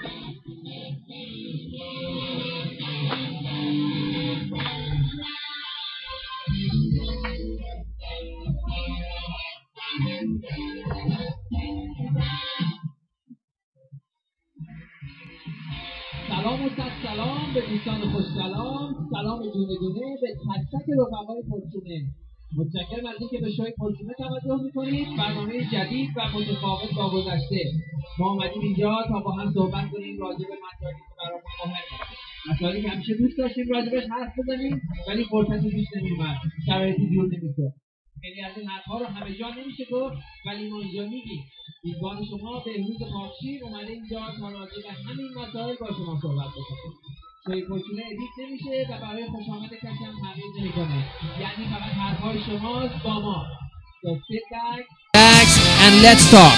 سلام و صد سلام به دوستان خوش سلام جونه جونه به تک تک رفقای پرچونه. متشکرم از اینکه به شوی پرچونه توجه میکنید. برنامه جدید و متفاوت با گذشته. ما اومدیم اینجا تا با هم صحبت کنیم راجع به مسائلی که برامون مهمه، مسائلی که همیشه دوست داشتیم راجعش حرف بزنیم ولی فرصتی پیش نمیومد، شرایطی جور نمیشد. خیلی از این حرف‌ها رو همه جا نمیشه گفت ولی ما اینجا میگیم. میزبان شما بهروز پاکشیر اومده اینجا تا راجع به همین مسائل با شما صحبت بکنه. شوی پرچونه ادیت نمیشه و برای خوش آمد کسی هم تغییر نمیکنه، یعنی فقط حرف‌های شماست با ما. So sit back and let's talk.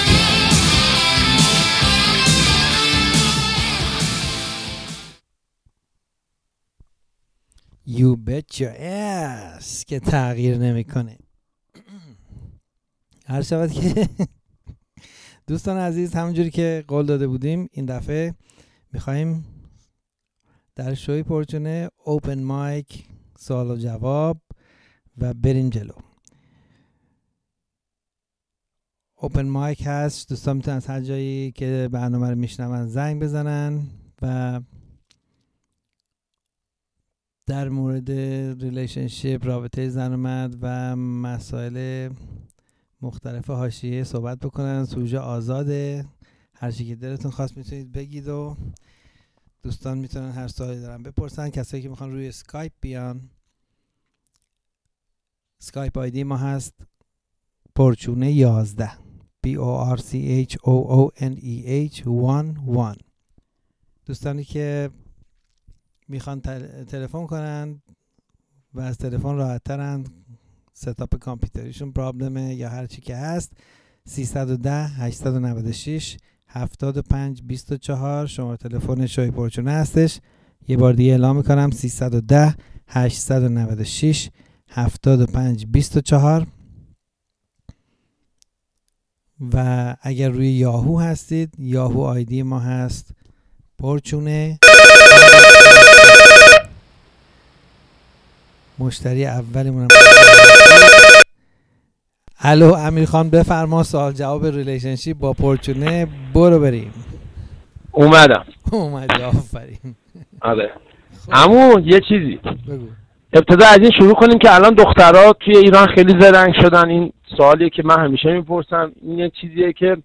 You bet your ass که تغییر نمیکنه. هر شود که دوستان عزیز، همونجوری که قول داده بودیم این دفعه میخواییم در شوی پرچونه اوپن مایک سوال و جواب و بریم جلو. اوپن مایک هست، دوستان میتونن از هر جایی که برنامه رو میشنون زنگ بزنن و در مورد ریلیشنشیپ، رابطه زن و مرد و مسائل مختلف حاشیه صحبت بکنن. سوژه آزاده، هر چی که دلتون خواست میتونید بگید و دوستان میتونن هر سوالی دارن بپرسن. کسایی که میخوان روی اسکایپ بیان، اسکایپ آیدی ما هست پرچونه 11 PORCHOONEH11. دوستانی که میخوان تلفن کنن و از تلفن راحت ترن، ستاپ کامپیوتریشون پرابلمه یا هر چی که هست، 310 896 75 24 شماره تلفن شوی پرچونه هستش. یه بار دیگه اعلام میکنم 310 896 75 24. و اگر روی یاهو هستید، یاهو آیدی ما هست پرچونه. مشتری اولمون. الو امیر خان بفرما، سوال جواب ریلیشنشیپ با پرچونه. برو بریم. اومدی، آفرین. آره عمو یه چیزی بگو. ابتدا از این شروع کنیم که الان دخترها توی ایران خیلی زرنگ شدن. این سوالیه که من همیشه میپرسم، این یه چیزیه که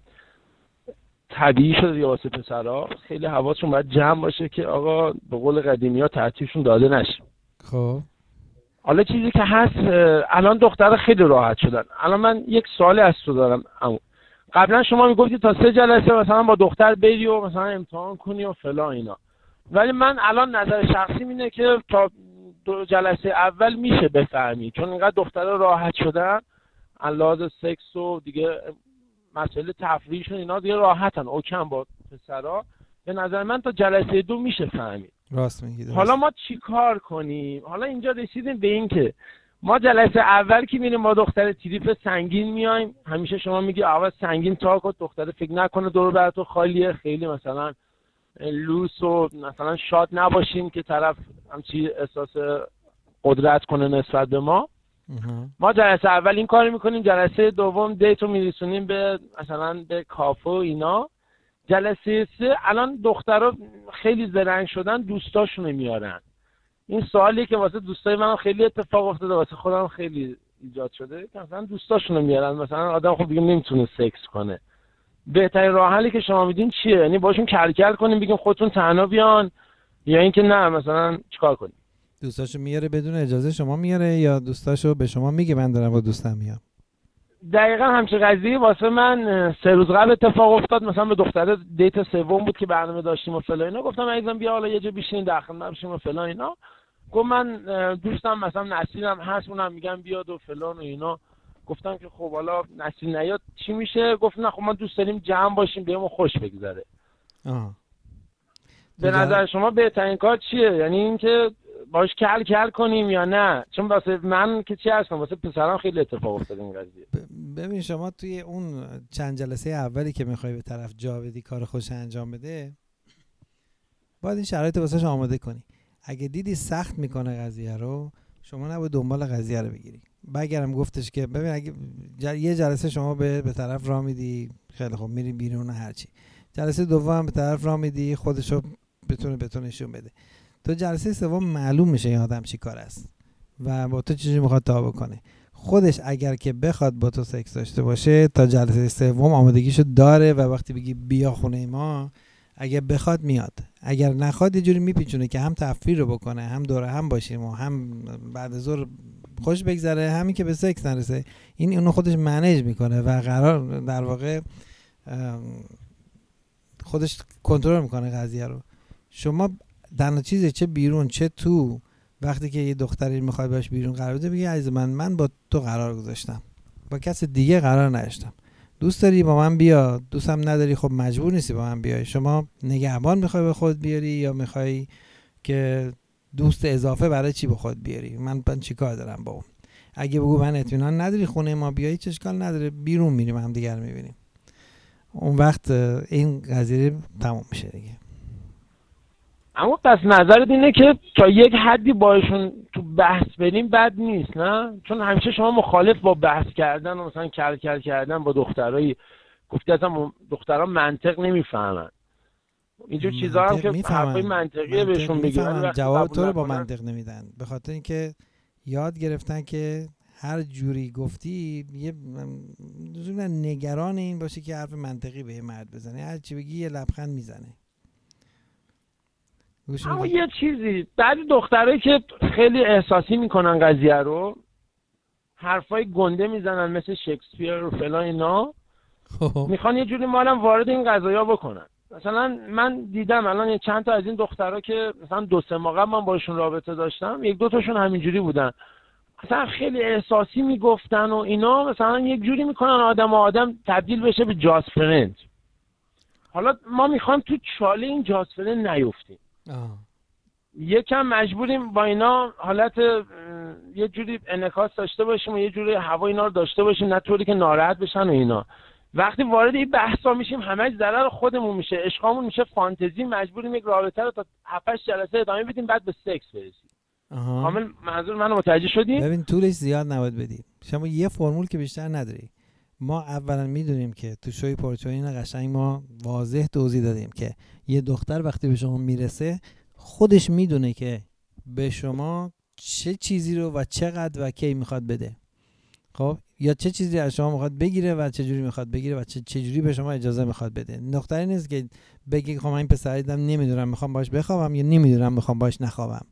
طبیعی شده یا واسه پسرها خیلی حواسشون باید جمع باشه که آقا به قول قدیمی‌ها تعطیلشون داده نشه. خب حالا چیزی که هست، الان دخترها خیلی راحت شدن. الان من یک سوالی از تو دارم عمو. قبلا شما میگفتی تا 3 جلسه مثلا با دختر بری و مثلا امتحان کنی و فلان اینا، ولی من الان نظر شخصی اینه که تا 2 جلسه اول میشه بفهمی، چون اینقدر دخترها راحت شدن علاوه سکس و دیگه مسئله تفریحشون اینا دیگه راحتن، اوکن با پسرا. به نظر من تا جلسه 2 میشه فهمید. راست میگی. حالا ما چی کار کنیم؟ حالا اینجا رسیدیم به این که ما جلسه اول که میریم با دختر تریپ سنگین میایم، همیشه شما میگی اول سنگین تا کن دختر فکر نکنه دور بر تو خالیه، خیلی مثلا لوس و مثلا شاد نباشیم که طرف همچی احساس قدرت کنه نسبت به ما. ما جلسه اول این کار میکنیم، جلسه دوم دیتو میرسونیم به مثلا به کافه و اینا. جلسه 3 الان دخترها خیلی زرنگ شدن، دوستاشونو میارن. این سوالی که واسه دوستای من خیلی اتفاق افتاده، واسه خودم خیلی ایجاد شده که مثلا دوستاشونو میارن. مثلا آدم خب دیگه نمیتونه سکس کنه، بهترین راه حلی که شما میدین چیه؟ یعنی باشون کلکل کنیم بگیم خودتون تنها بیان، یا اینکه نه مثلا چیکار کنیم؟ دوستاشو میاره بدون اجازه شما میاره یا دوستاشو به شما میگه من دارم با دوستم میام؟ دقیقاً همچین قضیه واسه من 3 روز قبل اتفاق افتاد. مثلا به دختر دیت سوم بود که برنامه داشتیم و فلان اینا، گفتم عزیزم بیا حالا یه جا بشین در خدمت بشیم و فلان اینا. گفت من دوستم مثلا نسیرم هست، اونم میگم بیاد و فلان و اینا. گفتم که خب حالا نسیر نیاد چی میشه؟ گفت نه خب ما دوست داریم جمع باشیم بهمون خوش بگذره. به نظر شما بهترین کار چیه؟ یعنی اینکه باش کل کنیم یا نه؟ چون واسه من که چی هستم، واسه پسرام خیلی اتفاق افتاده این قضیه. ببین شما توی اون چند جلسه اولی که میخوای به طرف جا بدی کار خوش انجام بده، باید این شرایط واسش آماده کنی. اگه دیدی سخت میکنه قضیه رو، شما نباید دنبال قضیه رو بگیری. بگرم گفتش که ببین اگه یه جلسه شما به طرف راه میدی، خیلی خوب میری بیرون و هرچی، جلسه دوم به طرف راه میدی خودشو بتونه نشون بده، تو جلسه سوم معلوم میشه این آدم چی کار است و با تو چیزی میخواد تا بکنه. خودش اگر که بخواد با تو سکس داشته باشه تا جلسه سوم آمادگیشو داره و وقتی بگی بیا خونه ما اگر بخواد میاد، اگر نخواد یه جوری میپیچونه که هم تفریح رو بکنه، هم دوره هم باشیم و هم بعد از ظهر خوش بگذره، همین که به سکس نرسه. این اونو خودش منیج میکنه و قرار در واقع خودش کنترل میکنه قضیه رو. شما در چیزی چه بیرون چه تو، وقتی که یه دختری میخواد باش بیرون قرار بده بگی عزیز من با تو قرار گذاشتم، با کس دیگه قرار نداشتم، دوست داری با من بیا، دوستم نداری خب مجبور نیستی با من بیای. شما نگهبان میخوای به خود بیاری یا میخوای که دوست اضافه برای چی به خود بیاری؟ من چی کار دارم با اون؟ اگه بگو من اطمینان نداری خونه ما بیای هیچ اشکال نداره، بیرون میریم هم دیگه رو میبینیم، اون وقت این قضیه تموم میشه دیگه. اما پس نظرت اینه که تا یک حدی باشون تو بحث بریم بد نیست، نه؟ چون همیشه شما مخالف با بحث کردن و مثلا کل کردن با دخترایی، گفتی اصلا دخترها منطق نمیفهمن، اینجور چیزا هم که حرفای منطقیه بهشون بگی ولی جواب تو رو با منطق نمیدن، به خاطر اینکه یاد گرفتن که هر جوری گفتی یه نگران این باشه که حرف منطقی به مرد بزنه، هر چی بگی یه لبخند میزنه. اما یه چیزی بعضی دخترایی که خیلی احساسی میکنن قضیه رو، حرفای گنده میزنن مثل شکسپیر و فلان اینا، میخوان یه جوری مالم وارد این قضایا بکنن. مثلا من دیدم الان چند تا از این دخترها که مثلا 2-3 ماه قبل من باشون رابطه داشتم، 1-2 تاشون همینجوری بودن، مثلا خیلی احساسی میگفتن و اینا، مثلا یک جوری میکنن آدم تبدیل بشه به جاست فرند. حالا ما میخوایم تو چاله این جاست فرند نیفتیم، یکم مجبوریم با اینا حالت یه جوری انعکاس داشته باشیم و یه جوری هوا اینا رو داشته باشیم، نه طوری که ناراحت بشن و اینا. وقتی وارد این بحثا میشیم همش ضرر خودمون میشه، عشقامون میشه فانتزی، مجبوریم یک رابطه رو تا 7-8 جلسه ادامه بدیم بعد به سکس برسیم. کامل منظور منو متوجه شدی؟ ببین طولش زیاد نباید بدی، شما یه فرمول که بیشتر نداری. ما اولا میدونیم که تو شوی پورچوین قشنگ ما واضح توضیح دادیم که یه دختر وقتی به شما میرسه خودش میدونه که به شما چه چیزی رو و چقدر و کی میخواد بده، خب یا چه چیزی از شما میخواد بگیره و چه جوری میخواد بگیره و چه جوری به شما اجازه میخواد بده. دختری نیست که بگی خب من این پسر دیدم نمیدونم میخوام باش بخوابم یا نمیدونم میخوام باش نخوابم.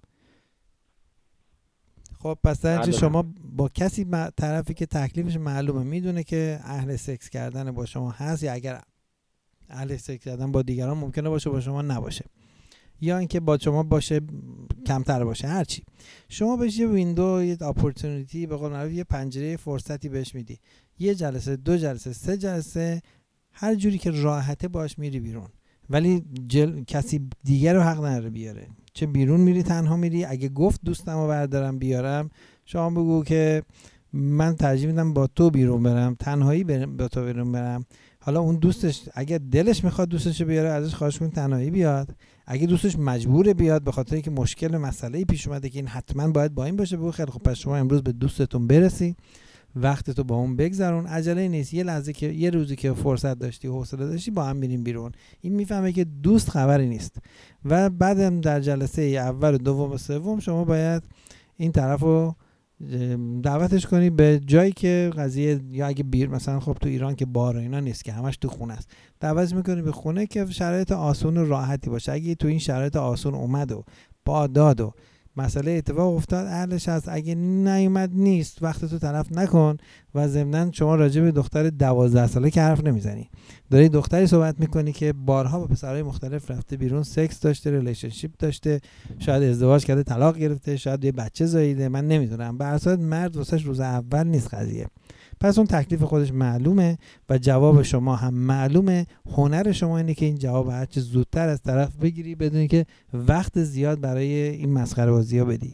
خب پس درنچه شما با کسی طرفی که تکلیفش معلومه، میدونه که اهل سکس کردن با شما هست، یا اگر اهل سکس کردن با دیگران ممکنه باشه با شما نباشه، یا اینکه با شما باشه کمتر باشه، هرچی شما بهش یه ویندو، یه اپورتونیتی، به قول معروف یه پنجره فرصتی بهش میدی، 1 جلسه 2 جلسه 3 جلسه هر جوری که راحته باش میری بیرون، ولی کسی دیگر رو حق نداره بیاره. چه بیرون میری تنها میری، اگه گفت دوستمو بردارم بیارم، شما بگو که من ترجیح میدم با تو بیرون برم، تنهایی با تو بیرون برم. حالا اون دوستش اگه دلش میخواد دوستشو بیاره ازش خواهش کن تنهایی بیاد، اگه دوستش مجبوره بیاد به خاطر اینکه مشکل مسئله‌ای پیش اومده که این حتما باید با این باشه، بگو خیلی خب پس شما امروز به دوستتون برسی، وقت تو با اون بگذرون، عجله نیست، یه لحظه که یه روزی که فرصت داشتی و حوصله داشتی با هم میریم بیرون. این میفهمه که دوست خبری نیست و بعدم در جلسه اول و دوم و سوم شما باید این طرفو دعوتش کنی به جایی که قضیه، یا اگه مثلا خب تو ایران که بار و اینا نیست که همش تو خونه است، دعوت میکنی به خونه که شرایط آسون و راحتی باشه. اگه تو این شرایط آسون اومد و با داد و مسئله اتفاق افتاد اهلش هست، اگه نیومد نیست وقت تو تلف نکن. و ضمناً شما راجع به دختر 12 ساله که حرف نمیزنی، داری دختری صحبت میکنی که بارها با پسرای مختلف رفته بیرون، سکس داشته، ریلیشنشیپ داشته، شاید ازدواج کرده طلاق گرفته، شاید یه بچه زاییده، من نمیدونم، به هر صورت مرد واسش روز اول نیست قضیه. پس اون تکلیف خودش معلومه و جواب شما هم معلومه. هنر شما اینه که این جواب هر چه زودتر از طرف بگیری بدون که وقت زیاد برای این مسخره بازی‌ها بدی.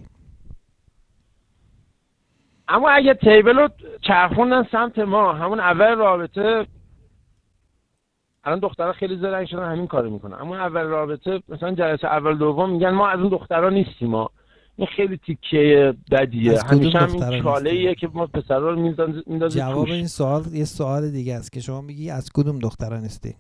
اما اگه تیبل رو چرخوندن سمت ما همون اول رابطه، الان دخترها خیلی زرنگ شدن همین کارو میکنن، اما اول رابطه مثلا جلسه اول دوم میگن ما از اون دخترها نیستیم. ما این خیلی تیکه بدیه، همیشه هم این چاله‌ایه که ما پسرا رو میندازه. جواب این سوال یه سوال دیگه است که شما میگی از کدوم دخترها نیستی؟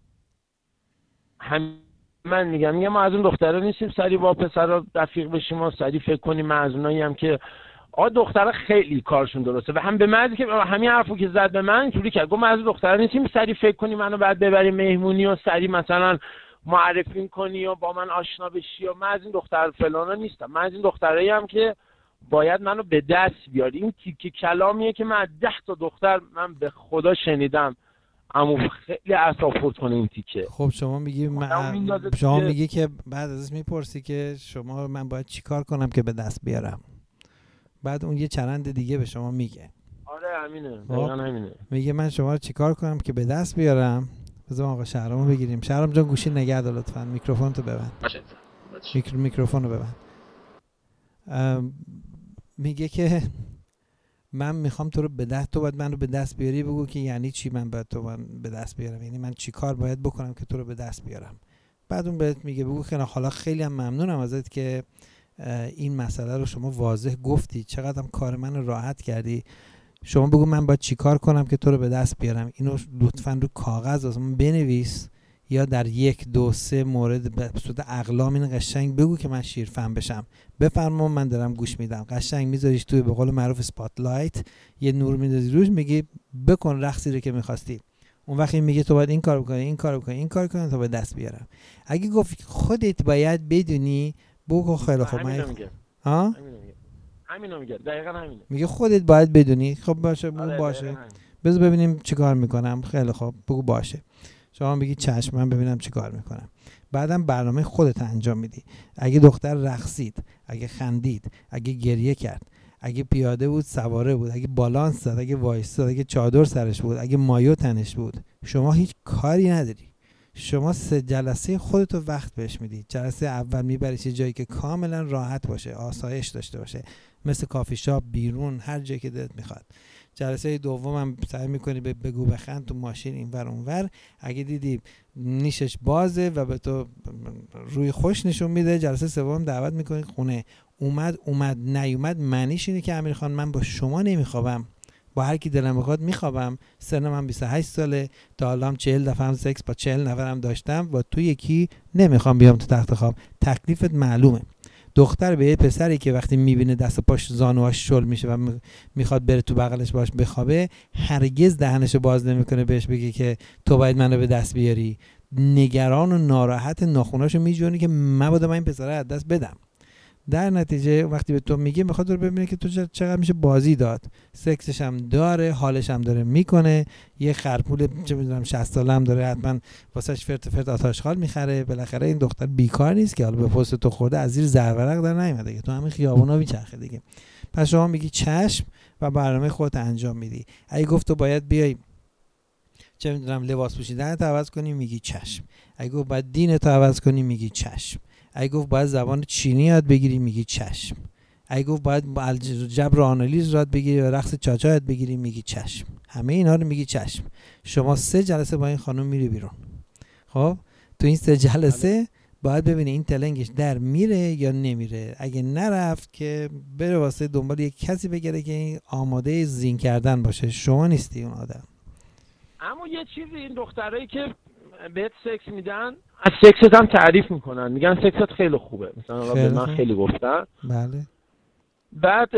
من میگم ما از اون دخترها نیستیم، سری با پسرا رفیق بشیم و سری فکر کنیم من از اونایی هم که دخترها خیلی کارشون درسته و هم به من که همین حرفو که زد به من اینجوری کرد، گفت من از دخترها نیستیم، سری فکر کنی منو بعد ببری مهمونی و سری مثلا معرفی کنی و با من آشنا بشی و من از این دختر فلانا نیستم. من از این دخترایی هم که باید منو به دست بیاری. این تیکه کلامیه که من از 10 تا دختر من به خدا شنیدم، اما خیلی اعصاب خورد کنه این تیکه. خب شما میگی شما میگی که بعد ازش میپرسی که شما من باید چیکار کنم که به دست بیارم، بعد اون یه چرند دیگه به شما میگه. آره همینه، دقیقاً همینه. میگه من شما رو چیکار کنم که به دست بیارم. بذار آقا شهرامو بگیریم. شهرام جان گوشی نگه دار لطفاً، میکروفون تو ببند. میکروفون رو ببند. میگه که من میخوام تو رو به دست، تو باید من رو به دست بیاری. بگو که یعنی چی من باید تو به دست بیارم، یعنی من چی کار باید بکنم که تو رو به دست بیارم. بعد اون بهت میگه بگو که حالا خیلی هم ممنونم ازت که این مسئله رو شما واضح گفتی، چقدرم کار من راحت کردی. شما بگو من باید چی کار کنم که تو رو به دست بیارم. اینو لطفاً رو کاغذ واسمون بنویس یا در 1 2 3 مورد به صورت اقلام این قشنگ بگو که من شیرفهم بشم. بفرما من دارم گوش میدم. قشنگ میذاریش توی به قول معروف اسپاتلایت، یه نور میندازی روش، میگی بکن رقصی رو که میخواستی. اون وقت میگه تو باید این کارو بکنی، این کارو بکنی، این کارو کنی تا به دست بیارم. اگه گفت خودت باید بدونی، بگو خیلی خوب. من همینو میگه، دقیقاً همینه. میگه خودت باید بدونی. خب باشه، بگو آره باشه. بذار ببینیم چیکار میکنم. خیلی خوب، بگو باشه. شما میگی چشم، من ببینم چیکار میکنم. بعدم برنامه خودت انجام میدی. اگه دختر رقصید، اگه خندید، اگه گریه کرد، اگه پیاده بود، سواره بود، اگه بالانس زد، اگه وایساد، اگه چادر سرش بود، اگه مایو تنش بود، شما هیچ کاری نداری. شما 3 جلسه خودتو وقت بهش میدی. جلسه اول میبریش یه جایی که کاملا راحت باشه، آسایش داشته باشه، مثل کافی شاپ، بیرون، هر جایی که دلت میخواد. جلسه دومم سعی میکنی بگو بخند تو ماشین اینور اونور. اگه دیدی نیشش بازه و به تو روی خوش نشون میده، جلسه سوم دعوت میکنی خونه. اومد نیومد معنیش اینه که امیر خان من با شما نمیخوابم، با هر کی دلم بخواد میخوابم. سن من 28 ساله، تا الان 40 دفعه سکس با 40 نفرم داشتم، با تو یکی نمیخوام بیام تو تخت خواب. تکلیفت معلومه. دختر به یه پسری که وقتی میبینه دست پاش زانوهاش شل میشه و میخواد بره تو بغلش باش بخوابه، هرگز دهنشو باز نمیکنه بهش بگه که تو باید منو به دست بیاری. نگران و ناراحت ناخوناشو میجونی که مبادا من این پسره از دست بدم. در نتیجه وقتی به تو میگه میخواد رو ببینه که تو چقدر میشه بازی داد. سکسش هم داره، حالش هم داره میکنه، یه خرپول چه میدونم 60 ساله هم داره، حتما واسش فرت آتاشخال میخره. بالاخره این دختر بیکار نیست که حالا به پست تو خورده از زیر زرورق در نیومده که تو همین خیابونا میچرخه دیگه. پس شما میگی چشم و برنامه خودت انجام میدی. اگه گفت تو باید بیای چه میدونم لباس پوشیدنت عوض کنی، میگی چشم. اگه گفت باید دینت عوض کنی، میگی چشم. اگه گفت باید زبان چینی یاد بگیری، میگی چشم. اگه گفت باید جبر آنالیز یاد بگیری و رقص چاچا یاد بگیری، میگی چشم. همه اینا رو میگی چشم. شما 3 جلسه با این خانم میری بیرون. خب تو این 3 جلسه باید ببینی این تلنگش در میره یا نمیره. اگه نرفت که بره واسه دنبال یک کسی بگره که آماده زین کردن باشه. شما نیستی اون آدم. اما یه چیزی، این دخترایی که بهت سکس میدن از سکست هم تعریف میکنن، میگن سکست خیلی خوبه، مثلا به من خیلی گفتن. بله. بعد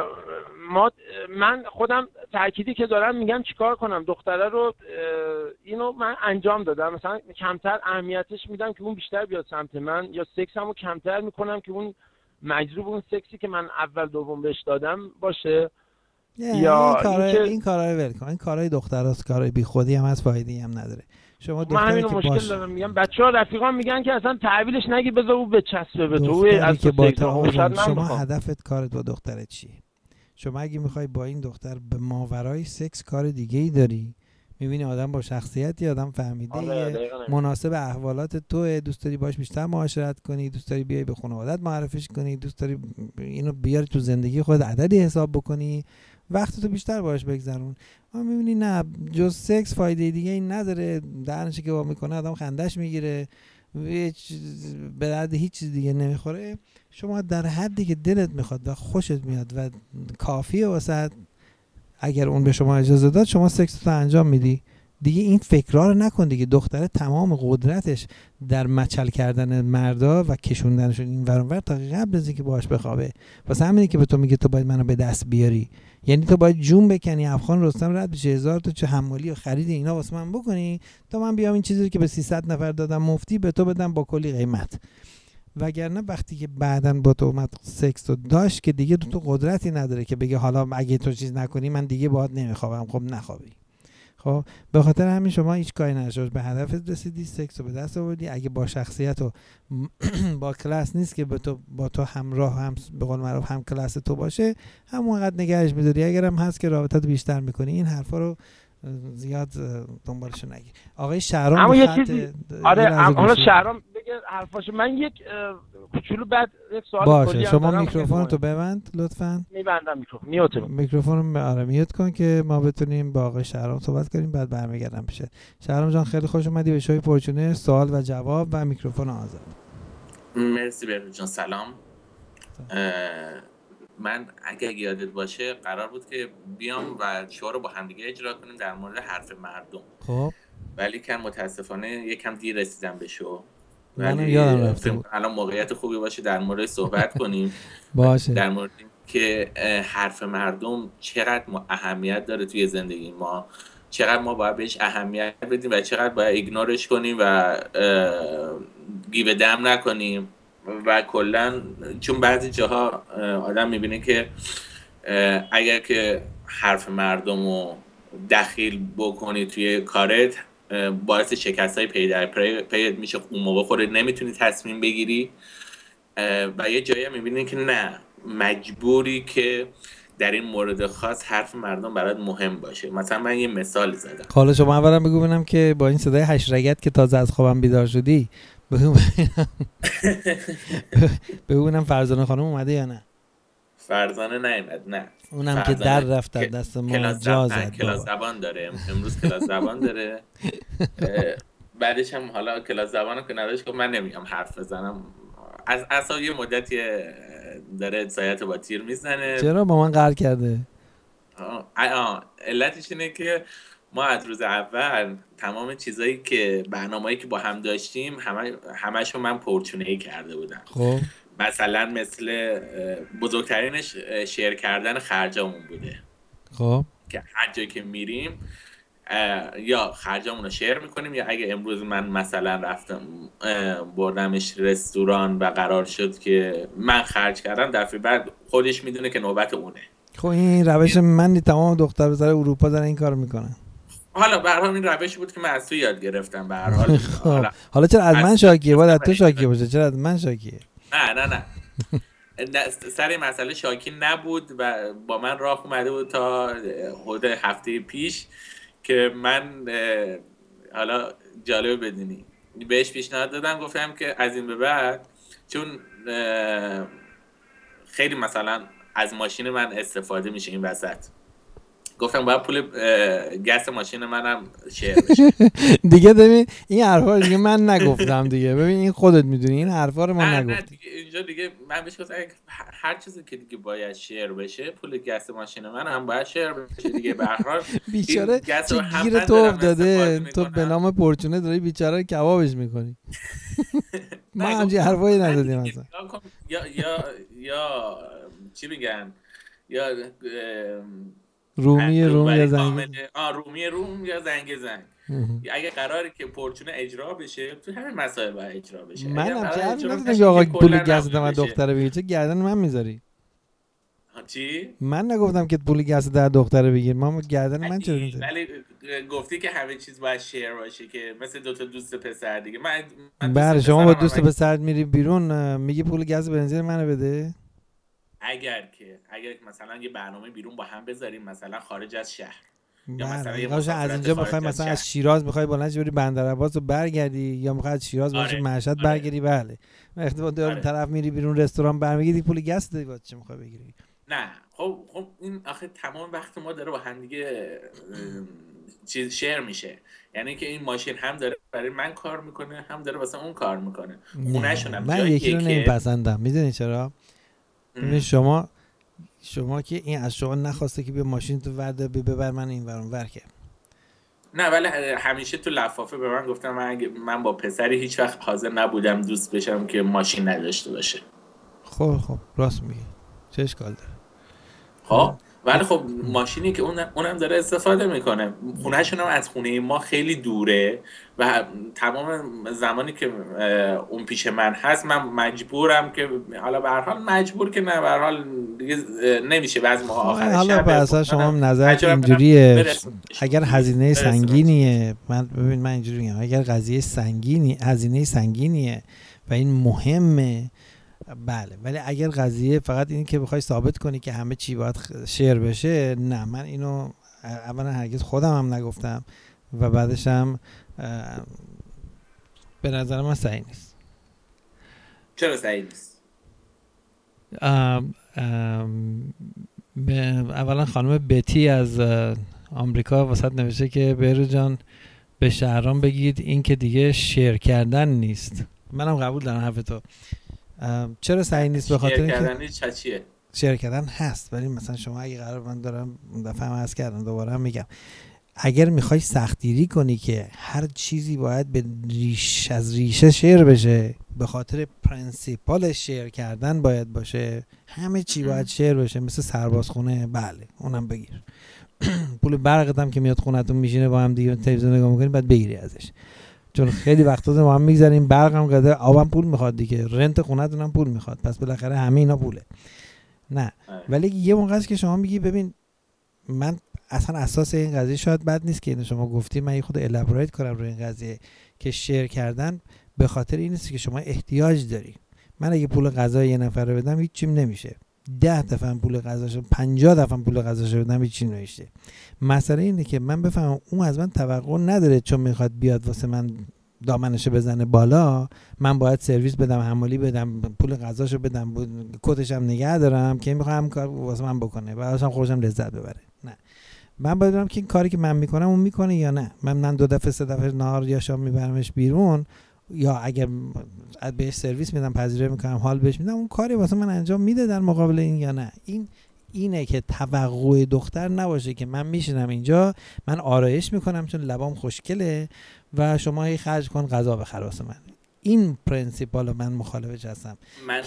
من خودم تأکیدی که دارم میگم چیکار کنم. دختره رو اینو من انجام دادم، مثلا کمتر اهمیتش میدم که اون بیشتر بیاد سمت من، یا سکسمو کمتر میکنم که اون مجذوب اون سکسی که من اول دوم بهش دادم باشه. یا این کارا رو ول کن. این کارهای دختراست، کارهای بیخودی هم هست، فایده‌ای هم نداره. شما دختری که مشکل دارم، میگم بچه‌ها رفیقام میگن که اصلا تحویلش نگی، بذار او بچسبه به تو. از که با شما هدفت کارت با دخترت چیه؟ شما اگه میخوای با این دختر به ماورای سکس کار دیگه ای داری، میبینی آدم با شخصیتی، آدم فهمیده، دقیقاً. مناسب احوالات توه، دوست داری باش بیشتر معاشرت کنی، دوست داری بیای به خانوادت معرفیش کنی، دوست داری اینو بیاری تو زندگی خود عددی حساب بکنی، وقتتو بیشتر باش بگذرون. اما میبینی نه، جز سکس فایده دیگه این نداره، درنشی که وا میکنه آدم خندش میگیره، به درد هیچ چیز دیگه نمیخوره. شما در حدی که دلت میخواد و خوشت میاد و کافیه واسه، اگر اون به شما اجازه داد، شما سکس رو انجام میدی دیگه. این فکرها رو نکن دیگه. دختره تمام قدرتش در مچل کردن مردا و کشوندنشون این ور اون ور تا قبل از اینکه باهاش بخوابه. واسه همینه که به تو میگه تو باید منو به دست بیاری، یعنی تو باید جون بکنی، افغان رستم رد بشه، 1000 تا چه حمالی و خرید اینا واسه من بکنی تا من بیام این چیزی رو که به 300 نفر دادم مفتی به تو بدم با کلی قیمت. وگرنه وقتی که بعدن با تو اومد سکس رو داشت که دیگه تو قدرتی نداره که بگه حالا اگه تو چیز نکنی من دیگه باهات نمیخوابم. خب نخوابی. خب به خاطر همین شما هیچ کاری نشد، به هدفت رسیدی، سکس رو به دست آوردی. اگه با شخصیت و با کلاس نیست که با تو همراه، هم به قول معروف هم کلاس تو باشه، همونقدر نگهش می‌داری. اگرم هست که رابطت بیشتر میکنی. این حرفا رو زیاد دنبالشو نگیر. آقای شهرام اما یه چیزی، حالا شهرام بگه حرفاشو. من یک کوچولو بعد یک سوال باشه. شما میکروفون تو ببند لطفاً. میبندم میکروفون رو میوت کن که ما بتونیم با آقای شهرام صحبت کنیم، بعد برمیگردم پیشت. شهرام جان خیلی خوش اومدی به شوی پرچونه. سوال و جواب و میکروفون آزاد. مرسی بهروز جان. سلام. من اگه یادت باشه قرار بود که بیام و شو رو با همدیگه اجرا کنیم در مورد حرف مردم. خب ولی که متاسفانه یکم دیر رسیدم به شو. منم یادم رفته بود. الان موقعیت خوبی باشه در مورد صحبت کنیم. باشه. در مورد که حرف مردم چقدر اهمیت داره توی زندگی ما، چقدر ما باید بهش اهمیت بدیم و چقدر باید ایگنورش کنیم و گیو دم نکنیم. و کلا چون بعضی جاها آدم میبینه که اگر که حرف مردم رو دخیل بکنی توی کارت باعث شکست های پی در پیت میشه، اون موقع خودت نمیتونی تصمیم بگیری و یه جایی میبینی که نه، مجبوری که در این مورد خاص حرف مردم برات مهم باشه. مثلا من یه مثال زدم. حالا شما اولا بگو ببینم که با این صدای هشرگت که تازه از خوابم بیدار شدی ببینم فرزانه خانم اومده یا نه. فرزانه نیومد. نه اونم که در رفت در دست ما جا زد. کلاس زبان داره امروز، کلاس زبان داره. بعدش هم حالا کلاس زبانو که نداشت، من نمیگم حرف بزنم. از اصلا یه مدتی داره سایت با تیر میزنه. چرا با من قهر کرده؟ علتش اینه که ما از روز اول تمام چیزایی که برنامه‌ای که با هم داشتیم همه‌شو من پرچونه‌ای کرده بودم. خب مثلا مثل بزرگترینش شیر کردن خرجامون بوده. خب که هر جایی که میریم یا خرجامون رو شیر میکنیم، یا اگه امروز من مثلا رفتم بردمش رستوران و قرار شد که من خرج کردم، دفعه بعد خودش میدونه که نوبت اونه. خب این روش من تمام دختر بزرگ اروپا دارن این کارو میکنن. حالا به هر حال این روشی بود که من از تو یاد گرفتم. به هر حال حالا چرا از من شاکیه؟ باید از تو شاکیه باشه. چرا از من شاکیه؟ نه سر مسئله شاکی نبود و با من راه اومده بود تا حدود هفته پیش که من حالا جالب بدونی بهش پیشنهاد دادم، گفتم که از این به بعد چون خیلی مثلا از ماشین من استفاده میشه این وسط، گفتم باید پول گس ماشین منم شیر بشه. دیگه ببین این حرفا دیگه من نگفتم دیگه. ببین این خودت میدونی این حرفا رو من نگفتم. نه دیگه اینجا دیگه من بهش گفتم هر چیزی که دیگه باید شیر بشه، پول گس ماشین من هم باید شیر بشه دیگه. به هر حال بیچاره چه گیر تو افتاده، تو به نام پرچونه داری بیچاره کبابش میکنی. ما همچین حرفایی ندادیم مثلا. یا چی میگن، یا رومی یا زنگ روم یا زنگ اگه قراره که پرچونه اجرا بشه تو همین مسائل باید اجرا بشه. منم چه حرفی نزدم که آقا پول گس دادم دختره بگیر، چه گردن من میذاری؟ چی؟ من نگفتم که پول گس در دختره بگیر، ما گردن من چرا میذاری؟ ولی گفتی که همه چیز باید شیر باشه که مثل دو تا دوست پسر دیگه. من بله شما با دوست پسر میری بیرون میگی پول گس بنزین منو بده؟ اگر مثلا یه برنامه بیرون با هم بذاریم مثلا خارج از شهر، یا مثلا یه از اینجا میخوای مثلا از شیراز میخوای بلند بری بندرعباس رو برگردی، یا میخوای از شیراز باشی مشهد برگردی. بله وقتی دور طرف میری بیرون رستوران برمیگردی پول گس دادی، واسه چی میخوای بگیری؟ نه خب این آخه تمام وقت ما داره با هم دیگه چیز شیر میشه، یعنی که این ماشین هم داره برای من کار میکنه هم داره واسه اون کار میکنه. خونه‌شون هم من یکی رو نمیپسندم. میدونی چرا؟ ببین شما که این از شما نخواسته که بیا ماشین تو ورده ببر من این ور اون ور که نه، ولی همیشه تو لفافه به من گفتم من با پسری هیچ وقت حاضر نبودم دوست بشم که ماشین نداشته باشه. خب راست میگی، چه اشکال داره؟ خب ولی خب ماشینی که اونم داره استفاده میکنه، خونهشون هم از خونه ما خیلی دوره و تمام زمانی که اون پیش من هست من مجبورم که حالا به هر حال مجبور که نه به هر حال دیگه نمیشه بعضی موقع آخر شب. حالا به شما نظرت اینجوریه اگر هزینه سنگینیه، من اینجوری میگم اگر هزینه سنگینیه و این مهمه بله، ولی اگر قضیه فقط این که بخوای ثابت کنی که همه چی باید شیر بشه، نه من اینو اولا هرگز خودم هم نگفتم و بعدش هم به نظر من صحیح نیست. چرا صحیح نیست؟ اولا خانم بتی از آمریکا واسط نوشته که بهروز جان به شهران بگید این که دیگه شیر کردن نیست. منم قبول دارم حرف تو. چرا صحیح نیست؟ به خاطر اینکه شیر کردن هست، ولی مثلا شما اگه قرار من دارم دفعه هم عرض کردم دوباره هم میگم اگر میخوای سختگیری کنی که هر چیزی باید به از ریشه شیر بشه، به خاطر پرنسیپال شیر کردن باید باشه، همه چی باید شیر بشه، مثل سربازخونه بله اونم بگیر. پول برقت هم که میاد خونتون میشینه با هم دیگه تلویزیون نگاه میکنی بعد بگیری ازش، چون خیلی وقتا با هم میگذاریم، برق هم قدر، آبم پول میخواد دیگه، رنت خونتون هم پول میخواد، پس بالاخره همه اینا پوله. نه ولی یه موقع است که شما میگی ببین من اصلا اساس این قضیه شاید بد نیست که اینو شما گفتی، من یه خود الابریت کنم روی این قضیه که شیر کردن به خاطر این است که شما احتیاج داری. من اگه پول غذای یه نفر رو بدم هیچ چیم نمیشه، 10 دفعه پول غذاشو 50 دفعه پول غذاشو بدم هیچ چیزی نمیشه. مسئله اینه که من بفهمم اون از من توقع نداره چون میخواد بیاد واسه من دامنشو بزنه بالا، من باید سرویس بدم، حمالی بدم، پول غذاشو بدم، کتش هم نگه دارم که میخوام کار واسه من بکنه و اصلا خودشم لذت ببره. نه من باید بدونم که این کاری که من میکنم اون میکنه یا نه. من 2 دفعه 3 دفعه نهار یا شام میبرمش بیرون، یا اگر بهش سرویس میدم پذیرایی میکنم حال بهش میدم، اون کاری واسه من انجام میده در مقابل این یا نه. اینه که توقع دختر نباشه که من میشینم اینجا من آرایش میکنم چون لبام خوشگله و شما هی خرج کن غذا بخر واسه من. این پرنسیپال من مخالفش هستم.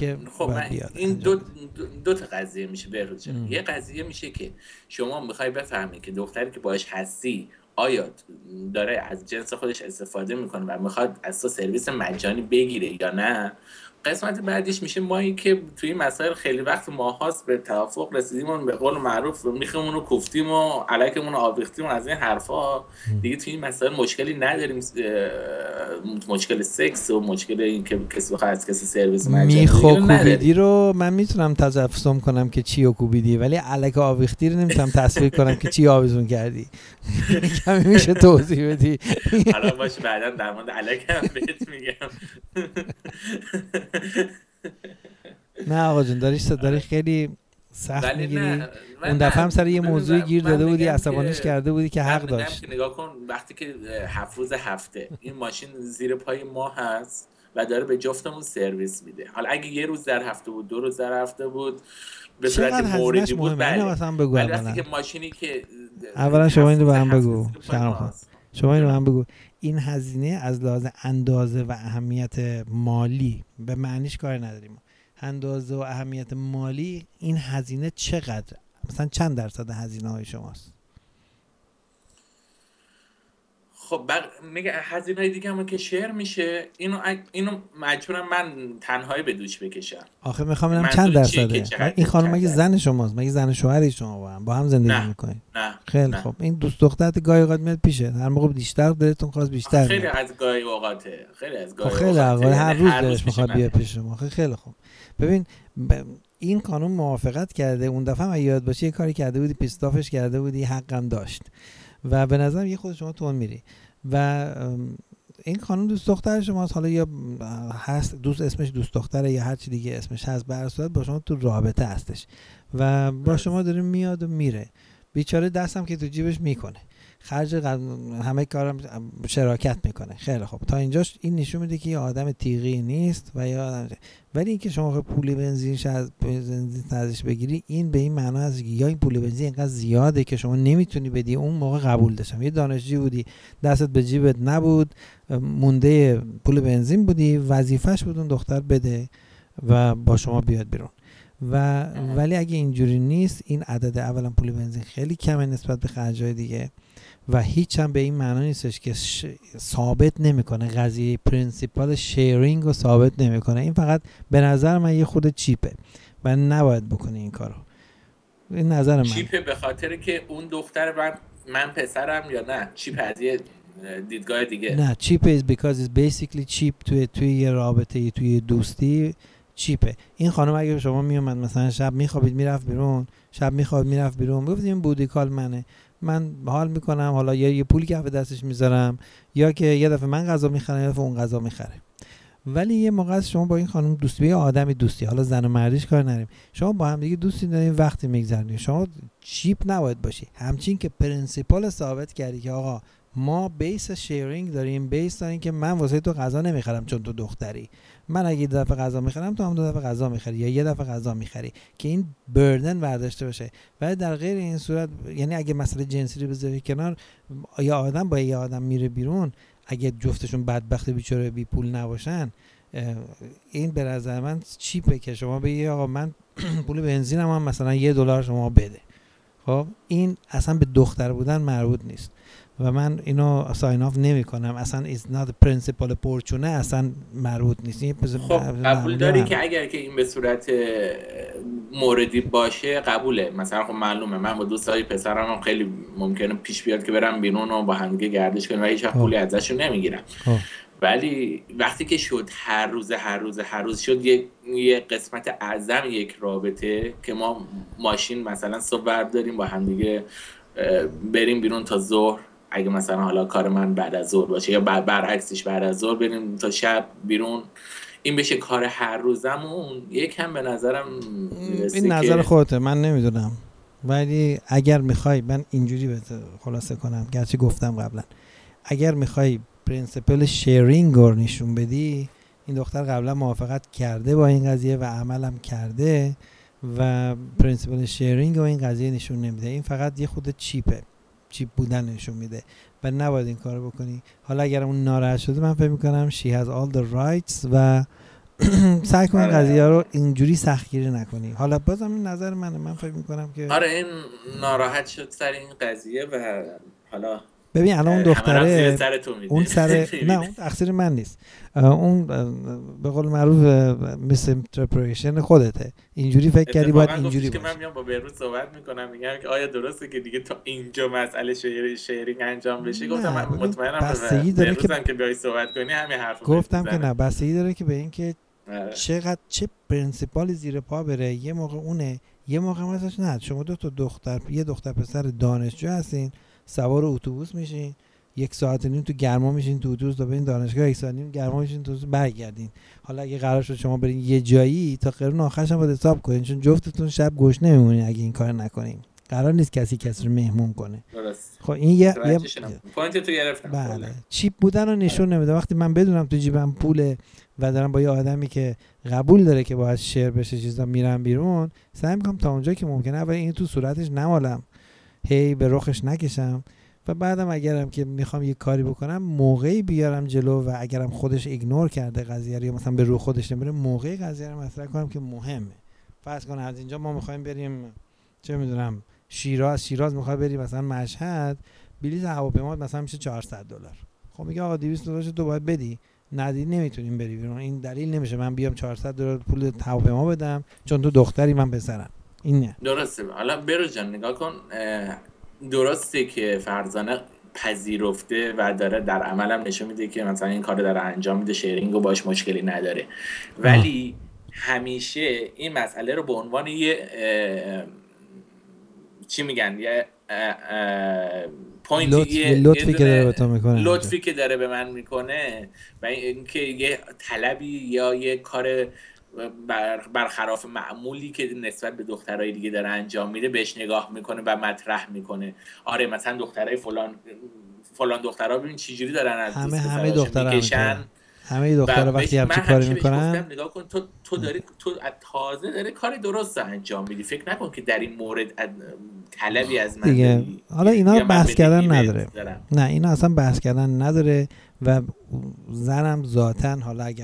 من این دو تا قضیه میشه بهروز جان. یه قضیه میشه که شما میخوای بفهمی که دختری که باهاش هستی آیا داره از جنس خودش استفاده میکنه و میخواد از تو سرویس مجانی بگیره یا نه. قسمت بعدیش میشه ما این که توی این مسائل خیلی وقت ماهاست به توافق رسیدیم و به قول معروف میخمون رو کوفتیم و علکمون رو آویختیم و از این حرفا دیگه توی این مسائل مشکلی نداریم. مشکل سکس و مشکل این که کسی بخواد از کسی سرویس مجانی کوبیدی رو من میتونم تجسم کنم که چی کوبیدی، ولی علک آویختی رو نمیتونم تصویر کنم که چی آویزون کردی. کمی میشه توضیح بدی؟ حالا باشه بعدا در مورد علک هم بهت میگم. نه آقا جون داری خیلی سخت میگیری. اون دفعه هم سر یه موضوع گیر داده بودی عصبانیش کرده بودی که حق داشت. نگاه کن وقتی که 7 روز هفته این ماشین زیر پای ما هست و داره به جفتمون سرویس میده، حالا اگه یه روز در هفته بود 2 روز در هفته بود به صورت موردی بود ولی وقتی که ماشینی که اولا شما اینو به هم بگو شما اینو به هم بگو این هزینه از لحاظ اندازه و اهمیت مالی به معنیش کار نداریم. اندازه و اهمیت مالی این هزینه چقدر مثلا چند درصد هزینه های شماست؟ خب میگه هزینه‌های دیگه هم که شیر میشه اینو مجبورم من تنهایی به دوش بکشم. آخه میخوام ببینم چند درصده. این خانم مگه زن شماست؟ مگه زن شوهر شما با هم زندگی میکنید؟ نه خیلی خب این دوست دخترت گاهی اوقات میاد پیشه، هر موقع بیشتر دلتون خواست بیشتر خیلی از گاهی اوقاته هر روز دلش میخواد بیاد پیش شما. خیلی خب ببین این قانون موافقت کرده. اون دفعه هم یاد باشه یه کاری کرده بودی پیستافش کرده بودی حقم داشت و به نظر یه خود شما تون میری و این خانم دوست دختر شماست، حالا یا هست دوست اسمش دوست دختره یا هر چی دیگه اسمش هست، به هر صورت با شما تو رابطه هستش و با شما داره میاد و میره، بیچاره دستم که تو جیبش میکنه، خرج همه کارم شراکت میکنه. خیلی خوب، تا اینجاش این نشون میده که یه آدم تیغی نیست و یه آدم، ولی اینکه شما پول بنزینش از بنزین ازش بگیری، این به این معنا هست که یا این پول بنزین اینقدر زیاده که شما نمیتونی بدی. اون موقع قبول داشتم، یه دانشجویی بودی، دستت به جیبت نبود، مونده پول بنزین بودی، وظیفش بود اون دختر بده و با شما بیاد بیرون. ولی اگه اینجوری نیست، این عدد اولا پول بنزین خیلی کمه نسبت به خرجای دیگه و هیچ هم به این معنا نیستش که ثابت نمیکنه، قضیه پرینسیپال شیرینگ رو ثابت نمیکنه. این فقط به نظر من یه خود چیپه و نباید بکنی این کارو. این نظر من چیپه به خاطر که اون دختر من پسرم یا نه چیپ از یه دیدگاه دیگه؟ نه، چیپ is because it's basically cheap. توی یه رابطه، توی دوستی چیپه. این خانم اگه شما میومد مثلا شب میخوابید میرفت بیرون، شب میخوابید میرفت بیرون، گفتید این بودیکال منه، من حال میکنم، حالا یه پولی کف دستش میذارم، یا که یه دفعه من غذا میخرم یه دفعه اون غذا میخره. ولی یه موقع شما با این خانم دوستی، یه آدمی دوستی، حالا زن و مردیش کار نریم، شما با هم دیگه دوستی دارین، وقتی میگذرونید، شما چیپ نباید باشی. همچین که پرینسیپال ثابت کردی که آقا ما بیس شیرینگ داریم، بیس داریم که من واسه تو غذا نمیخرم چون تو دختری، من اگه 2 دفعه غذا میخرم تو هم 2 دفعه غذا میخری یا 1 دفعه غذا میخری، که این بردن برداشته باشه. ولی در غیر این صورت، یعنی اگه مسئله جنسی رو بذاری کنار، یا آدم با یه آدم میره بیرون، اگه جفتشون بدبخت بیچاره بی پول نباشن، این به نظر من چیپه که شما بگی آقا من پول بنزینم هم مثلا $1 شما بده. خب این اصلا به دختر بودن مربوط نیست و من اینو ساین آف نمی کنم. اصلا it's not a principle پرچونه، اصلا مربوط نیست. خب قبول داری که اگر که این به صورت موردی باشه قبوله؟ مثلا خب معلومه من با دوستای پسرم هم خیلی ممکنه پیش بیاد که برم بیرون و با هم دیگه گردش کنیم و هیچ وقت پولی ازشون نمیگیرم. ولی وقتی که شد هر روز شد یه قسمت اعظم یک رابطه که ما ماشین مثلا صبح برداریم با هم دیگه بریم بیرون تا ظهر، اگه مثلا حالا کار من بعد از ظهر باشه یا برعکسش بعد از ظهر بریم تا شب بیرون، این بشه کار هر روزمون، یکم به نظرم میرسه. این نظر خودته، من نمیدونم، ولی اگر میخوای من اینجوری بهت خلاصه کنم، گرچه گفتم قبلا، اگر میخوای پرینسیپل شیرینگ رو نشون بدی، این دختر قبلا موافقت کرده با این قضیه و عملم کرده و پرینسیپل شیرینگ رو این قضیه نشون نمیده. این فقط یه خود چیپه، چیپ بودن نشون میده و نباید این کارو بکنی. حالا اگر اون ناراحت شده، من فکر میکنم she has all the rights و سعی کن قضیه رو اینجوری سختگیری نکنی. حالا بازم این نظر منه، من فکر میکنم که آره این ناراحت شد سر این قضیه و حالا ببین الان اون دختره اون سر نه اون تقصیر من نیست، اون به قول معروف میس اینترپریشن خودته، اینجوری فکر کردی باید اینجوری باشه. که من میام با بهروز صحبت میکنم میگم که آیا درسته که دیگه تا اینجا مسئله شیرینگ انجام بشه؟ گفتم من مطمئنم بستگی داره که بیای صحبت کنی همین حرفو گفتم که نه، بستگی داره که به این که چقدر چه پرینسیپالی زیر پا بره. یه موقع اونه، یه موقع مثلا نه، شما دو تا دختر، یه دختر پسر دانشجو هستین، سوار اتوبوس میشین، 1.5 ساعت تو گرما میشین تو اتوبوس تا برین دانشگاه، 1.5 ساعت گرما میشین تو اتوبوس برگردین. حالا اگه قرار شد شما برین یه جایی، تا قرون آخرش هم باید حساب کنین، چون جفتتون شب گشنه میمونین اگه این کار نکنین. قرار نیست کسی رو مهمون کنه. درست. خب این یه پوینت تو گرفتم. بله، چیپ بودن رو نشون نمیده. وقتی من بدونم تو جیبم پوله و دارم با یه آدمی که قبول داره که باید شیر بشه چیزا میرم بیرون، سعی میکنم تا اونجا که ممکنه ولی این تو صورتش نمالم، هی به رخش نکشم و بعدم اگرم که میخوام یه کاری بکنم موقعی بیارم جلو و اگرم خودش ایگنور کرده قضیه رو یا مثلا به رو خودش نمیره، موقعی قضیه رو مطرح کنم که مهمه. فرض کن از اینجا ما میخوایم بریم چه میدونم شیراز میخواد بریم مثلا مشهد، بلیط هواپیما مثلا میشه $400. خب میگه آقا $200 تو باید بدی، ندی نمیتونیم بری بیرون. این دلیل نمیشه من بیام $400 پول هواپیما بدم چون تو دختری من پسرم. این نه درسته. حالا بروز جان نگاه کن، درسته که فرزانه پذیرفته و داره در عملم نشون میده که مثلا این کار داره انجام میده، شیرینگ و باش مشکلی نداره، ولی همیشه این مسئله رو به عنوان یه چی میگن، یه پوینتی لطفی که داره به تو میکنه، لطفی که داره به من میکنه و اینکه یه طلبی یا یه کار برخلاف معمولی که نسبت به دخترای دیگه داره انجام میده بهش نگاه میکنه و مطرح میکنه. آره مثلا دخترای فلان دخترها ببین چجوری دارن از همه دخترها میکشن، همه دخترها وقتی همچین کاری میکنن نگاه کن تو داری تو تازه داری کاری درست انجام میدی، فکر نکن که در این مورد طلبی از من دیگه. حالا اینا بحث کردن نداره، نه اینا اصلا بحث کردن نداره و زنم ذاتاً حالا اگر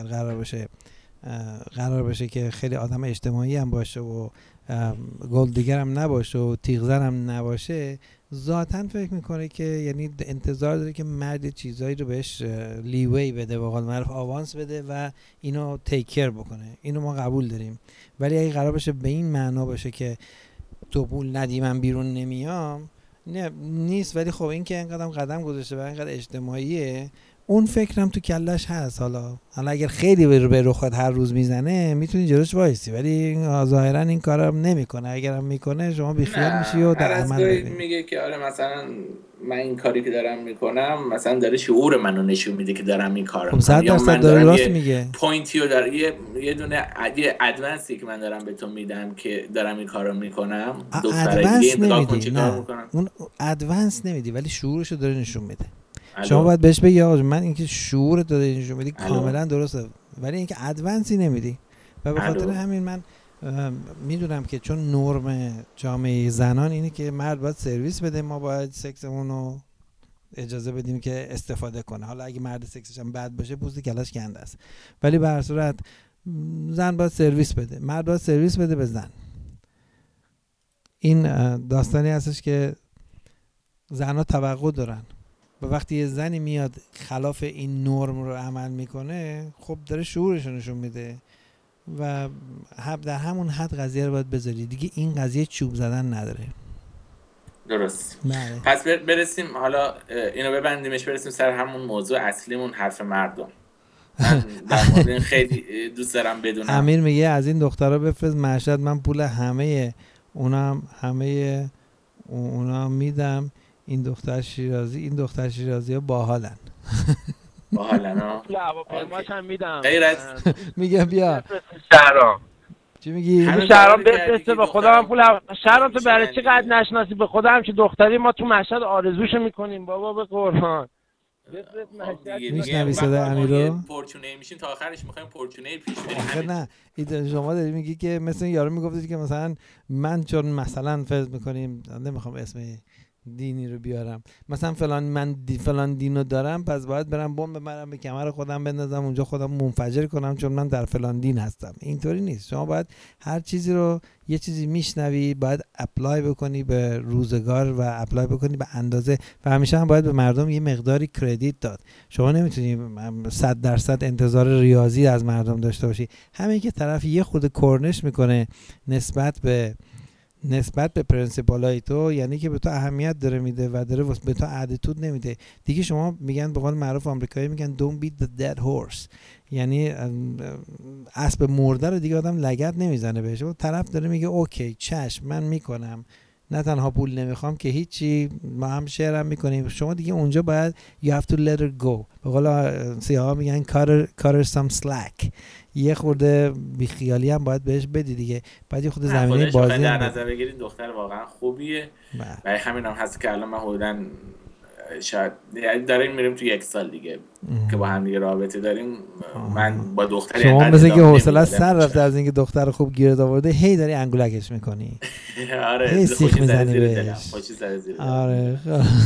قرار بشه که خیلی آدم اجتماعی هم باشه و گل دیگر هم نباشه و تیغ زن هم نباشه، ذاتاً فکر میکنه که یعنی انتظار داره که مرد چیزایی رو بهش لیوی بده، به قول معروف آوانس بده و اینو تیک کیر بکنه. اینو ما قبول داریم، ولی اگه قرار باشه به این معنا باشه که تو پول ندی من بیرون نمیام، نه نیست. ولی خب این که اینقدر قدم گذاشته و اینقدر اجتماعیه، اون فکرم تو کلش هست. حالا اگر خیلی به رخت هر روز میزنه میتونی جلوش وایسی، ولی ظاهرا این کارو نمیکنه. اگرم میکنه شما بیخیال میشی و در عمل میگه که آره مثلا من این کاری که دارم میکنم مثلا داره شعور منو نشون میده که دارم این کارو میکنم. خب 100% داره راست میگه. پوینتیو داره یه دونه ادوانسی که من دارم به تو میدم که دارم این کارو میکنم. دخترای دیگه نگاه کن چیکار میکنن. اون ادوانس نمیدی ولی شعورشو داره نشون میده. شما باید بهش بگی آقا من اینکه شعور داده نشون میدی کاملا درسته، ولی اینکه ادوانسی نمیدی. و به خاطر همین من میدونم که چون نرم جامعه زنان اینه که مرد باید سرویس بده، ما باید سکسمون رو اجازه بدیم که استفاده کنه. حالا اگه مرد سکسش هم بد باشه پوست کلاش کنده است، ولی به هر صورت زن باید سرویس بده، مرد باید سرویس بده به زن. این داستانی هستش که زنها توقع دارن و وقتی یه زنی میاد خلاف این نرم رو عمل میکنه، خب داره شعورش رو نشون میده و در همون حد قضیه رو باید بذاری دیگه. این قضیه چوب زدن نداره. درست. پس برسیم حالا اینو ببندیمش، برسیم سر همون موضوع اصلیمون، حرف مردم. من در مورد این خیلی دوست دارم بدونم. امیر میگه از این دخترها بفرست مشهد، من پول همه اونا میدم. این دختر شیرازی ها باحالن. باحالن ها. هواپیماش هم میدم. میگه بیا. شهرام. چی میگی؟ شهرام بفرسته به خدا من پول شهرام تو برای چی قد نشناسی به خدا هم که دختری ما تو مشهد آرزوشو میکنیم بابا به قرآن. بفرست مشهد. میشنوی صدای امیرو؟ پورچونه میشین تا آخرش میخوایم پورچونه پیش بریم. نه این شما داری میگی که مثلا یارو میگفت که مثلا من چون مثلا فرض میکنیم، نمیخوام اسم دینی رو بیارم، مثلا فلان دینو دارم پس باید برم بمب ببرم به کمر خودم بندازم اونجا خودم منفجر کنم چون من در فلان دین هستم. اینطوری نیست. شما باید هر چیزی رو یه چیزی میشنوی باید اپلای بکنی به روزگار و اپلای بکنی به اندازه و همیشه هم باید به مردم یه مقداری کردیت داد. شما نمیتونی 100% انتظار ریاضی از مردم داشته باشی. همین که طرف یه خود کورنش میکنه نسبت به پرنسیپالای تو، یعنی که به تو اهمیت داره میده و داره به تو اتیتود نمیده دیگه. شما میگن به قول معروف آمریکایی میگن don't beat the dead horse، یعنی اسب مرده رو دیگه آدم لگد نمیزنه بهش. و طرف داره میگه اوکی چشم من میکنم، نه تنها پول نمیخوام که هیچی، ما هم شیر هم میکنیم. شما دیگه اونجا باید you have to let it go. به قول سیاها میگن cut some slack، یه خورده بیخیالی هم باید بهش بدی دیگه. بعد یه خورده زمینه بازی در نظر بگیرید دختر واقعا خوبیه و همین هم هست که الان من حدوداً شاید داریم میریم تو 1 سال دیگه که با هم دیگه رابطه داریم. من با دختری شما مثل که حوصله سر رفته از اینکه دختر خوب گیرت آورده هی داری انگولکش میکنی. آره هی سیخ میزنی بهش. آره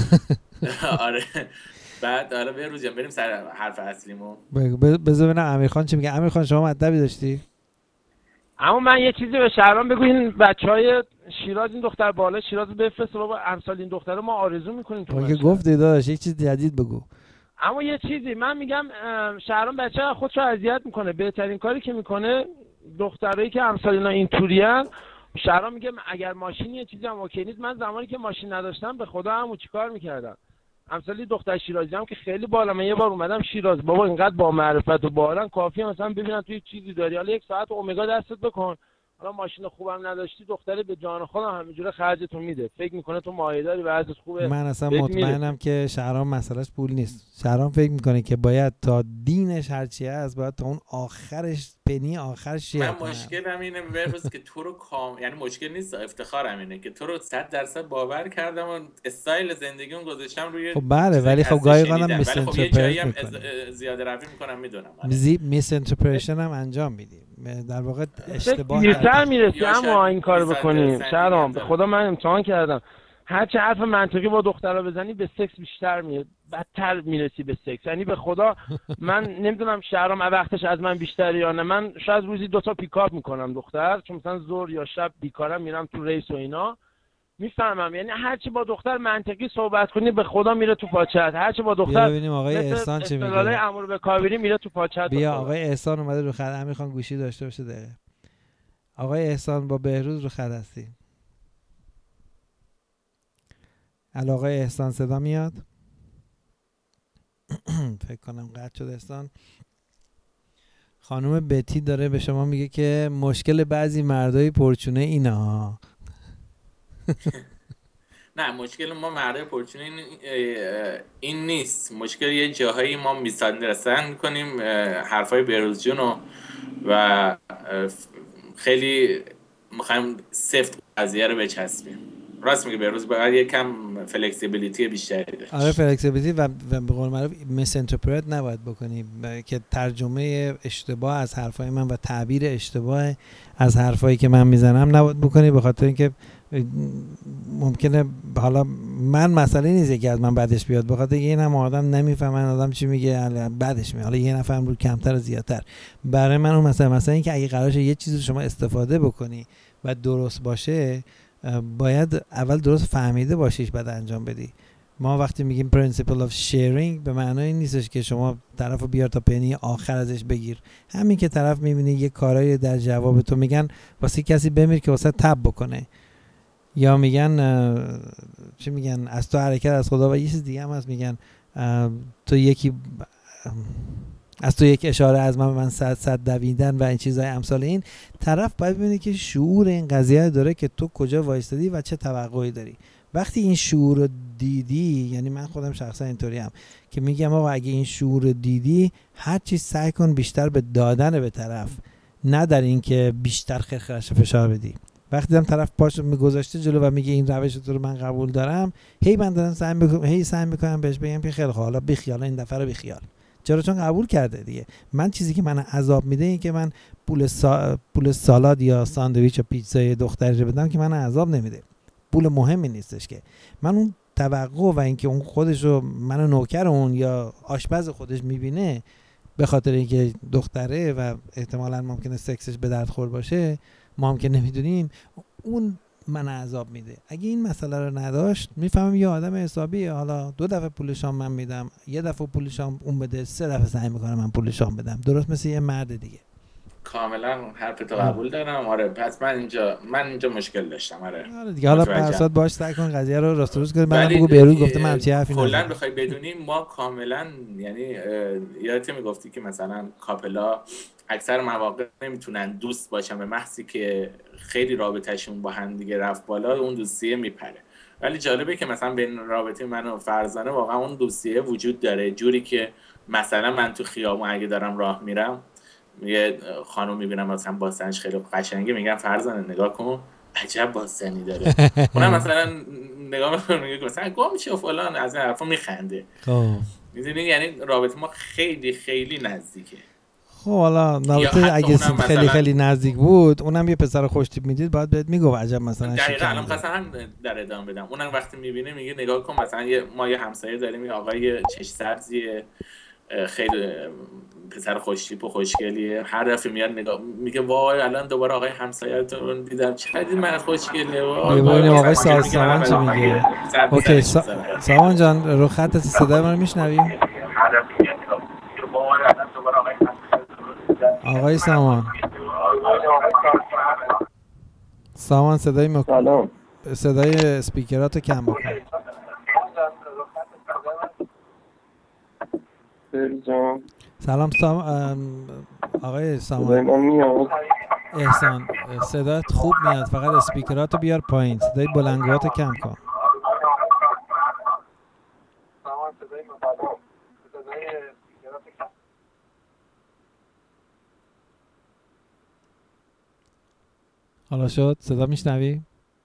آره. بعد حالا بریم سر حرف اصلیمون. بذار ببینم امیر خان چی میگه. امیر خان شما مطلبی داشتی؟ اما من یه چیزی به شهرام بگو، این بچهای شیراز این دختر بالا شیراز بفرسته بابا، امثال این دختر رو ما آرزو میکنیم تو ماشین. گفتی داداش یک چیز جدید بگو. اما یه چیزی من میگم شهرام بچه خودش رو اذیت میکنه. بهترین کاری که میکنه دخترایی که امثال اینا اینطورین، شهرام میگه اگر ماشین یه چیزی هم اوکی نیست، من زمانی که ماشین نداشتم به خدا همون چیکار میکردم. امثالی دختر شیرازی هم که خیلی بالا، من یه بار اومدم شیراز بابا اینقدر با معرفت و بالا کافیه مثلا ببینن توی چیزی داری حالا 1 ساعت اومگا دستت بکن حالا ماشین خوبم نداشتی دختره به جان خودم همینجوره خرجتون میده، فکر میکنه تو مایه‌داری و ازت خوبه. من اصلا مطمئنم که شهرام مسئلهش پول نیست. شهرام فکر میکنه که باید تا دینش هرچی هست باید تا اون آخرش پنی آخرش شیعه کنه. من مشکلم اینه بهروز که تو رو یعنی مشکل نیست، افتخارم اینه که تو رو 100% باور کردم و استایل زندگیم گذاشتم روی. خب بله، ولی خب گاهی قدم میس اینترپرت میکنم، زیاده روی میکنم، میدونم میس اینترپریشن هم انجام میدیم، در واقع اشتباه دیرتر میرسی اما این کارو بکنیم. شهرام به خدا من امتحان کردم، هرچه حرف منطقی با دخترها بزنی به سکس بیشتر میاد، بدتر میرسی به سکس. یعنی به خدا من نمیدونم شهرام وقتش از من بیشتره یا نه، من شاید روزی 2 تا پیکاپ میکنم دختر، چون مثلا ظهر یا شب بیکارم میرم تو ریس و اینا، میفهمم. یعنی هرچی با دختر منطقی صحبت کنی به خدا میره تو پاچت، هرچی با دختر ببینیم آقای احسان چی میگه. استدلال امور به کابری میره تو پاچت. بیا آقای احسان اومده رو خط، امیر خان گوشی داشته باشه دقیقه. آقای احسان با بهروز رو خط هستی. آقای احسان صدا میاد؟ فکر کنم قطع شد احسان. خانم بتی داره به شما میگه که مشکل بعضی مردای پرچونه اینه ها. نه مشکل ما مردای پرچونه این نیست، مشکل یه جاهایی ما میساندرستند میکنیم حرفای بهروز جون و خیلی میخوایم سفت قضیه رو بچسبیم. راست میگه بهروز، باید یکم فلکسیبیلیتی بیشتری داشت. آره فلکسیبیلیتی و به قول معروف میس اینترپرت نباید بکنی که ترجمه اشتباه از حرفای من و تعبیر اشتباه از حرفایی که من میزنم نباید بکنی، به خاطر اینکه ممکنه حالا من مسئله نیست که از من بعدش بیاد، به خاطر این هم آدم نمیفهمن آدم چی میگه بعدش میاد، حالا یه نفر رو کمتر و زیادتر. برای من اون مثلا اینکه اگه قراره یه چیزی شما استفاده بکنی و درست باشه باید اول درست فهمیده باشیش بعد انجام بدی. ما وقتی میگیم principle of sharing به معنای نیستش که شما طرفو بیار تا پنی آخر ازش بگیر. همین که طرف میبینی یه کارایی در جواب تو میگن واسه کسی بمیر که واسه تب بکنه، یا میگن چی میگن از تو حرکت از خدا، و یه چیز دیگه هم هست میگن تو یکی از تو یک اشاره از من به من صد دویدن و این چیزای امثال این. طرف باید ببینه که شعور این قضیه داره که تو کجا وایستادی و چه توقعی داری. وقتی این شعور رو دیدی، یعنی من خودم شخصا اینطوری هم که میگم آقا اگه این شعور رو دیدی هر چیز سعی کن بیشتر به دادن به طرف، نه در این که بیشتر خرخرش فشار بدی. وقتی دیدم طرف پاشو میگذاشته جلو و میگه این روش تو رو من قبول دارم، هی من دارم سعی میکنم بهش بگم که خیلی حالا بی خیال، این دفعه رو بی خیال. چرا؟ چون قبول کرده دیگه. من چیزی که من عذاب میده این که من پول سالاد یا ساندویچ یا پیتزای دختری رو بدم که من عذاب نمیده. پول مهمی نیستش که من اون توقع و اینکه اون خودش رو منو نوکر اون یا آشپز خودش میبینه به خاطر اینکه دختره و احتمالاً ممکنه سکسش به درد خور باشه، ما هم که نمیدونیم، اون من عذاب میده. اگه این مسئله رو نداشت میفهمم یه آدم حسابیه، حالا 2 دفعه پول شام من میدم، 1 دفعه پول شام اون بده، 3 دفعه سعی میکنم من پول شام بدم، درست مثل یه مرد دیگه. کاملا حرفتو قبول دارم. آره پس من اینجا مشکل داشتم. آره دیگه حالا پرسات باش سعی کن قضیه رو راست درست کنی. منم بگو بهروز گفته من همچین حرفی ندارم. کلا بخوای بدونیم ما کاملا، یعنی یادت میگفتی که مثلا کاپلا اکثر مواقع نمیتونن دوست باشن به محضی که خیلی رابطهشون با هم دیگه رفت بالا اون دوستیه میپره. ولی جالبه که مثلا بین رابطه من و فرزانه واقعا اون دوستیه وجود داره، جوری که مثلا من تو خیابون اگه دارم راه میرم یه خانم میبینم مثلا باسنش خیلی قشنگه، میگم فرزانه نگاه کن عجب باسنی داره. اونم مثلا نگاه میکنه میگه مثلا گم چه فلان، از این حرفا میخنده. میدونی یعنی رابطه ما خیلی خیلی نزدیکه. خب حالا رابطه اگه خیلی خیلی نزدیک بود اونم یه پسر خوش تیپ میدید باید بهت میگفت عجب مثلا دقیقاً الان مثلا در ادامه بدم. اونم وقتی میبینه میگه نگاه کن مثلا ما یه همسایه داریم، یه آقای چش سبزیه خیلی پسر خوشتیپ و خوشگلیه، هر دفعه میاد نگاه میگه وای الان دوباره آقای همسایه‌تون دیدم چقدر مرد خوشگله. ببینیم آقای سامان چی میگه. اوکی سامان جان رو خط صدای من رو میشنویم؟ آقای سامان صدای صدای اسپیکراتو کم بکن. سلام آقای سامان. احسان صدات خوب میاد، فقط اسپیکراتو بیار پایین، صدای بلندگوهاتو کم کن. حالا شد؟ صدا میشنوی؟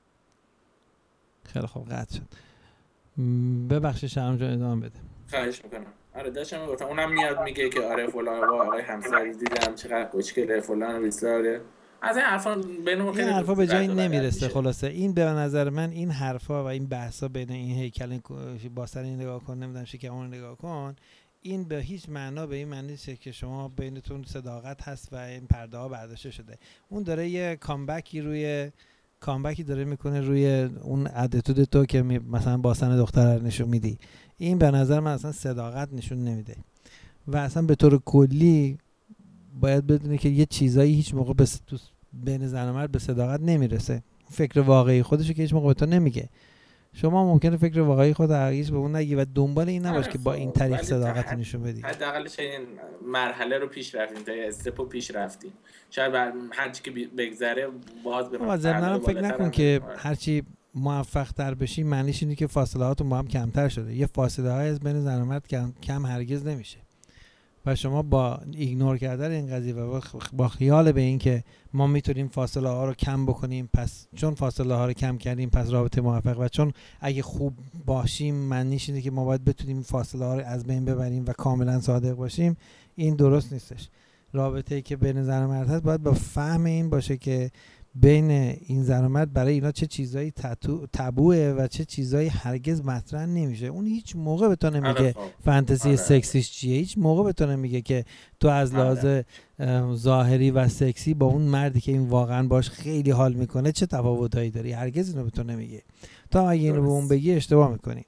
خیلی خوب قطع شد. ببخشید شرم جان ادامه بده. خواهش میکنم. آره داشتم میگفتم اونم میاد میگه که آره فلان آقای همسری دیدم چقدر خوشگله فلان بیساره. از این حرفا بینمون خیلی این حرفا به جایی نمیرسه. خلاصه این به نظر من این حرفا و این بحثا بین این هیکل باسر این نگاه کن نمیدونم شکمون نگاه کن، این به هیچ معنا به این معنی نیست که شما بینتون صداقت هست و این پرده ها برداشته شده. اون داره یه کامبکی داره میکنه روی اون اتیتود تو که مثلا باسن دختر نشون میدی. این به نظر من اصلا صداقت نشون نمیده و اصلا به طور کلی باید بدونی که یه چیزایی هیچ موقع بین زن و مرد به صداقت نمیرسه. فکر واقعی خودشو که هیچ موقع به تو نمیگه. شما ممکنه فکر واقعی خود هرگز به اون نگی و دنبال این نباش که با این طریق صداقت نشون بدی. حداقلش این مرحله رو پیش رفتیم، تا استپو پیش رفتیم. شاید هرچی که بگذره باز به ما ضمناً فکر نکن که هرچی موفق تر بشی معنیش اینه که فاصله هاتون با هم کمتر شده. یه فاصله های از بین زن و مرد کم هرگز نمیشه و شما با ایگنور کردن این قضیه و با خیال به این که ما میتونیم فاصله ها رو کم بکنیم، پس چون فاصله ها رو کم کردیم پس رابطه موفق، و چون اگه خوب باشیم معنیش اینه که ما باید بتونیم فاصله ها رو از بین ببریم و کاملا صادق باشیم، این درست نیستش. رابطه‌ای که بین زن و مرد هست باید با فهم این باشه که بین این زن و مرد برای اینا چه چیزایی تابوئه و چه چیزایی هرگز مطرح نمیشه. اون هیچ موقع به تو نمیگه فانتزی سکسیش چیه، هیچ موقع به تو نمیگه که تو از لحاظ ظاهری و سکسی با اون مردی که این واقعا باش خیلی حال میکنه چه تفاوتایی داری، هرگز اینو به تو نمیگه. تو اگه اینو به اون بگی اشتباه میکنی.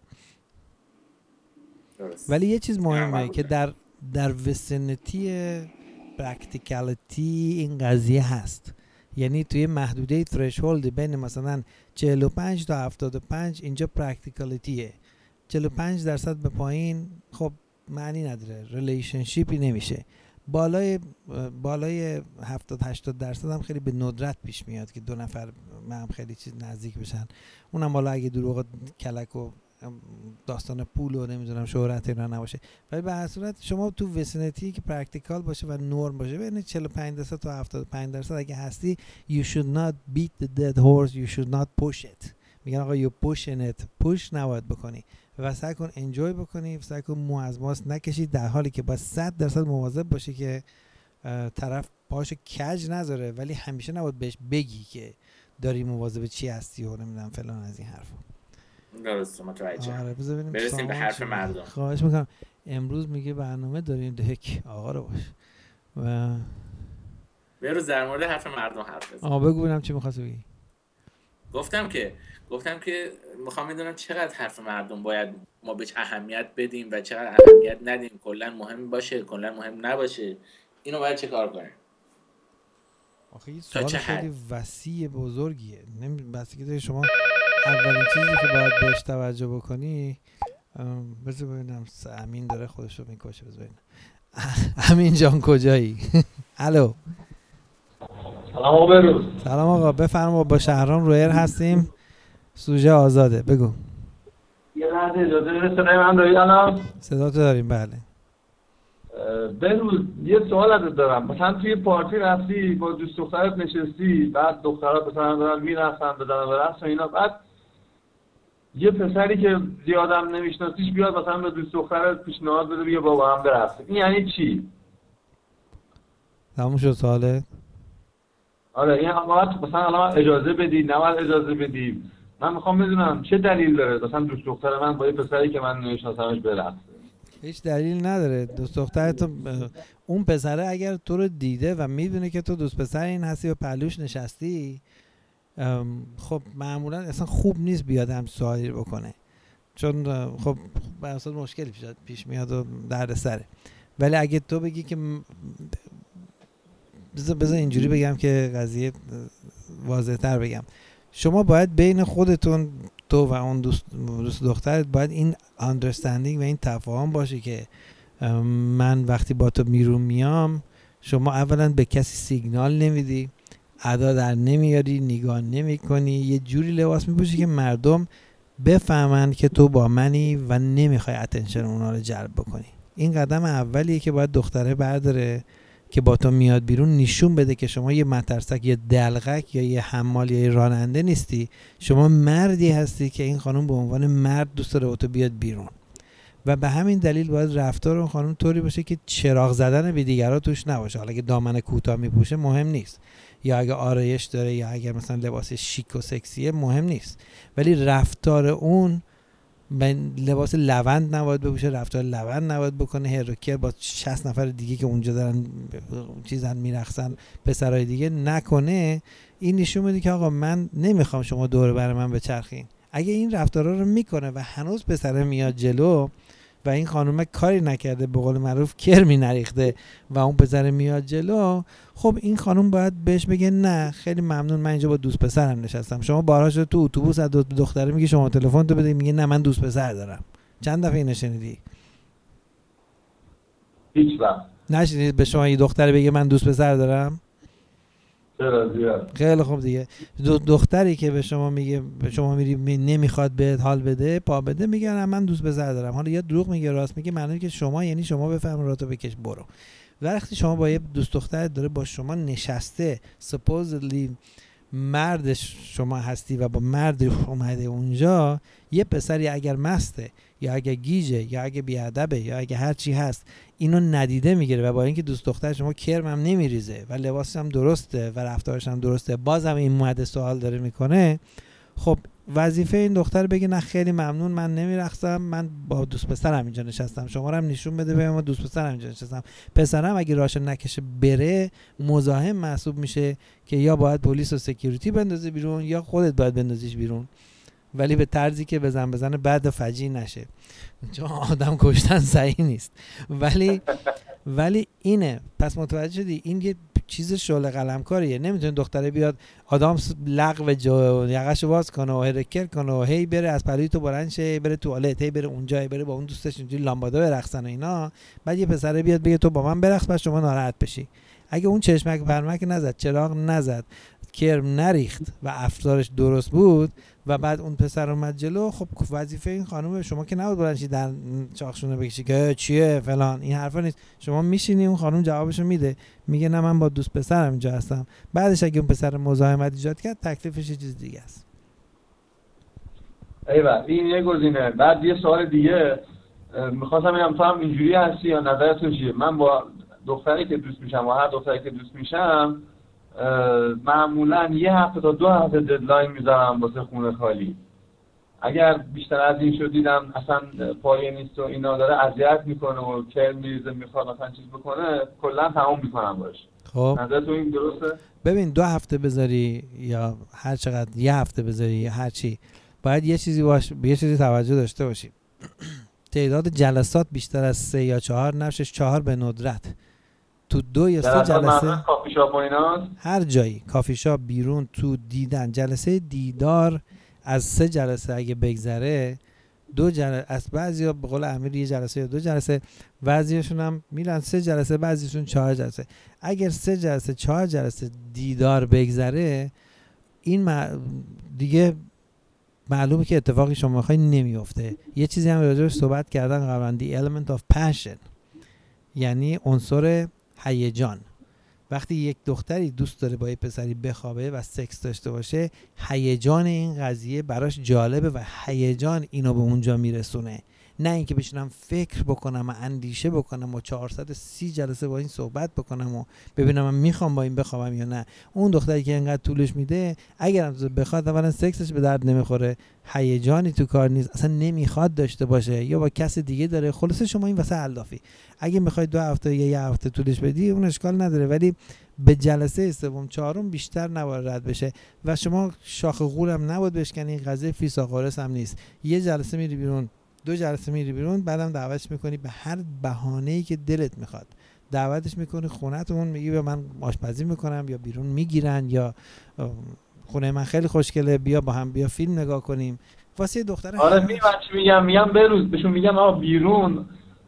ولی یه چیز مهمه که در وسنتی پرکتیکالیتی این قضیه هست، یعنی توی محدوده ترشولد بین مثلا 45 تا 75 اینجا پرکتیکالیتیه. 45% به پایین خب معنی نداره، ریلیشنشیپی نمیشه. بالای 70-80% هم خیلی به ندرت پیش میاد که دو نفر هم خیلی چیز نزدیک بشن. اونم بالا اگه دروغ کلک و داستان پول و نمیدونم شهرت اینا نباشه. ولی به هر صورت شما تو وسنتی که پرکتیکال باشه و نرم باشه بین 45% تا 75% اگه هستی you should not beat the dead horse, you should not push it. میگن آقا you pushing it، push نباید بکنی و سعی کن انجوی بکنی، سعی کن مو از ماست نکشی، در حالی که با 100% مواظب باشی که طرف پاشو کج نذاره، ولی همیشه نباید بهش بگی که داری مواظب چی هستی و نمیدونم فلان از این حرفا. درسته متوجه. آره برسیم به حرف مردم. خواهش میکنم. امروز میگه برنامه داریم دک آقا رو باش و بروز در مورد حرف مردم حرف بزن. بگو ببینم چی می‌خواستی بگی. گفتم که میخوام بدونم چقدر حرف مردم باید ما بهش اهمیت بدیم و چقدر اهمیت ندیم، کلا مهم باشه کلا مهم نباشه، اینو باید چه کار کنیم؟ آخه این سوال خیلی وسیع بزرگیه. بس که شما اولین چیزی که باید بهش توجه بکنی، بذار ببینم امین داره خودش رو میکشه، بذار ببینم امین جان کجایی؟ الو سلام آقا بروز. سلام آقا بفرما، با شهرام رویر هستیم، سوژه آزاده، بگو. یه لحظه اجازه بده، صدای من دارید الان؟ صدا تو داریم بله. بروز یه سوال ازت دارم، مثلا توی پارتی رفتی با دوست دخترت نشستی، بعد دخترها مثلا دارن میرقصن بدن به رقص و اینا، بعد یه پسری که زیادم نمیشناسیش بیاد مثلا به دوست دخترت پیشنهاد بده بیا با هم برقصیم، این یعنی چی؟ تموم شد سواله؟ آره این باید مثلا الان اجازه بدی نباید اجازه بدی؟ من میخوام بدونم چه دلیل داره مثلا دوست دختر من با یه پسری که من نمیشناسمش برقصه؟ هیچ دلیل نداره. دوست دخترت اون پسره اگر تو رو دیده و میدونه که تو دوست پسر این هستی و پهلوش نشستی، خب معمولا اصلا خوب نیست بیاد هم سوالی رو بکنه، چون خب به اساس مشکلی پیش میاد و درد سره. ولی اگه تو بگی که بذار اینجوری بگم که قضیه واضح تر بگم، شما باید بین خودتون تو و اون دوست دخترت باید این understanding و این تفاهم باشه که من وقتی با تو میام شما اولا به کسی سیگنال نمیدی، ادا در نمیاری، نگاه نمی کنی، یه جوری لباس میپوشی که مردم بفهمن که تو با منی و نمیخوای اتنشن اونا رو جلب بکنی. این قدم اولیه که باید دختره برداره که با تو میاد بیرون، نشون بده که شما یه مترسک، یه دلغک یا یه حمال یا یه راننده نیستی، شما مردی هستی که این خانم به عنوان مرد دوست داره با تو بیاد بیرون. و به همین دلیل باید رفتار اون خانم طوری باشه که چراغ زدن به دیگران توش نباشه. حالا اگه دامن کوتاه میپوشه مهم نیست، یا اگه آرایش داره، یا اگر مثلا لباس شیک و سکسیه مهم نیست، ولی رفتار اون لباس لوند نباید بپوشه، رفتار لوند نباید بکنه، هروکر با 60 نفر دیگه که اونجا دارن چیزن میرقصن پسرای دیگه نکنه. این نشون میده که آقا من نمیخوام شما دور بر من بچرخین. اگه این رفتارا رو میکنه و هنوز پسره میاد جلو و این خانومه کاری نکرده، به قول معروف کرمی نریخته و اون پسر میاد جلو، خب این خانوم باید بهش بگه نه خیلی ممنون، من اینجا با دوست پسرم نشستم. شما بارها شده تو اتوبوس از دختره میگه شما تلفن تو بده، میگه نه من دوست پسر دارم. چند دفعه اینو شنیدی؟ هیچ وقت نشنیدید به شما یه دختره بگه من دوست پسر دارم؟ چرا؟ خیلی خوب دیگه. دختری که به شما میگه، به شما میری نمیخواد بهت حال بده، پا بده، میگه نه من دوست پسر دارم. حالا یا دروغ میگه راست میگه، معنی که شما یعنی شما بفهم راتو بکش برو. وقتی شما با یه دوست دختر داره با شما نشسته، supposedly مرد شما هستی و با مرد اومده اونجا، یه پسری اگر مسته یا اگر گیجه یا اگر بیادبه یا اگر هر چی هست اینو ندیده میگیره و با اینکه دوست دختر شما کرم هم نمیریزه و لباسش هم درسته و رفتارش هم درسته، بازم این اومده سوال داره میکنه، خب وظیفه این دختر بگه نه خیلی ممنون، من نمیرقصم، من با دوست پسرم اینجا نشستم، شما رو هم نشون بده به ما دوست پسرم اینجا نشستم. پسرم اگه راش نکشه بره مزاحم محسوب میشه که یا باید پلیس و سکیوریتی بندازه بیرون یا خودت باید بندازیش بیرون، ولی به طرزی که بزن بعد فجی نشه، چون آدم کشتن صحیح نیست. ولی اینه. پس متوجه شدی این یه چیز شعله قلمکاریه. نمیتونه دختره بیاد آدم لغو یقش باز کنه و هرکر کنه و هی بره از پلوی تو بلند شه، بره توالت، هی بره اونجا، هی بره با اون دوستش اینجوری لامبادا برقصن و اینا، بعد یه پسره بیاد بگه تو با من برقص، بعد شما ناراحت بشی. اگه اون چشمک پرمک نزد، چراغ نزد، کرم نریخت و افطارش درست بود و بعد اون پسر اومد جلو، خب وظیفه این خانومه. شما که نباید بلند شی در چاخشونه بکشی که چیه فلان، این حرفا نیست. شما میشینی، اون خانوم جوابشو میده، میگه نه من با دوست پسرم اینجا هستم. بعدش اگه اون پسر مزاحمت ایجاد کرد، تکلیفش یه چیز دیگه است. ایول، این یه گزینه. بعد یه سوال دیگه می‌خواستم ببینم تو هم اینجوری هستی یا نظرت چیه؟ من با دختری که دوست میشم و هر دختری که دوست میشم معمولا 1 هفته تا 2 هفته ددلاین میذارم واسه خونه خالی. اگر بیشتر از این شد دیدم اصلا پایه نیست و اینا داره اذیت میکنه و کرم میریزه، میخواد مثلا چیز بکنه، کلا تمام میکنم باش. خب نظر تو این درسته؟ ببین 2 هفته بذاری یا هر چقدر، 1 هفته بذاری یا هر چی، باید یه چیزی به یه چیزی توجه داشته باشی. تعداد جلسات بیشتر از 3 یا 4 نفشش 4 به ندرت. تو 2 یا 3 جلسه کافی شاپ و اینا، هر جایی، کافی شاپ، بیرون، تو دیدن، جلسه دیدار از 3 جلسه اگه بگذره، 2 جلسه از بعضیا به قول امیر 1 جلسه یا 2 جلسه، بعضیاشون هم میرن 3 جلسه، بعضیشون 4 جلسه. اگر 3 جلسه 4 جلسه دیدار بگذره، این دیگه معلومه که اتفاقی شما میخوای نمیفته. یه چیزی هم راجعش صحبت کردن قبلا، the element of passion، یعنی عنصر هیجان. وقتی یک دختری دوست داره با یه پسری بخوابه و سکس داشته باشه، هیجان این قضیه براش جالبه و هیجان اینو به اونجا میرسونه، نه اینکه بشینم فکر بکنم و اندیشه بکنم و 430 جلسه با این صحبت بکنم و ببینم من میخوام با این بخوابم یا نه. اون دختری که اینقدر طولش میده، اگرم بخواد اولا سکسش به درد نمیخوره، هیجانی تو کار نیست، اصلا نمیخواد داشته باشه یا با کس دیگه داره، خلاصه شما این واسه علافی. اگه میخوای 2 هفته یا 1 هفته طولش بدی اون اشکال نداره، ولی به جلسه سوم چهارم بیشتر نباید رد بشه و شما شاخ غولم نباید بشکنی. این قضیه فیساغورس هم نیست. 1 جلسه میری بیرون، 2 جلسه میری بیرون، بعدم دعوتش میکنی به هر بهانه‌ای که دلت میخواد، دعوتش میکنی خونه‌تون، میگی به من آشپزی میکنم یا بیرون میگیرن یا خونه من خیلی خوشگله، بیا با هم بیا فیلم نگاه کنیم. واسه دختر آره میگم بروز بهشون میگم آقا بیرون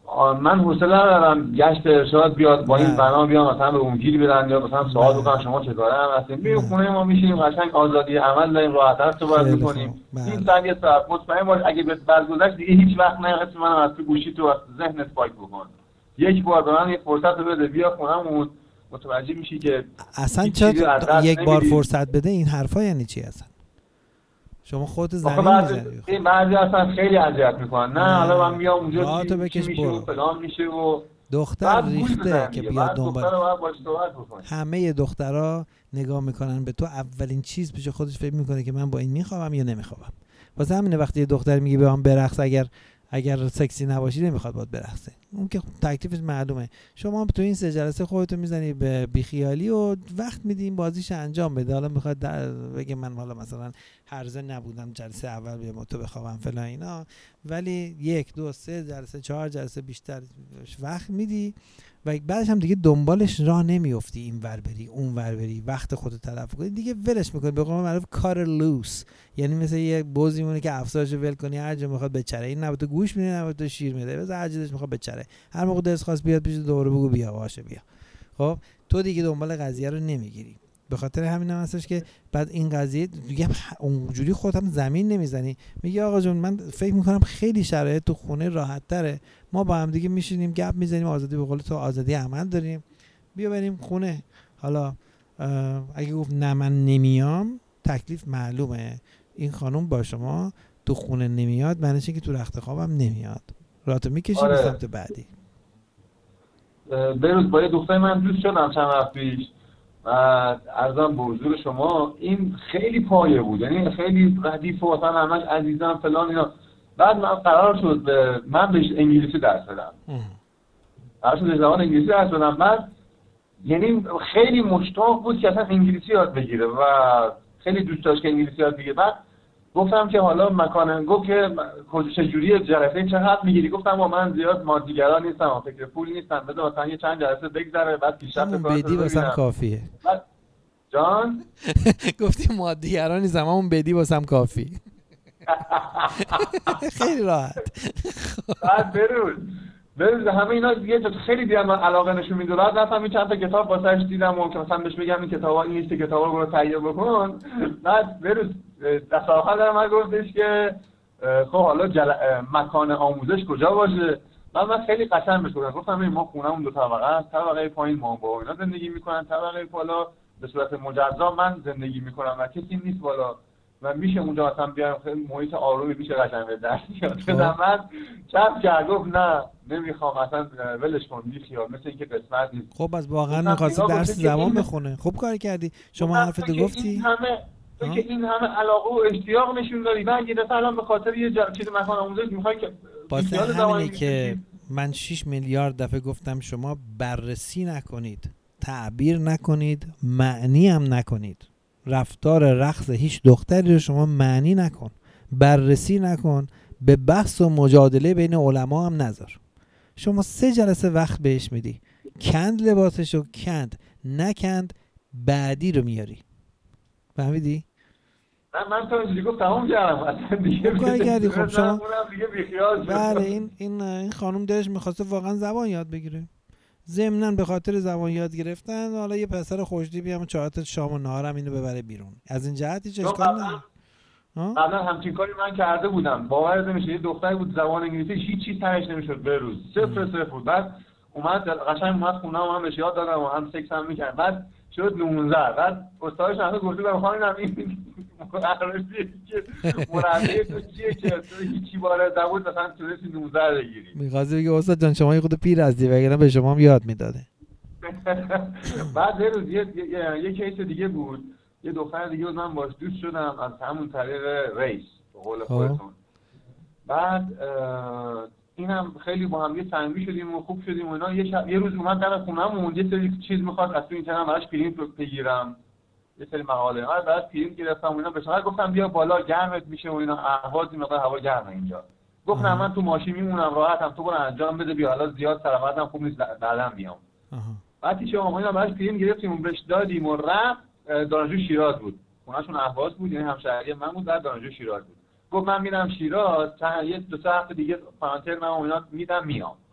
من حوصله ندارم گشت ارشاد بیاد با این بنا بیام مثلا به اون گیری بدن یا مثلا سوال بکنن شما چه کاره هم هستین. میریم خونه ما میشینیم قشنگ آزادی عمل داریم، راحت‌تر صحبت می‌کنیم. این ساعت مطمئن باش اگه به برگذشت دیگه هیچ وقت نمی‌خواد منم از تو گوشی تو از ذهنت پاک بکن. یک بار به من یه فرصت بده بیا خونمون، متوجه میشی که اصلا چرا یک بار فرصت بده این حرفا یعنی چی اصلا؟ شما خودت زمین میزنی. این بعضی اصلا خیلی اذیت میکنن. نه حالا من میام اونجا تو بکش برو فلان میشه و دختر ریخته که بیاد دنبال. همه دخترها نگاه میکنن به تو، اولین چیز پیش خودش فکر میکنه که من با این میخوام یا نمیخوام. واسه همینه وقتی یه دختر میگه به من برقص، اگر سکسی نباشی نمیخواد باید برقصه. اون که تکلیفش معلومه. شما تو این 3 جلسه خودتو میزنی به بیخیالی و وقت میدی این بازیش انجام بده. حالا میخواد بگه من حالا مثلا هرزه نبودم جلسه اول بیام تو بخوام فلان اینا، ولی 1 2 3 جلسه 4 جلسه بیشتر وقت میدی و بعدش هم دیگه دنبالش راه نمیافتی، این ور بری اون ور بری، وقت خودت تلف کنی دیگه، ولش میکنی. به قول معروف کار لوس، یعنی مثل یه بز میمونه که افسارشو ول کنی هر جا میخواد بچره. این نبود تو گوش میده، نبود تو شیر میده، بس هر جاش میخواد بچره. هر موقع دلش خواست بیاد پیش دوره بگو بیا باشه بیا. خب تو دیگه دنبال قضیه رو نمیگیری. به خاطر همین هم هستش که بعد این قضیه دیگه اونجوری خودت هم زمین نمیزنی. میگی آقا جون من فکر میکنم خیلی شرایط تو خونه راحت تره، ما با هم دیگه میشینیم گپ میزنیم، آزادی به قول تو آزادی عمل داریم، بیا بریم خونه. حالا اگه گفت نه من نمیام، تکلیف معلومه. این خانم با شما تو خونه نمیاد، معنیش که تو رخت خوابم نمیاد. راتو میکشی به سمت بعدی. بروز با یه دختر من دوست شدم چند وقت پیش و عرضم به حضور شما این خیلی پایه بود، یعنی خیلی ردیف و اصلا همش عزیزم فلان اینا. بعد من قرار شد من بهش انگلیسی درس بدم. قرار شد زبان انگلیسی درس بدم. بعد یعنی خیلی مشتاق بود که اصلا انگلیسی یاد بگیره و خیلی دوست داشت که انگلیسی یاد بگیره. بعد گفتم که حالا مکان، گفت که چجوریه جلسه چقدر میگیری؟ گفتم من زیاد مادیگرا نیستم، فکر پول نیستم، بذار مثلا یه چند جلسه بگذره بعد پیشرفت کنم. بدی واسم کافیه. جان گفتی مادیگرا نیستم، اون بدی واسم کافی. خیلی راحت. بعد بروز همه اینا دیگه خیلی دیگه من علاقه نشون میده. بعد رفتم چند تا کتاب واسش دیدم و که مثلا بهش بگم این کتابا این لیست کتابا رو برو تهیه بکن. بعد بروز دست آخر دارم من گفتش که خب حالا مکان آموزش کجا باشه؟ من خیلی قشنگ بهش گفتم ما خونمون 2 طبقه است، طبقه پایین ما با اینا زندگی میکنن، طبقه بالا به صورت مجزا من زندگی میکنم و کسی نیست بالا و میشه اونجا مثلا بیارم خیلی محیط آرومی میشه قشنگ به دست بیاد. من چپ کرد گفت نه نمیخوام اصلا ولش کن بی خیال، مثل اینکه قسمت نیست. خب از واقعا می‌خواستی درس زبان بخونه. خوب کار کردی. شما حرفتو گفتی. این همه علاقه و اشتیاق نشون دادی. بعد یه دفعه الان به خاطر یه چیز مکان آموزش میخوای که واسه همینه که من 6 میلیارد دفعه گفتم شما بررسی نکنید، تعبیر نکنید، معنی هم نکنید. رفتار رقص هیچ دختری رو شما معنی نکن، بررسی نکن، به بحث و مجادله بین علما هم نذار. شما 3 جلسه وقت بهش میدی، کند لباسشو کند، نکند بعدی رو میاری. فهمیدی؟ من تا اینجوری گفت تمام کردم اصلا دیگه. کاری کردی. خب شما دیگه بیخیال شد. بله این خانم دلش میخواسته واقعا زبان یاد بگیره. ضمناً به خاطر زبان یاد گرفتن حالا یه پسر خوشتیپی هم چهارت شام و نهارم اینو ببره بیرون. از این جهت هیچ اشکال نداره. قبلا همچین کاری من کرده بودم. باور نمیشه یه دختری بود زبان انگلیسی هیچ چیز تهش نمیشد به روز. 0 بود. بعد قشنگ اومد خونه و من بهش یاد دادم و هم سکس هم می‌کرد. بعد شد 19. بعد استادش هم گفت بخوام این معرفی که مربی تو چیه که تو هیچی وارد نبود مثلا تونستی 19 بگیری. می‌خواستی بگی استاد جان شما یه خود پیر هستی وگرنه به شما هم یاد میداده. بعد یه روز یه کیس دیگه بود. یه دختر دیگه بود من باش دوست شدم از همون طریق ریس به قول خودتون. بعد اینم خیلی با هم یه صمیمی شدیم و خوب شدیم و اینا. یه روز اومد در خونه‌مون یه سری چیز می‌خواست از تو اینترنت براش پرینت بگیرم، یه سری مقاله ها بعد پرینت گرفتم و اینا. بهش گفتم بیا بالا گرمت میشه و اینا، اهوازی مقدار هوا گرمه اینجا. گفتم من تو ماشین میمونم راحتم، تو برو انجام بده بیا، حالا زیاد سلامتم خوب نیست بعدم میام. بعد چه اومدیم براش پرینت گرفتیم و بهش دادیم و رفت. دانشجو شیراز بود، خونه‌شون اهواز بود، یعنی همشهری من بود، بعد دانشجو شیراز بود. گفت من میرم شیراز، یه 2 هفته دیگه پرانتر من و اینا میدم میام.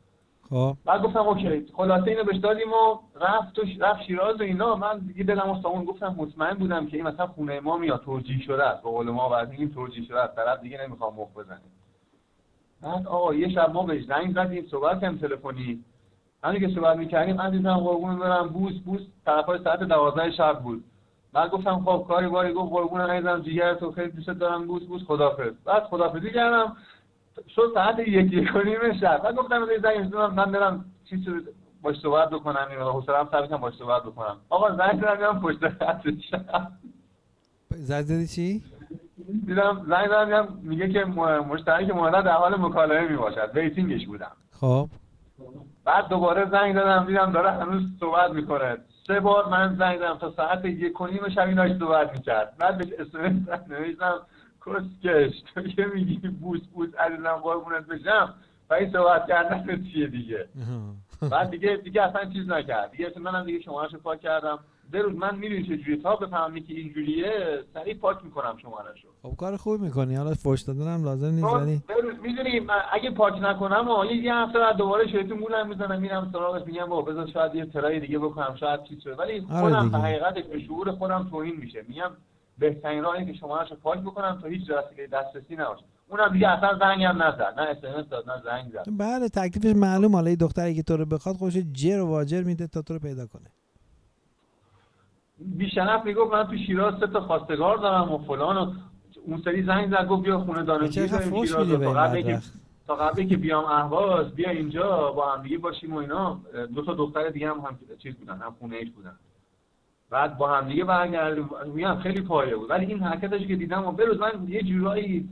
خب بعد گفتم اوکی، خلاصه اینو بهش دادیم و رفت شیراز و اینا. من دیگه دلم افتاد، گفتم مطمئن بودم که این مثلا خونه ما میاد توجیه شده است، به قول ما بعد این توجیه شده است، طرف دیگه نمیخوام مخ بزنه. بعد آقا یه شب ما بهش زنگ زدیم، صحبت کردیم تلفنی. همین که صحبت می‌کردیم من دیدم قربون برم بوس طرفای ساعت 12 شب بود. بعد گفتم خب کاری باری، گفت قربون عزیزم جیگر تو خیلی دوست دارم، بوس خدافظ. بعد خدافظی کردم، شد ساعت 1:30 شب. بعد گفتم به زنگ بزنم من برم چیزی باش صحبت بکنم، اینا حوصله‌ام سر کنم باش صحبت بکنم. آقا زنگ زدم پشت خط شب. زدی چی؟ دیدم زنگ زدم میگه که مشتری که مهلت در حال مکالمه میباشد، ویتینگش بودم. خب بعد دوباره زنگ زدم دیدم داره هنوز صحبت میکنه. 3 بار من زنگ زدم تا ساعت 1:30 شب این داشت صحبت میکرد. بعد بهش اسمس نوشتم کسکش تو که میگی بوس عزیزم قربونت بشم و این صحبت کردن چیه دیگه. بعد دیگه اصلا چیز نکرد دیگه. منم دیگه شماره‌شو پاک کردم. بروز من میدونی چجوری تا بفهمی که اینجوریه سریع پاک میکنم شماره‌شو. خب کار خوب میکنی، حالا فوش دادن هم لازم نیست. ولی بروز میدونی اگه پاک نکنم یه هفته بعد دوباره شیطون گولم میزنم میرم سراغش میگم بابا بذار شاید یه ترای دیگه بکنم شاید چیز شه، ولی خودم به حقیقتش به شعور خودم توهین میشه. میگم بهترین راه اینه که شماره‌شو پاک بکنم تا هیچ وسیله دسترسی نباشه. اونم دیگه اصلا زنگ هم نزد، نه اس داد نه زنگ زد. بله تکلیفش معلوم، حالا این دختری که تو رو بخواد خودش جر و واجر میده تا تو رو پیدا کنه. بیشنف میگفت من تو شیراز 3 تا خواستگار دارم و فلان و اون سری زنگ زد گفت بیا خونه دانشجویی داریم شیراز تا قبلی که بیام اهواز بیا اینجا با هم دیگه باشیم و اینا. 2 تا دختر دیگه هم چیز بودن، هم خونه ایش بودن. بعد با هم دیگه برگردیم. میگم خیلی پایه بود، ولی این حرکتش که دیدم و بروز من یه جورایی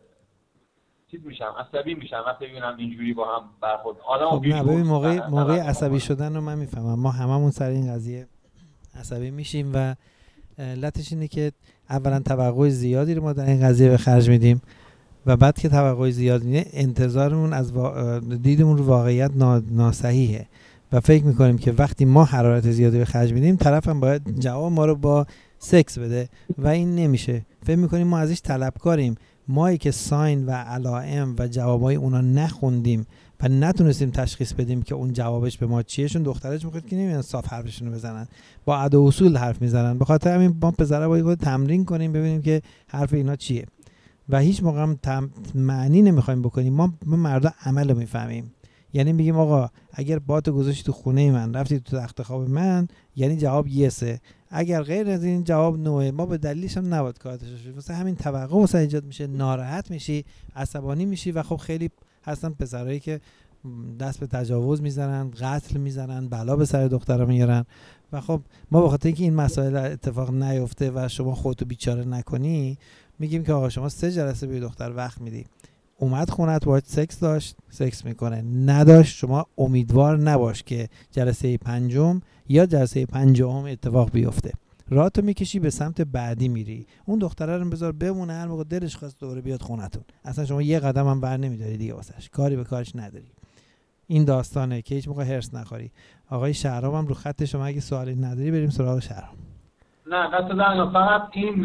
چیز میشم، عصبی میشم وقتی ببینم اینجوری با هم برخورد آدمو. خب نه ببین موقع عصبی شدن رو من میفهمم، ما هممون سر این قضیه عصبی میشیم و علتش اینه که اولا توقع زیادی رو ما در این قضیه به خرج میدیم و بعد که توقع زیاد اینه انتظارمون از دیدمون رو واقعیت ناصحیحه و فکر میکنیم که وقتی ما حرارت زیادی به خرج میدیم طرف هم باید جواب ما رو با سکس بده و این نمیشه. فکر میکنیم ما ازش طلبکاریم. مایی که ساین و علائم و جوابای اونا نخوندیم و نتونستیم تشخیص بدیم که اون جوابش به ما چیه، چون دخترش میخواد که نمیدونن صاف حرفشون رو بزنن، با ادا و اصول حرف میزنن. به خاطر همین ما پسرا باید تمرین کنیم ببینیم که حرف اینا چیه و هیچ موقع هم معنی نمیخوایم بکنیم. ما مردا عمل رو میفهمیم. یعنی میگیم آقا اگر باتو گذاشتی تو خونه من رفتی تو تخت خواب من یعنی جواب یسه، اگر غیر از این جواب نوه. ما به دلیلش هم نباید کارتش رو. واسه همین توقع واسه ایجاد میشه، ناراحت میشی، عصبانی میشی و خب خیلی هستن پسرایی که دست به تجاوز میزنن، قتل میزنن، بلا به سر دخترها میارن و خب ما به خاطر اینکه این مسائل اتفاق نیفته و شما خودتو بیچاره نکنی میگیم که آقا شما 3 جلسه به دختر وقت میدی، اومد خونت باید سکس داشت سکس میکنه، نداشت شما امیدوار نباش که جلسه 5 یا جلسه 5 اتفاق بیفته. راهتو میکشی به سمت بعدی میری، اون دختره رو بذار بمونه، هر موقع دلش خواست دوباره بیاد خونتون. اصلا شما یه قدم هم بر نمیداری دیگه، واسش کاری به کارش نداری. این داستانه که هیچ موقع هرس نخوری. آقای شهرام هم رو خط شما، اگه سوالی نداری بریم سراغ شهرام. نه قصد فقط این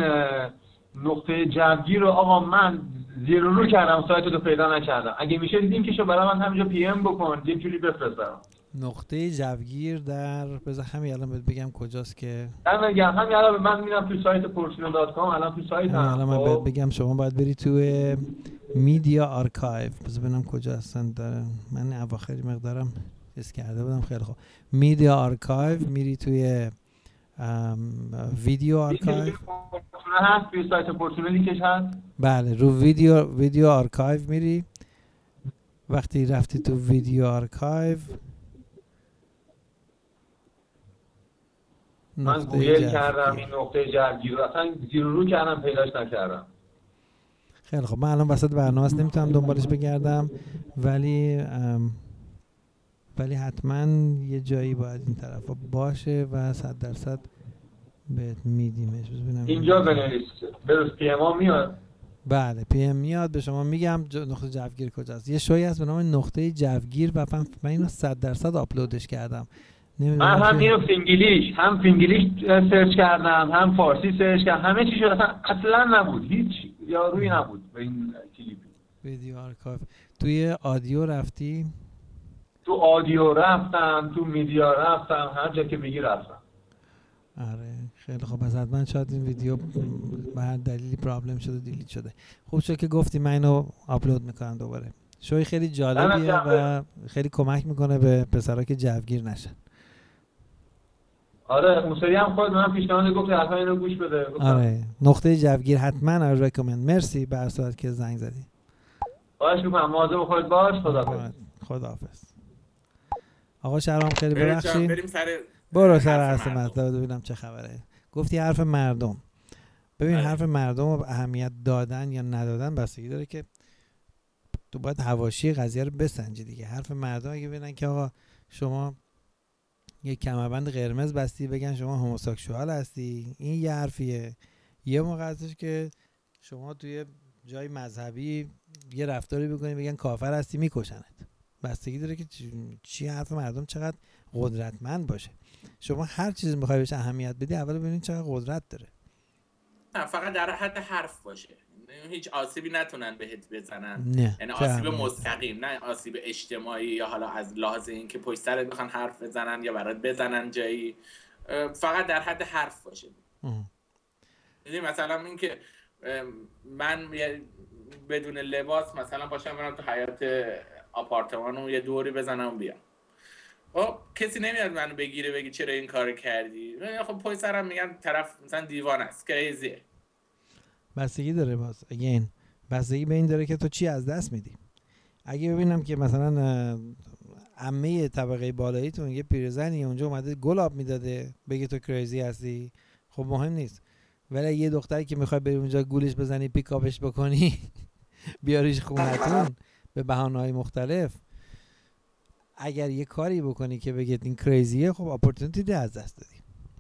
نقطه جوگیر رو آقا من زیر رو کردم، سایت رو پیدا نکردم. اگه میشه دیدیم که شو برای من همینجا پی ام بکن یه جوری بفرست برام. نقطه جوگیر در بذار همین الان بهت بگم کجاست که همین الان من میرم تو سایت porcino.com. الان تو سایت هم الان من بهت بگم شما باید بری تو میدیا آرکایو. بذار ببینم کجا هستن داره. من اواخر مقدارم حس کرده بودم. خیلی خوب میدیا آرکایو میری توی ویدیو آرکایو هست توی سایت پورچینو لینکش هست. بله رو ویدیو آرکایو میری. وقتی رفتی تو ویدیو آرکایو من گوگل کردم این نقطه جوگیر رو اصلا زیر رو کردم پیداش نکردم. خیلی خب من الان وسط برنامه است نمیتونم دنبالش بگردم ولی حتما یه جایی باید این طرفا باشه و 100% بهت میدیمش. اینجا بنویس برس پی ام میاد. بله پی ام میاد به شما میگم نقطه جوگیر کجاست. یه شوی هست به نام نقطه جوگیر و من اینو 100% آپلودش کردم. من هم اینو فینگلیش سرچ کردم هم فارسی سرچ کردم، همه چیز اصلا نبود، هیچ یارویی نبود به این کلیپ. ویدیو آرکایو توی آدیو رفتی تو آدیو رفتم، تو میدیا رفتم، هر جا که بگی رفتم. آره خیلی خوب. از حتما شاید این ویدیو به هر دلیلی پرابلم شده دیلیت شده. خوب شد که گفتی، من اینو آپلود میکنم دوباره. شوی خیلی جالبیه و خیلی کمک میکنه به پسرها که جوگیر نشن. آره اون سری هم خود من پیشنهاد گفت حتما اینو گوش بده. آره نقطه جوگیر حتما ریکامند. مرسی به هر صورت که زنگ زدی. خواهش میکنم، مواظب خودت باش. خداحافظ. آقا شهرام خیلی ببخشید. بریم سر برو سر حرف مطلب ببینم چه خبره. گفتی حرف مردم. ببین حرف مردم رو اهمیت دادن یا ندادن بستگی داره که تو باید حواشی قضیه رو بسنجی دیگه. حرف مردم اگه ببینن که آقا شما یه کمربند قرمز بستی بگن شما هوموساکسوال هستی، این یه حرفیه. یه موقع هستش که شما توی جای مذهبی یه رفتاری بکنی بگن کافر هستی میکشنت. بستگی داره که چی حرف مردم چقدر قدرتمند باشه. شما هر چیزی میخوای بهش اهمیت بدی اول ببینید چقدر قدرت داره. نه فقط در حد حرف باشه، هیچ آسیبی نتونن بهت بزنن. نه یعنی آسیب مستقیم، نه آسیب اجتماعی یا حالا از لحاظ این که پشت سرت بخوان حرف بزنن یا برات بزنن جایی. فقط در حد حرف باشه. یعنی مثلا این که من بدون لباس مثلا پاشم برم تو حیاط آپارتمانم یه دوری بزنم و بیام، خب کسی نمیاد منو بگیره بگی چرا این کارو کردی. خب پشت سرم میگن طرف مثلا دیوانه است، کریزیه. بستگی داره باز اگین، بستگی به این داره که تو چی از دست میدی. اگه ببینم که مثلا عمه طبقه بالاییتون یه پیرزنی اونجا اومده گل آب میداده بگه تو کریزی هستی، خب مهم نیست. ولی یه دختری که میخوای بری اونجا گولش بزنی پیکاپش بکنی بیاریش خونتون به بهانه‌های مختلف، اگر یه کاری بکنی که بگید این کریزیه، خب اپورتونتی از دست دادی.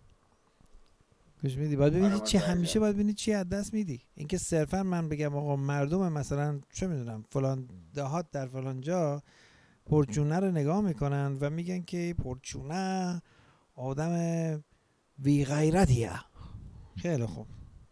گوش میدی؟ باید ببینید چی، همیشه باید ببینید چی از دست میدی. اینکه صرفا من بگم آقا مردم مثلا چه میدونم فلان دهات در فلان جا پرچونه رو نگاه میکنن و میگن که پرچونه آدم بی غیرتیه، خیلی خوب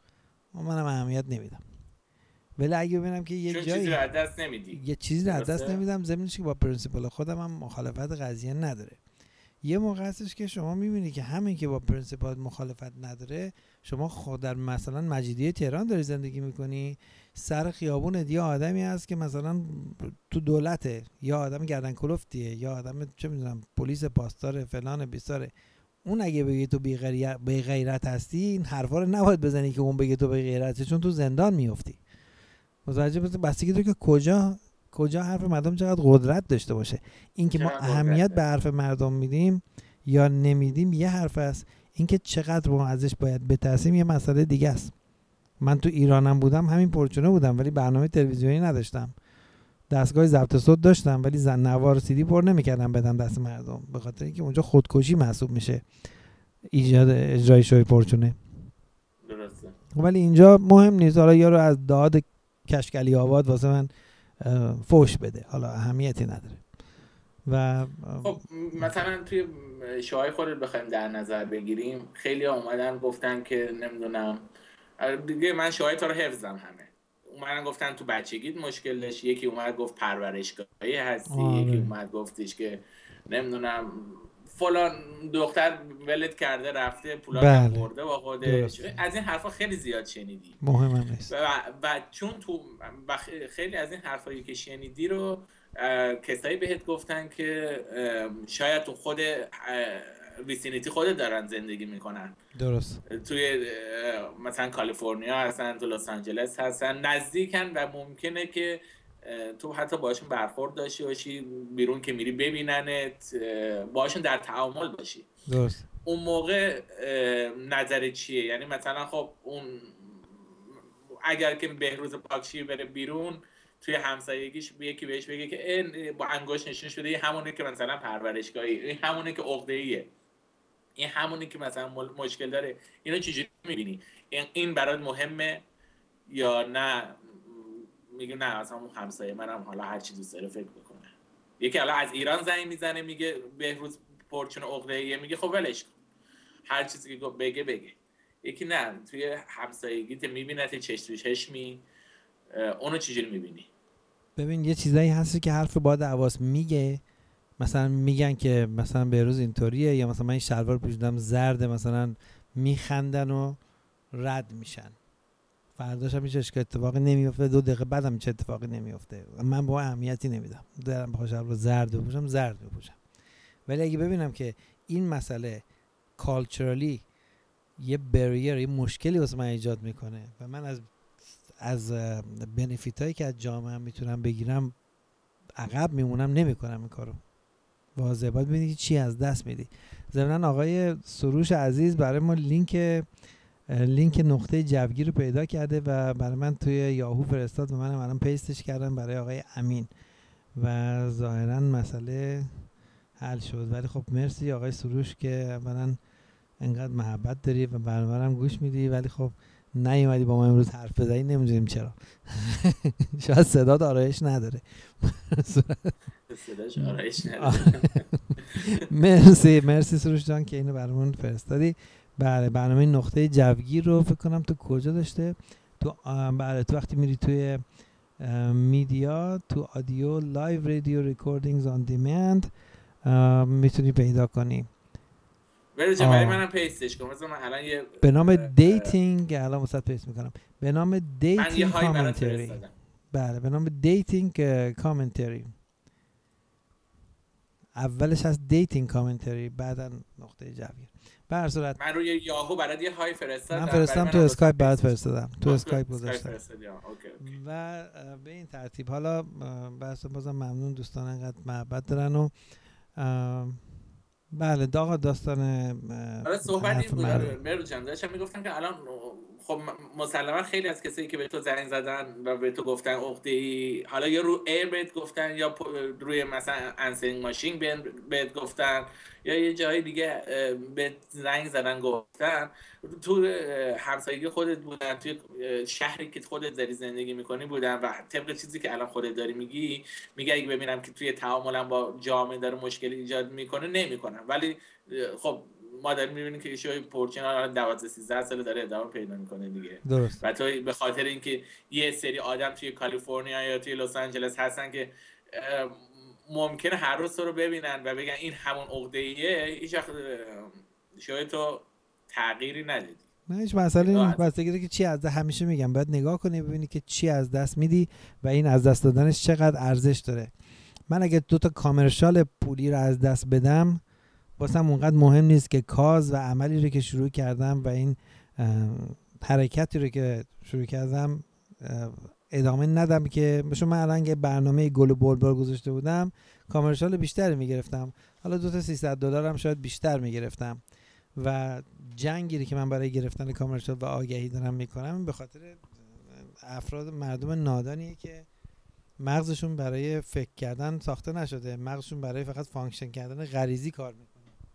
منم اهمیت نمیدم. ولی اگه ببینم که یه جایی چیزی از دست نمیدی، یه چیزی از دست نمیدم، ضمنش که با پرینسیپل خودم هم مخالفت قضیه نداره. یه موقع هستش که شما میبینی که همین که با پرینسیپل مخالفت نداره، شما خود در مثلا مجیدیه تهران داری زندگی میکنی، سر خیابون یه آدمی هست که مثلا تو دولته، یا آدم گردن کلفتیه، یا آدم چه میدونم پلیس پاسدار فلان بیساره، اون اگه بگه تو بی غیرت هستی، این حرفا رو نباید بزنی که اون بگه تو بی غیرتی، چون تو زندان میافتی. متوجه بستگی داره که کجا حرف مردم چقدر قدرت داشته باشه. این که ما اهمیت به حرف مردم میدیم یا نمیدیم یه حرف است، این که چقدر ما ازش باید بترسیم یه مسئله دیگه است. من تو ایرانم بودم همین پرچونه بودم ولی برنامه تلویزیونی نداشتم، دستگاه ضبط صوت داشتم ولی نوار CD پر نمیکردم بدم دست مردم، به خاطر اینکه اونجا خودکشی محسوب میشه ایجاد اجرای شوی پرچونه. درسته. ولی اینجا مهم نیست، حالا یارو از داد کشکلی آباد واسه من فوش بده، حالا اهمیتی نداره. و خب مثلا توی شوهای خودت بخوایم در نظر بگیریم، خیلی ها اومدن گفتن که نمیدونم دیگه من شوهای تو رو حفظم، همه اومدن گفتن تو بچگیت مشکل داشتی، یکی اومد گفت پرورشگاهی هستی، یکی اومد گفتش که نمیدونم فلان دختر ولت کرده رفته پولات برده با خودش. از این حرفا خیلی زیاد شنیدی، مهمم نیست. و چون تو خیلی از این حرفایی که شنیدی رو کسایی بهت گفتن که شاید تو خود ویسینیتی خودت دارن زندگی میکنن، درست، توی مثلا کالیفرنیا هستن، تو لس آنجلس هستن، نزدیکن و ممکنه که تو حتی باشون برخورد داشته باشی، بیرون که میری ببیننت، باشون در تعامل باشی. درست. اون موقع نظر چیه؟ یعنی مثلا خب اون اگر که بهروز پاکشی بره بیرون توی همسایگیش یکی بهش بگه که این با انگشت نشون شده این همونه که مثلا پرورشگاهی، این همونه که عقده‌ایه، این همونه که مثلا مشکل داره، اینو چجوری میبینی؟ این برات مهمه یا نه میگه نه اصلا اون همسایه منم حالا هر چی دوست داره فکر بکنه؟ یکی حالا از ایران زنگ میزنه میگه بهروز پرچون عقده‌ایه، میگه خب ولش کن هر چیزی که بگه. یکی نه توی همسایگیت میبینه چش تو چشمی، اونو چجوری میبینی؟ ببین یه چیزایی هست که حرف باید حواس میگه مثلا میگن که مثلا بهروز اینطوریه، یا مثلا من این شلوار پوشیدم زرده، مثلا میخندن و رد میشن. فرداش هم هیچ اتفاقی نمیفته، 2 دقیقه بعدم هیچ اتفاقی نمیفته. من با اهمیتی نمیدم، دارم بخوام شلوار زرد بپوشم زرد بپوشم. ولی اگه ببینم که این مسئله کالچرالی یه بریر، یه مشکلی واسه من ایجاد میکنه و من از بنفیت هایی که از جامعه میتونم بگیرم عقب میمونم، نمیکنم این کارو. واضحه باید ببینید که چی از دست میدی. ضمن آقای سروش عزیز برای ما لینک نقطه جوگیر رو پیدا کرده و برای من توی یاهو فرستاد و منم الان پیستش کردم برای آقای امین و ظاهرا مسئله حل شد. ولی خب مرسی آقای سروش که اولا انقدر محبت داری و برنامه‌ام گوش میدی، ولی خب نیومدی با ما امروز حرف بزنی، نمیدونیم چرا. شاید صدات آرایش نداره. صداش آرایش نداره. مرسی سروش جان که اینو برامون فرستادی. بله، برنامه نقطه جوگیر رو فکر کنم تو کجا داشته، تو وقتی میری توی میدیا، تو آدیو لایو رادیو ریکوردینگز آن دیمند میتونی پیدا کنی. برای منم پیستش کن. مثلا من الان یه به نام دیتینگ، الان واسط پیست میکنم، به نام دیتینگ کامنتری. بله، به نام دیتینگ کامنتری. اولش از دیتینگ کامنتری، بعدا نقطه جوگیر. به هر صورت من روی یاهو برات یه های فرستادم. من فرستادم تو اسکایپ، برات فرستادم تو اسکایپ گذاشتم. و به این ترتیب حالا بازم ممنون دوستان انقدر محبت دارن و بله داستان حالا صحبت این بود بهروز جان، داشتم میگفتم که الان خب مسلما خیلی از کسایی که به تو زنگ زدن و به تو گفتن عقده‌ای، حالا یا رو ایر بهت گفتن یا روی مثلا انسرینگ ماشین بهت گفتن یا یه جای دیگه به زنگ زدن گفتن، تو همسایگی خودت بودن، توی شهری که خودت داری زندگی میکنی بودن و طبق چیزی که الان خودت داری میگه اگه ببینم که توی تعاملم با جامعه داره مشکلی ایجاد میکنه نمیکنم. ولی خب ما داریم میبینیم که ایشوی پورچین 12-13 ساله داره ادامه پیدا میکنه دیگه. درست. و تو به خاطر اینکه یه سری آدم توی کالیفرنیا یا توی لس آنجلس هستن که ممکنه هر روز تو رو ببینن و بگن این همون عقده‌ایه، هیچ وقت شاید تو تغییری ندیدی. نه هیچ مسئله نیست. بستگی که چی از دست، همیشه میگم باید نگاه کنی ببینی که چی از دست میدی و این از دست دادنش چقدر ارزش داره. من اگه 2 تا کامرشال پولی رو از دست بدم واسم اونقدر مهم نیست که کاز و عملی رو که شروع کردم و این حرکتی رو که شروع کردم ادامه ندم. که مثلا من الان که برنامه گل و بلبل گذاشته بودم کامرشال بیشتری میگرفتم، حالا 2 تا $300 هم شاید بیشتر میگرفتم و جنگی که من برای گرفتن کامرشال و آگهی دارم میکنم به خاطر افراد مردم نادانیه که مغزشون برای فکر کردن ساخته نشده، مغزشون برای فقط فانکشن کردن غریزی کار میکنه.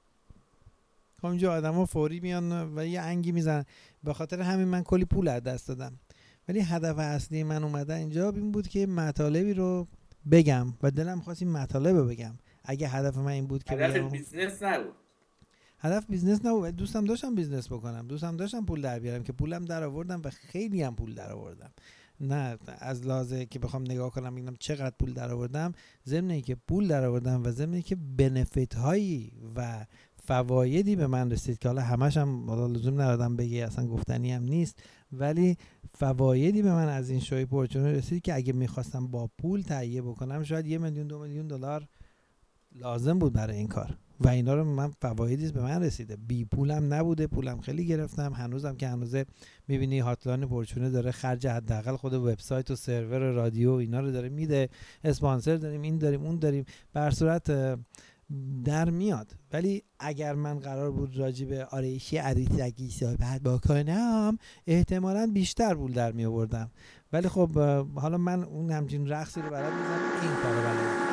خب اینجا آدما فوری میان و یه انگی میزنن. به خاطر همین من کلی پول از دست دادم. ولی هدف اصلی من اومده اینجا این بود که مطالبی رو بگم و دلم خواست این مطالب رو بگم. اگه هدف من این بود که هدف بیزنس نبود، هدف بیزنس نبود، دوستم داشتم بیزنس بکنم، دوستم داشتم پول در بیارم که پولم در آوردم و خیلی هم پول در آوردم. نه از لحاظه که بخوام نگاه کنم ببینم چقدر پول در آوردم، ضمن اینکه پول در آوردم و ضمن اینکه بنفیت هایی و فوایدی به من رسید که حالا همش هم لزوم ندادم بگی، اصلا گفتنی هم نیست، ولی فوایدی به من از این شوی پورچون رسید که اگه میخواستم با پول تهیه بکنم شاید $1 میلیون 2 میلیون دلار لازم بود برای این کار و اینا رو من فوایدی به من رسیده. بی پولم نبوده، پولم خیلی گرفتم. هنوزم که هنوزه میبینی هاتلاین پورچونه داره خرج حداقل خود وبسایت و سرور رادیو اینا رو داره میده، اسپانسر داریم، این داریم اون داریم، به هر صورت در میاد. ولی اگر من قرار بود راجع به آرایشی عروسکی صحبت بکنم احتمالاً بیشتر پول در می آوردم. ولی خب حالا من اون همچین رقصی رو بلد نیستم، این کارو بلدم.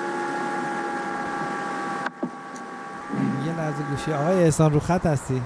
یه لحظه گوشی آقای احسان رو خط هستی؟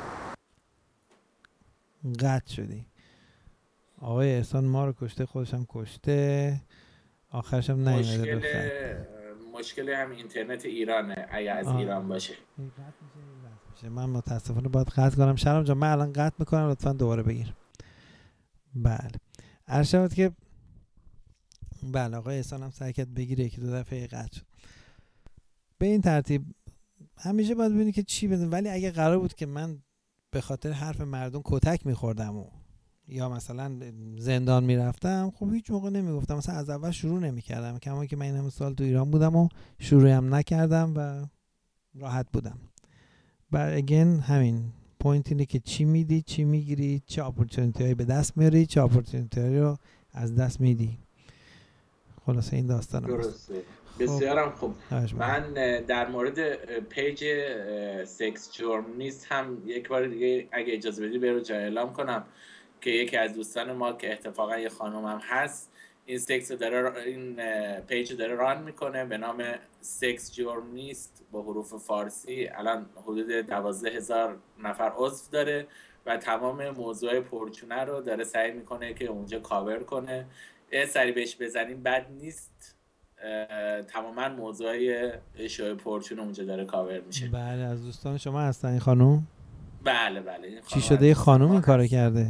قطع شدی. آقای احسان ما رو کشته، خودش هم کشته، آخرش هم نیومده به خط. مشکل هم اینترنت ایرانه اگه از ایران باشه. من متاسفانه باید قطع کنم. شرم جان من الان قطع میکنم، لطفا دوباره بگیر. بله عرض شود که بله آقای احسان هم سعی کرد بگیره که 2 دفعه قطع شد. به این ترتیب همیشه باید ببینی که چی بدن. ولی اگه قرار بود که من به خاطر حرف مردم کتک میخوردم یا مثلا زندان میرفتم، خب هیچ موقع نمیگفتم، مثلا از اول شروع نمیکردم، کما که من این همه سال تو ایران بودم و شروعی هم نکردم و راحت بودم. بر اگین همین پوینت اینه که چی میدی، چی میگیری، چه اپورتونیتی هایی به دست میاری، چه اپورتونیتی هایی رو از دست میدی. خلاصه این داستان درسته. بسیارم خوب. من در مورد پیج سکس جورنالیست هم یک بار دیگه اگه اجازه بدی برو جای اعلام کنم که یکی از دوستان ما که اتفاقا یه خانم هم هست این سکس داره، این پیج داره ران میکنه به نام سکس جورنالیست با حروف فارسی. الان حدود 12,000 نفر عضو داره و تمام موضوع پرچونه رو داره سعی میکنه که اونجا کاور کنه. سری بهش بزنیم بد نیست. تماما موضوعی شوی پرچون اونجا داره کاور میشه. بله، از دوستان شما هستن این خانم؟ بله بله. این چی شده این خانم این کارو کرده؟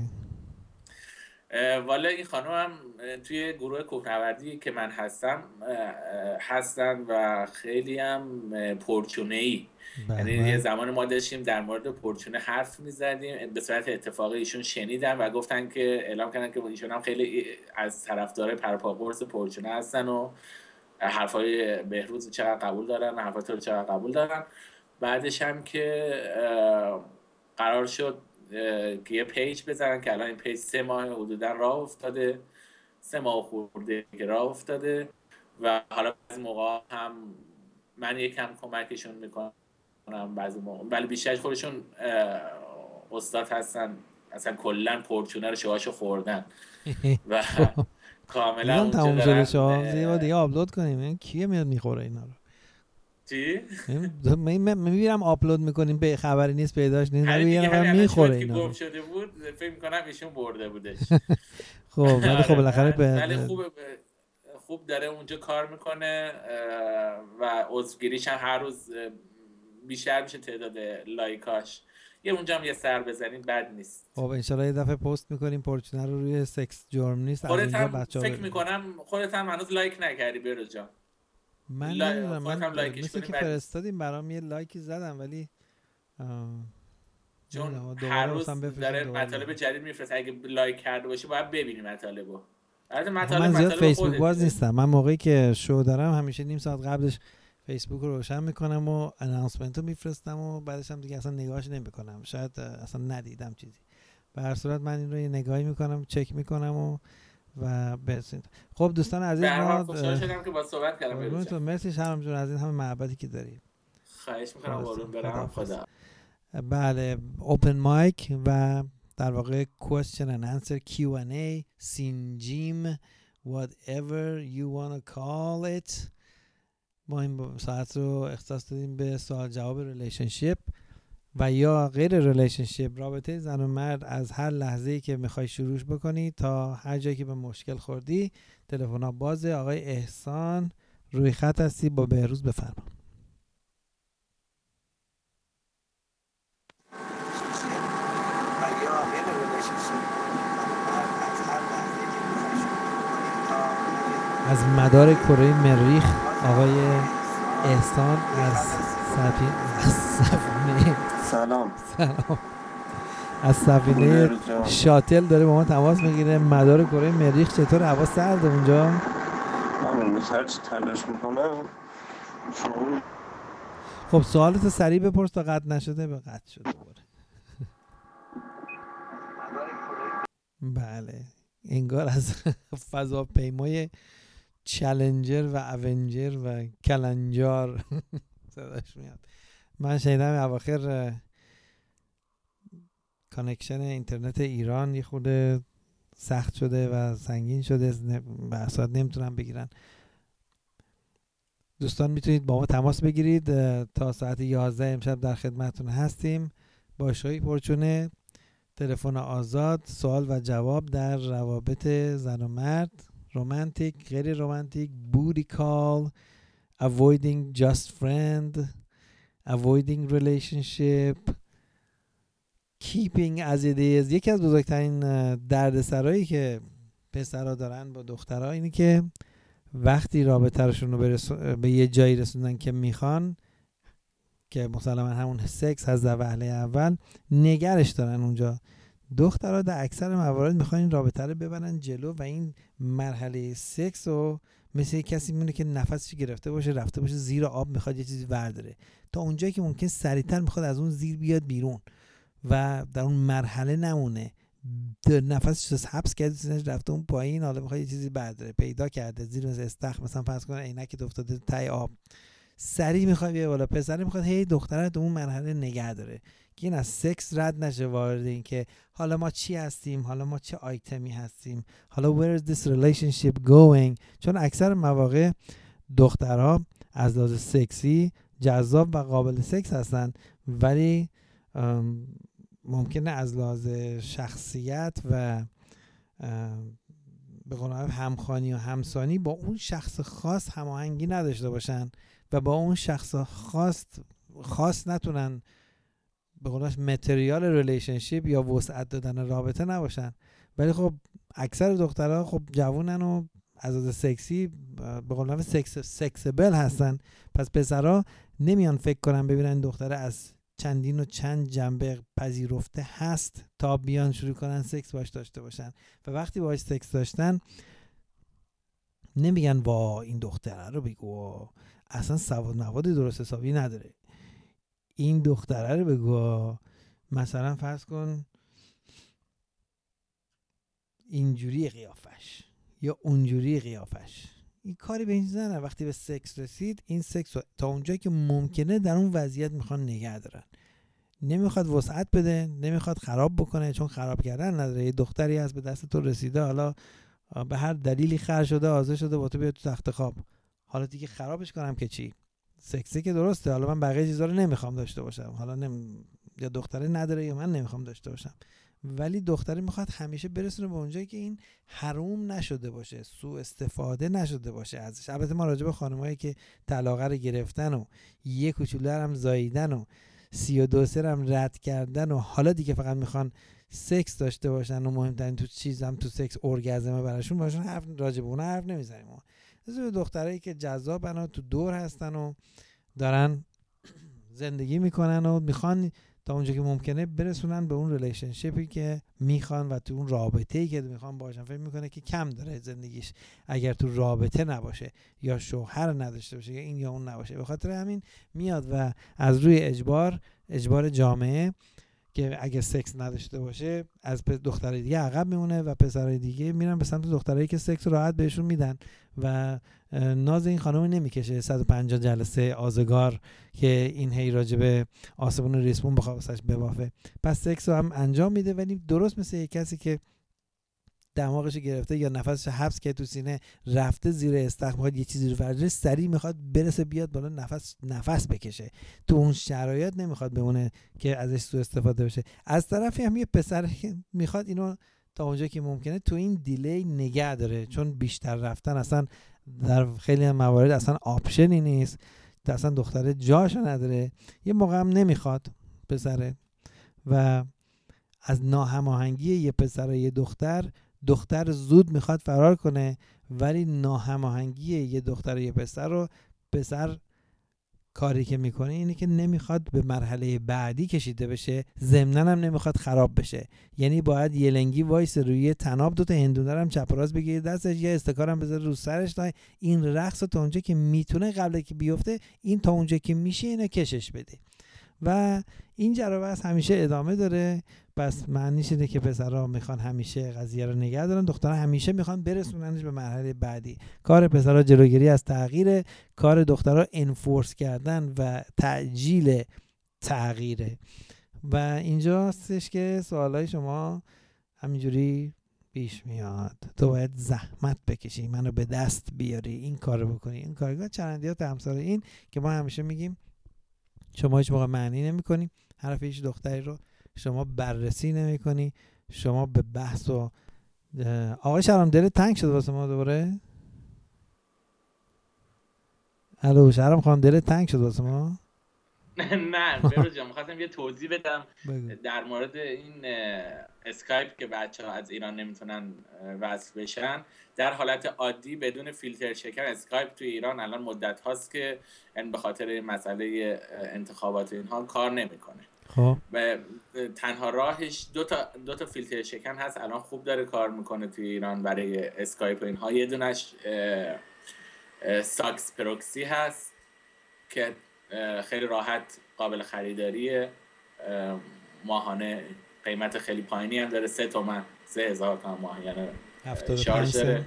والا این خانم هم توی گروه کوهنوردی که من هستن و خیلی هم پرچونه‌ای. یعنی یه زمان ما داشتیم در مورد پرچونه حرف میزدیم، به صورت اتفاقی ایشون شنیدن و گفتن که اعلام کردن که ایشون هم خیلی از طرفدار پرپاقرص پرچونه هستن و حرفای بهروز چقدر قبول دارن، حرفای تو چقدر قبول دارن. بعدش هم که قرار شد که یه پیج بزنن که الان این پیج 3 ماه حدودا راه افتاده، 3 ماه خورده که راه افتاده و حالا بعضی موقع هم من یکم کمکشون میکنم بعضی موقع، ولی بیشتر خودشون استاد هستن، اصلا کلا پرچونه رو شوهاشو خوردن و کاملا اونجا دارن. یه دیگه آپلود کنیم این کیه میاد میخوره اینا رو؟ چی؟ میبینم آپلود میکنیم به خبری نیست پیداش نیست، نمیبینم میخوره اینا رو. گم شده بود فکر میکنم ایشون برده بودش. خب ولی خب بالاخره ولی خوب داره اونجا کار میکنه و عضوگیریش هم هر روز بیشتر میشه تعداد لایکاش. یه اونجا هم یه سر بزنین بد نیست. خب ان شاء الله یه دفعه پست میکنیم پرچونه رو روی سکس جورنالیست. خودت هم فکر میکنم خودت هم هنوز لایک نکردی بروز جان. من نمیدونم، من مثل که فرستادیم برام یه لایکی زدم ولی چون هر روز داره مطالب جدید میفرسته، اگه لایک کرده باشی باید ببینی مطالبو. من زیاد فیسبوک باز نیستم، من موقعی که شو دارم همیشه نیم ساعت قبلش فیسبوک رو روشن میکنم و اناونسمنت رو میفرستم و بعدش هم دیگه اصلا نگاهش نمیکنم، شاید اصلا ندیدم چیزی. به هر صورت من این رو یه نگاهی میکنم، چک میکنم و برسید. خب دوستان عزیز، ما خوشحال شدم که با صحبت کردم. تو مرسی شرم جون از این همه محبتی که داری. خواهش میکنم قربون برم. خدا. بله، اوپن مایک و در واقع question and answer Q&A سینجیم whatever you want to call it. ما این ساعت رو اختصاص دادیم به سوال جواب ریلیشنشیپ و یا غیر ریلیشنشیپ، رابطه زن و مرد از هر لحظه‌ای که میخوای شروعش بکنی تا هر جایی که به مشکل خوردی. تلفن‌ها بازه. آقای احسان روی خط هستی با بهروز، بفرما. از مدار کره مریخ آقای احسان از سفینه از سفینه شاتل داره با ما تماس میگیره. مدار کره مریخ چطور؟ هوا سرده اونجا؟ من هرچی تلاش میکنم. خب سوالتو سریع بپرس تا قطع نشده. به قطع شده باره. بله، انگار از فضاپیمای چالنجر و اونجر و کلنجار صداش میاد. من شنیدم اواخر کانکشن اینترنت ایران یه خورده سخت شده و سنگین شده و اصلا نمیتونن بگیرن. دوستان میتونید با ما تماس بگیرید. تا ساعت 11 امشب در خدمتتون هستیم با شوی پرچونه. تلفن آزاد، سوال و جواب در روابط زن و مرد، رومانتیک، غیر رومانتیک، بوتی کال، avoiding just friend, avoiding relationship, keeping as it is. یکی از بزرگترین دردسرایی که پسرها دارن با دخترها اینه که وقتی رابطه‌شون رو به یه جایی رسوندن که میخوان، که مسلما همون سکس از وهله اول، نگرش دارن اونجا. دخترها در اکثر موارد میخوان این رابطه رو ببرن جلو و این مرحله سکس رو مثل کسی میمونه که نفسش گرفته باشه، رفته باشه زیر آب، میخواد یه چیزی ورداره، تا اونجایی که ممکن سریعتر میخواد از اون زیر بیاد بیرون و در اون مرحله نمونه. نفسش حبس کرده، رفته اون پایین، حالا میخواد یه چیزی برداره، پیدا کرده زیر استخر، مثلا فرض کن عینکت افتاده ته آب، سریع میخواد بیاد بالا. پسر میخواد هی دختره تو اون مرحله نگه داره که این از سکس رد نشه، وارد این که حالا ما چی هستیم، حالا ما چه آیتمی هستیم، حالا where is this relationship going. چون اکثر مواقع دخترها از لحاظ سکسی جذاب و قابل سکس هستن، ولی ممکنه از لحاظ شخصیت و به قول همخوانی و همسانی با اون شخص خاص هماهنگی نداشته باشن و با اون شخص خاص نتونن به قولش متریال ریلیشنشیپ یا وسعت دادن رابطه نباشن. ولی خب اکثر دخترها خب جوونن و از لحاظ سکسی به قول سکسبل هستن، پس پسرها نمیان فکر کنن ببینن دختره از چندین و چند جنبه پذیرفته هست تا بیان شروع کنن سکس باش داشته باشن. و وقتی باش سکس داشتن نمیگن وا این دختره رو بگو اصلا سواد مواد درست حسابی نداره، این دختره رو بگو مثلا فرض کن اینجوری قیافش یا اونجوری قیافش. این کاری به این زنه. وقتی به سکس رسید، این سکس تا اونجایی که ممکنه در اون وضعیت میخوان نگه دارن، نمیخواد وسعت بده، نمیخواد خراب بکنه، چون خراب کردن نداره. یه دختری هست به دست تو رسیده، حالا به هر دلیلی خر شده، آزه شده، با تو بیاد تو تخت خواب، حالا دیگه خرابش کنم که چی؟ سکسی که درسته، حالا من بقیه چیزا رو نمیخوام داشته باشم، حالا یا دختره نداره یا من نمیخوام داشته باشم، ولی دختره میخواد همیشه برسونه به اونجایی که این حروم نشده باشه، سوء استفاده نشده باشه ازش. البته ما راجع به خانمایی که طلاق رو گرفتن و یک کوچولو هم زاییدن و 32 سرم رد کردن و حالا دیگه فقط میخوان سکس داشته باشن و مهمترین تو چیزم تو سکس ارگازمه براشون، باشون حرف راجع به اون حرف نمیزنیم. مثل دخترایی که جذابن و تو دور هستن و دارن زندگی میکنن و میخوان تا اونجا که ممکنه برسونن به اون ریلیشنشیپی که میخوان و تو اون رابطه‌ای که میخوان باشن. فکر میکنه که کم داره زندگیش اگر تو رابطه نباشه یا شوهر نداشته باشه یا این یا اون نباشه. به خاطر همین میاد و از روی اجبار جامعه که اگه سکس نداشته باشه از دخترای دیگه عقب میمونه و پسرای دیگه میرن به سمت دخترایی که سکس راحت بهشون میدن و ناز این خانم نمیکشه 150 جلسه آزگار که این هی راجبه آسمون ریسمون بخواسش ببافه. پس سکس رو هم انجام میده، ولی درست مثل یک کسی که دماغش گرفته یا نفسش حبس کرده تو سینه، رفته زیر استخر، میخواد یه چیزی رو فرجه سریع میخواد برسه بیاد بالا نفس بکشه، تو اون شرایط نمیخواد بمونه که ازش سوء استفاده بشه. از طرفی هم یه پسر میخواد اینو تا اونجا که ممکنه تو این دیلی نگه داره، چون بیشتر رفتن اصلا در خیلی موارد اصلا آپشنی نیست، اصلا دختره جاشو نداره، یه موقع هم نمیخواد پسره. و از ناهماهنگی یه پسر و یه دختر زود میخواد فرار کنه، ولی ناهماهنگی یه دختر و یه پسر رو پسر کاری که میکنه اینه که نمیخواد به مرحله بعدی کشیده بشه، ضمناً هم نمیخواد خراب بشه. یعنی باید یه لنگی وایس روی تناب، دوتا هندونه هم چپ راست بگیره دستش، یه استکارم بذاره رو سرش تا این رقص تا اونجا که میتونه قبل که بیفته این تا اونجا که میشه اینو کشش بده. و این جرابه همیشه ادامه داره. پس معنیش اینه که پسرها میخوان همیشه قضیه رو نگه دارن، دخترها همیشه میخوان برسوننش به مرحله بعدی. کار پسرها جلوگیری از تغییره، کار دخترها انفورس کردن و تعجیل تغییره. و اینجاستش که سوالای شما همینجوری پیش میاد. تو باید زحمت بکشی، منو به دست بیاری، این کارو بکنی، این کارگاه چرندیات امثال این که ما همیشه میگیم شما هیچ موقع معنی نمی‌کنی، حرف هیچ دختری رو شما بررسی نمی‌کنی، شما به بحث و آقای شهرام دلت تنگ شد واسه ما دوباره؟ الو شهرام خانم دلت تنگ شد واسه ما؟ نه بروز جان، می‌خواستم یه توضیح بدم بگو. در مورد این اسکایپ که بچه‌ها از ایران نمیتونن وصل بشن. در حالت عادی بدون فیلتر شکن اسکایپ توی ایران الان مدت هاست که به خاطر مسئله انتخابات اینها کار نمیکنه. خب و تنها راهش دو تا فیلتر شکن هست الان خوب داره کار میکنه توی ایران برای اسکایپ و اینها. یه دونش ساکس پروکسی هست که خیلی راحت قابل خریداریه، ماهانه قیمت خیلی پایینی هم داره، 3,000 تومان ماهیانه شارژ داره.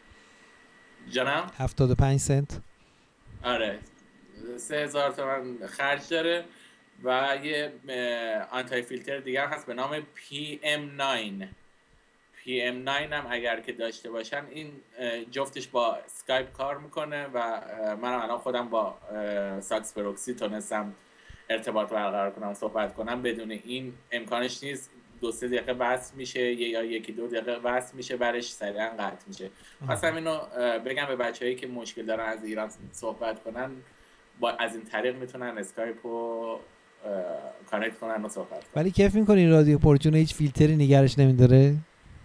جانم 75 سنت. آره 3,000 تومان خرج داره. و یه آنتای فیلتر دیگر هست به نام PM9. PM9 هم اگر که داشته باشن این جفتش با اسکایپ کار میکنه و من الان خودم با ساکس پروکسی تونستم ارتباط برقرار کنم، صحبت کنم. بدون این امکانش نیست. 2-3 دقیقه وصل میشه یا 1-2 دقیقه وصل میشه، برش سریعا قطع میشه. خواستم اینو بگم به بچه‌هایی که مشکل دارن از ایران صحبت کنن، از این طریق میتونن اسکایپ رو کانکت کنن و صحبت کنن. ولی کیف میکنی رادیو پورچون هیچ فیلتری نگرش نمیداره؟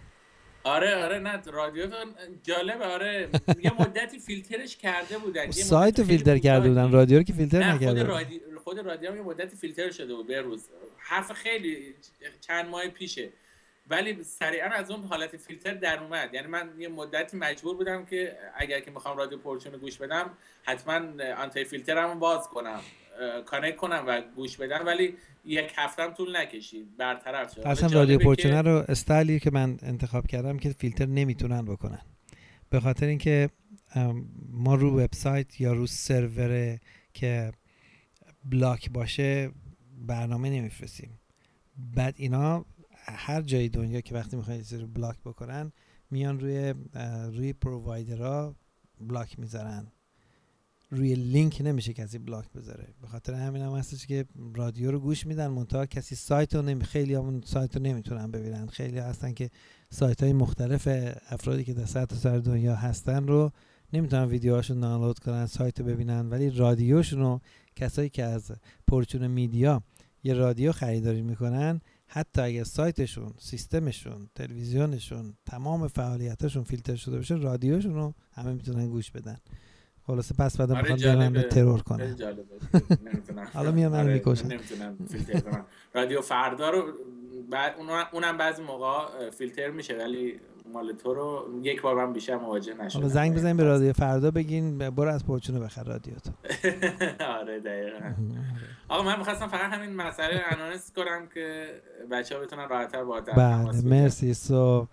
آره نه رادیو جالبه. آره یه مدتی فیلترش کرده بودن، سایت رو فیلتر کرده بودن، رادیو رو که فیلتر نکرده. خود رادیو هم یه مدتی فیلتر شده بود. به روز حرف خیلی چند ماه پیشه، ولی سریعا از اون حالت فیلتر در اومد. یعنی من یه مدتی مجبور بودم که اگر که میخوام رادیو پورچون رو گوش بدم حتما آنتی فیلترمو باز کنم، کانکت کنم و گوش بدم، ولی یک هفتم طول نکشید برطرف شد. اصلا رادیو پورچون رو استایلی که من انتخاب کردم که فیلتر نمیتونن بکنن، به خاطر اینکه ما رو وبسایت یا رو سرور که بلاک باشه برنامه نمیفرستیم. بعد اینا هر جای دنیا که وقتی میخوان چیزی رو بلاک بکنن میان روی پرووایدرها بلاک میذارن، روی لینک نمیشه کسی بلاک بذاره. به خاطر همین هم هستش که رادیو رو گوش میدن، منتها کسی سایت رو خیلی همون سایت رو نمیتونن ببینن. خیلی هستن که سایت های مختلف افرادی که در سطح دنیا هستن رو نمیتونن ویدیوهاشون دانلود کنن، سایت رو ببینن، ولی رادیوشون رو کسایی که از پورچون میدیا یه رادیو خریداری میکنن، حتی اگر سایتشون، سیستمشون، تلویزیونشون، تمام فعالیتاشون فیلتر شده باشه، رادیوشون رو همه میتونن گوش بدن. خلاصه پس بعد میخوان برن به ترور کنن. حالا میام منو میکشن. نمیتونن فیلتر کنن. رادیو فردا رو اونم بعضی موقع فیلتر میشه، ولی مال تو رو یک بار من بیشتر مواجه نشدم. حالا زنگ بزنیم به رادیو فردا بگین برو از پورچون بخر رادیوتو. آره دقیقاً. آقا من می‌خواستم فقط همین مسئله انالیز کنم که بچه‌ها بتونن راحت‌تر با تماس بگیرن. مرسی. سو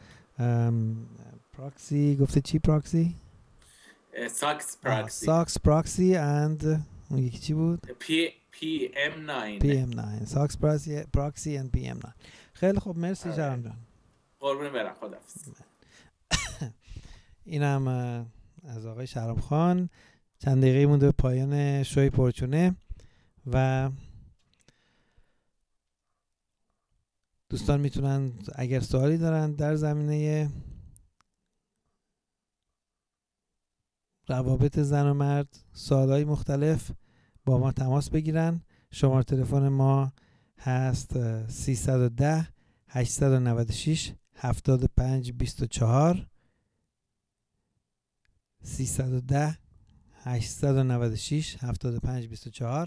پراکسی گفته چی پراکسی؟ ساکس پراکسی and اون یکی چی بود؟ PM9 ساکس پراکسی and PM9. خیلی خوب مرسی شرم جان. قربون برم، خداحافظ. اینم از آقای شرم خان. چند دقیقه مونده به پایان شوی پورچونه و دوستان میتونن اگر سوالی دارن در زمینه روابط زن و مرد، سوالای مختلف با ما تماس بگیرن. شماره تلفن ما هست 310 896 7524 310 896 7524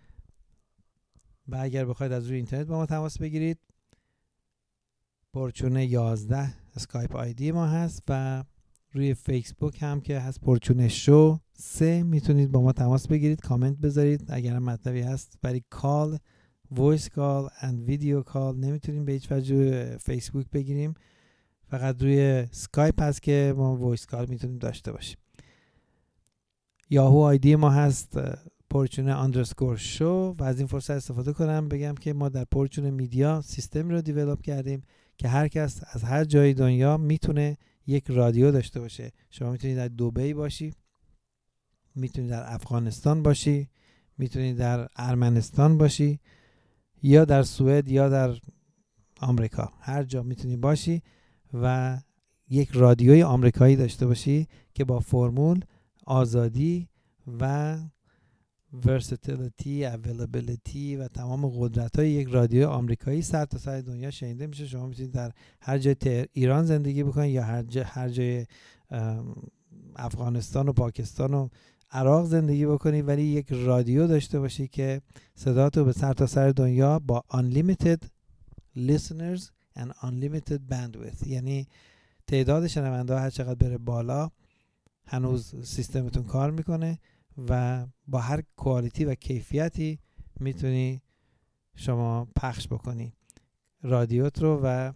و اگر بخواید از روی اینترنت با ما تماس بگیرید پورچونه 11 اسکایپ آیدی ما هست و روی فیسبوک هم که هست پورچونه شو 3 میتونید با ما تماس بگیرید، کامنت بذارید. اگر مطلبی هست برای کال، وایس کال اند ویدیو کال نمیتونیم به هیچ وجه فیسبوک بگیریم، فقط روی اسکایپ هست که ما وایس کال میتونیم داشته باشیم. یاهو آیدی ما هست پورچونه _ شو و از این فرصت استفاده کنم بگم که ما در پورچونه میدیا سیستم رو دیولپ کردیم که هر کس از هر جای دنیا میتونه یک رادیو داشته باشه. شما میتونید در دبی باشی، میتونید در افغانستان باشی، میتونید در ارمنستان باشی یا در سوئد یا در آمریکا، هر جا میتونی باشی و یک رادیوی آمریکایی داشته باشی که با فرمول آزادی و versatility، availability و تمام قدرت‌های یک رادیو آمریکایی سر تا سر دنیا شنیده میشه. شما میتونید در هر جای ایران زندگی بکنید یا هر جای افغانستان و پاکستان و عراق زندگی بکنید، ولی یک رادیو داشته باشید که صداتو به سر تا سر دنیا با unlimited listeners and unlimited bandwidth، یعنی تعداد شنونده ها هر چقدر بره بالا هنوز سیستمتون کار میکنه و با هر کوالیتی و کیفیتی میتونی شما پخش بکنی رادیوت رو و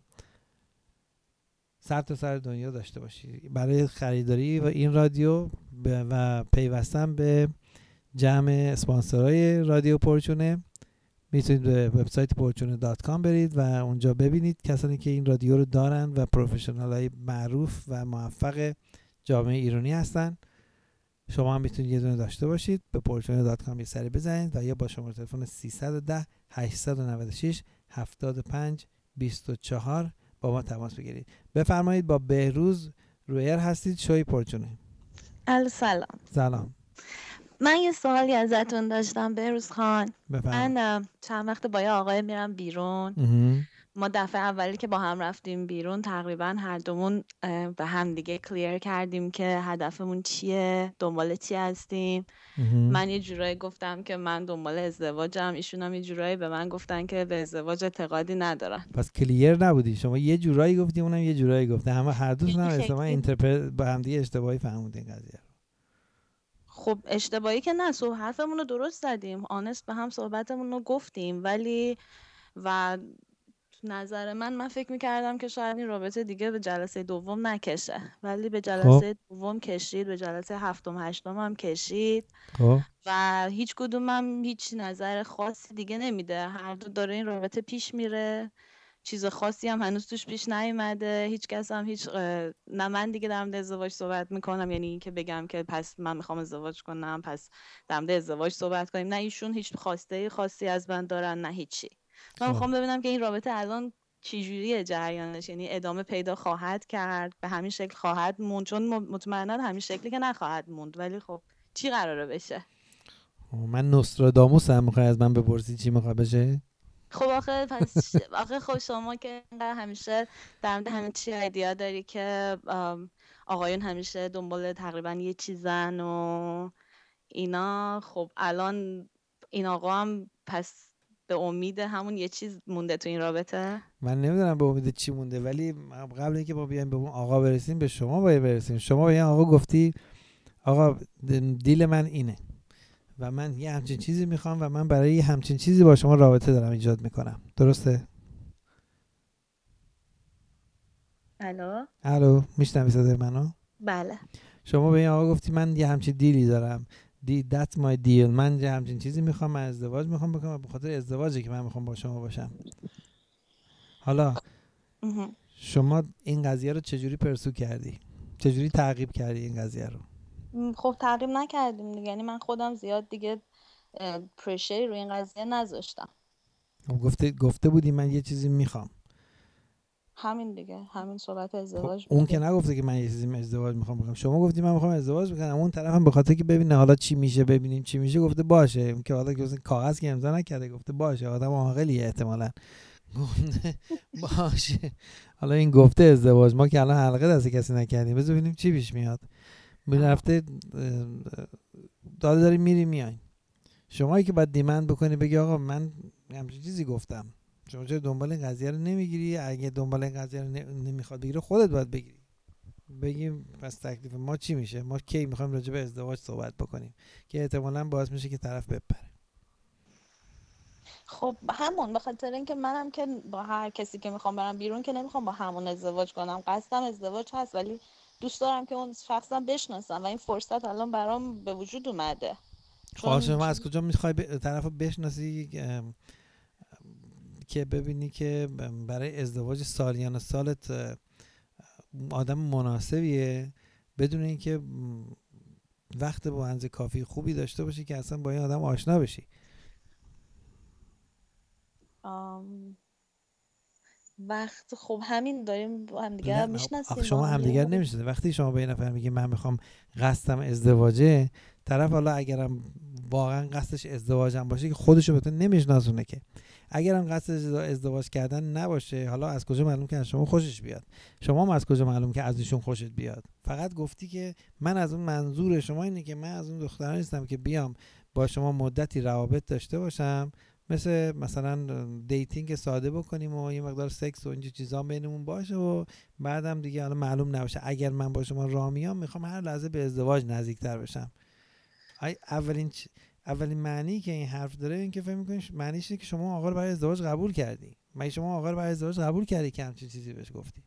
سر تا سر دنیا داشته باشی. برای خریداری و این رادیو و پیوستن به جمع اسپانسرای رادیو پورچونه میتونید به وبسایت portune.com برید و اونجا ببینید کسانی که این رادیو رو دارن و پروفشنال های معروف و موفق جامعه ایرانی هستن. شما هم میتونید یه دونه داشته باشید. به portune.com یه سری بزنید و یا با شماره تلفن 310 896 75 24 با ما تماس بگیرید. بفرمایید. با بهروز رویر هستید، شوی پورچونه. سلام. سلام. من یه سوالی ازتون داشتم بهروز خان. بفرمایید. من چند وقت با یه آقای میرم بیرون. ما دفعه اولی که با هم رفتیم بیرون تقریبا هر دومون به هم دیگه کلیر کردیم که هدفمون چیه، دنبال چی هستیم. من یه جورایی گفتم که من دنبال ازدواجم، ایشون هم یه جورایی به من گفتن که به ازدواج اعتقادی ندارن. پس کلیر نبودی، شما یه جورایی گفتی اونم یه جورایی گفته، همه هر دوشون هم احتمالاً با هم دیگه اشتباهی فهمیدین قضیه. خب اشتباهی که نه، حرفمون رو درست زدیم، آنست به هم صحبتمون رو گفتیم، ولی و نظر من فکر میکردم که شاید این رابطه دیگه به جلسه دوم نکشه، ولی به جلسه دوم کشید، به جلسه هفتم هشتم هم کشید و هیچ کدومم هیچ نظر خاصی دیگه نمیده. هر دو داره این رابطه پیش میره، چیز خاصی هم هنوز توش پیش نیومده. هیچ کس هم نه من دیگه در مورد ازدواج صحبت میکنم، یعنی این که بگم که پس من میخوام ازدواج کنم پس در مورد ازدواج صحبت کنیم، نه ایشون هیچ خواسته خاصی از من دارن نه هیچی. من میخوام ببینم که این رابطه الان چجوریه جریانش، یعنی ادامه پیدا خواهد کرد، به همین شکل خواهد موند، چون مطمئنا همین شکلی که نخواهد موند، ولی خب چی قراره بشه؟ من نوستراداموس هم میخوای از من بپرسی چی میخواد بشه؟ خب آخه خب شما که همیشه در مورد همین چی ایدیا داری که آقایون همیشه دنبال تقریبا یه چیزن و اینا، خب الان این آقا هم پس به امید همون یه چیز مونده تو این رابطه؟ من نمیدونم به امید چی مونده، ولی قبل اینکه ما بیایم به اون آقا برسیم به شما باید برسیم. شما به این آقا گفتی آقا دیل من اینه و من یه همچین چیزی میخوام و من برای یه همچین چیزی با شما رابطه دارم ایجاد میکنم، درسته؟ الو میشنوی صدای منو؟ بله. شما به این آقا گفتی من یه همچین دیلی دارم، that's my deal، من یه همچین چیزی میخوام، من ازدواج میخوام بکنم، به خاطر ازدواجی که من میخوام با شما باشم. حالا شما این قضیه رو چجوری پرسو کردی؟ چجوری تعقیب کردی این قضیه رو؟ خب تعقیب نکردیم دیگه، یعنی من خودم زیاد دیگه پرشری روی این قضیه نذاشتم. گفته بودی من یه چیزی میخوام، همین دیگه، همین صحبت ازدواج. اون که نگفته که من یه چیزی ازدواج میخوام بکنم، شما گفتی من میخوام ازدواج بکنم، اون طرفم به خاطر که ببینه حالا چی میشه، ببینیم چی میشه گفته باشه. اون که حالا که کاغذ که امضا نکرده گفته باشه، آدم عاقلیه احتمالاً، گفته باشه. حالا این گفته ازدواج، ما که الان حلقه دست کسی نکردیم، بذار ببینیم چی پیش میاد. این هفته داریم میریم میایم، شمایی که باید دیمند بکنی بگی آقا من همچین چیزی گفتم، شما چرا دنبال این قضیه رو نمیگیری؟ اگه دنبال این قضیه رو نمیخواد بگیره خودت باید بگیری، بگیم پس تکلیف ما چی میشه، ما کی میخوایم راجع به ازدواج صحبت بکنیم که احتمالاً باعث میشه که طرف بپره. خب همون، به خاطر اینکه منم که با هر کسی که میخوام برم بیرون که نمیخوام با همون ازدواج کنم، قصدم ازدواج هست ولی دوست دارم که اون شخصم بشناسم و این فرصت الان برام به وجود اومده. خب شما از کجا میخوای طرفو بشناسی که ببینی که برای ازدواج سالیان سالت آدم مناسبیه، بدون اینکه وقت با اندازه کافی خوبی داشته باشی که اصلا با این آدم آشنا بشی؟ وقت خب همین داریم همدیگه میشناسیم. شما همدیگه نمیشناسید. وقتی شما به این نفر میگی من میخوام قصدم ازدواجه، طرف حالا اگرم واقعا قصدش ازدواج هم باشه که خودشو بهتون نمیشناسونه. که اگر هم قصدش ازدواج کردن نباشه، حالا از کجا معلوم که از شما خوشش بیاد؟ شما هم از کجا معلوم که از ایشون خوشت بیاد؟ فقط گفتی که من از اون منظور شما اینه که من از اون دختران نیستم که بیام با شما مدتی روابط داشته باشم، مثلا دیتینگ ساده بکنیم و یه مقدار سکس و اینجور چیزا بینمون باشه و بعدم دیگه حالا معلوم نباشه اگر من با شما راه میام میخوام هر لحظه به ازدواج نزدیکتر بشم. اولین معنی که این حرف داره این که فکر می‌کنی معنیش اینه که شما آقا رو برای ازدواج قبول کردی. مگه شما آقا رو برای ازدواج قبول کردی که همچین چیزی بهش گفتی؟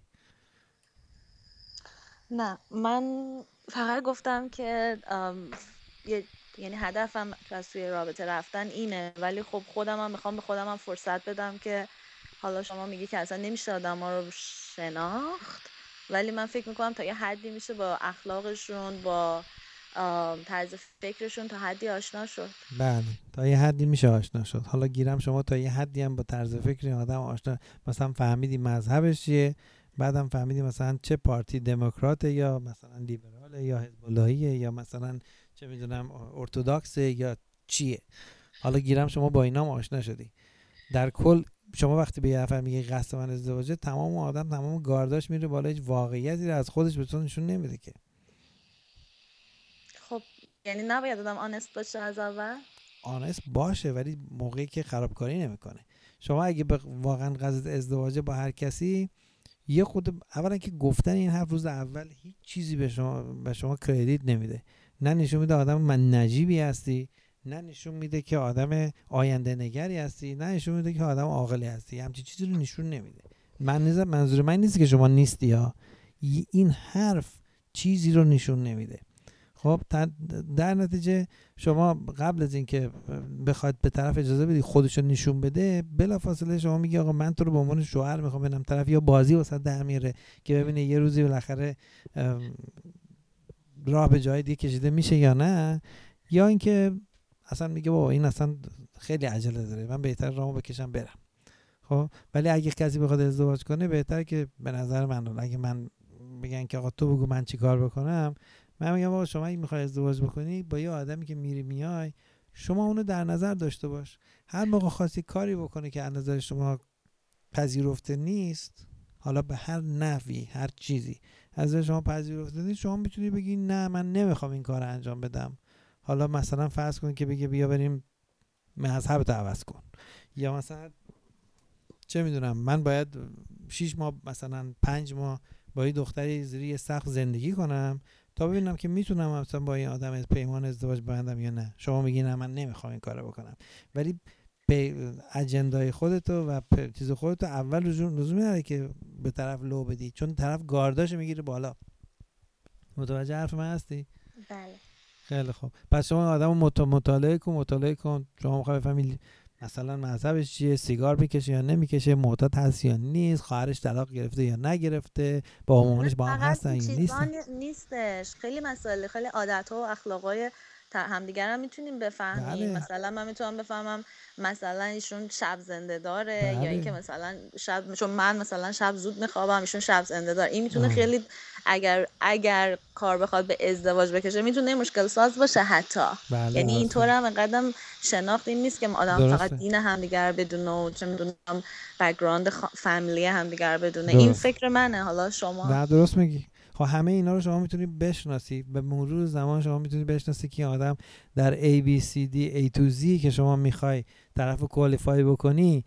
نه، من فقط گفتم که یعنی هدفم از توی رابطه رفتن اینه، ولی خب خودم هم میخوام به خودم هم فرصت بدم که حالا شما میگی که اصلا نمیشه آدم ها رو شناخت، ولی من فکر میکنم تا یه حدی میشه با اخلاقشون، با طرز فکرشون تا حدی آشنا شد. بله، تا یه حدی میشه آشنا شد. حالا گیرم شما تا یه حدی هم با طرز فکر آدم آشنا، مثلا فهمیدی مذهبش چیه، بعدم فهمیدی مثلا چه پارتی، دموکراته یا مثلا لیبراله یا حزب اللهیه یا مثلا چه میدونم ارتدوکسه یا چیه. حالا گیرم شما با اینا هم آشنا شدی. در کل شما وقتی به یه نفر میگی قصد من ازدواجه، تمام آدم تمام گارداش میره بالا، هیچ واقعیتی رو از خودش بهتون نشون نمیده که. خب یعنی نباید آدم آنست باشه از اول؟ آنست باشه، ولی موقعی که خرابکاری نمیکنه. شما اگه واقعا قصد ازدواجه با هر کسی، یه خود اولا که گفتن این حرف روز اول هیچ چیزی به شما کردیت نمیده. نه نشون میده آدم من نجیبی هستی، نه نشون میده که آدم آینده نگری هستی، نه نشون میده که آدم عاقلی هستی. همچین چیزی رو نشون نمیده. منظور من نیست که شما نیستی، یا این حرف چیزی رو نشون نمیده. خب در نتیجه شما قبل از اینکه بخواید به طرف اجازه بدی خودش رو نشون بده، بلافاصله شما میگی آقا من تو رو به عنوان شوهر میخوام ببینم. طرف یا بازی واسه در میاره که ببینه یه روزی بالاخره راه به جای دیگه کشیده میشه یا نه، یا اینکه اصلا میگه بابا این اصلا خیلی عجله داره، من بهتر راهمو بکشم برم. خب ولی اگه کسی بخواد ازدواج کنه، بهتره که به نظر من، اگه من بگن که آقا تو بگو من چیکار بکنم، من میگم آقا شما اگه میخوای ازدواج بکنی با یه آدمی که میری میای، شما اونو در نظر داشته باش. هر موقع خواستی کاری بکنه که از نظر شما پذیرفته نیست، حالا به هر نحوی هر چیزی از نظر شما پذیرفته نیست، شما میتونی بگی نه من نمیخوام این کار انجام بدم. حالا مثلا فرض کن که بگه بیا بریم مذهبت عوض کن، یا مثلا چه میدونم من باید 6 ماه مثلا 5 ماه با یه دختری زیر یه سقف زندگی کنم تا ببینم که میتونم مثلا با این آدم پیمان ازدواج ببندم یا نه. شما میگی نه من نمیخوام این کارو بکنم، ولی به اجندای خودتو و چیز خودتو اول لزومی نداره که به طرف لو بدی، چون طرف گارداشو میگیره بالا. متوجه حرف من هستی؟ بله. خیلی خوب. پس شما آدمو مطالعه کن. شما میخوای بفهمی مثلا مذهبش چیه، سیگار میکشه یا نمیکشه، معتاد هست یا نیست، خواهرش طلاق گرفته یا نگرفته، با مامانش با هم هستن یا نیستن. نیستش، خیلی مسائل، خیلی عادت‌ها و اخلاقای همدیگر هم میتونیم بفهمیم. بله. مثلا من میتونم بفهمم مثلا ایشون شب زنده داره، بله. یا اینکه مثلا شب، چون من مثلا شب زود میخوابم ایشون شب زنده داره. این میتونه خیلی اگر کار بخواد به ازدواج بکشه میتونه مشکل ساز باشه حتی. بله. یعنی اینطور هم اینقدر شناخت این نیست که آدم فقط دین همدیگر بدونه و چه میدونم بک‌گراند فامیلی همدیگر بدونه. این فکر منه، حالا شما. نه درست میگی. خب همه اینا رو شما میتونی بشناسی، به مرور زمان شما میتونی بشناسی که آدم در ABCD A to Z که شما میخوای طرف کوالیفای بکنی،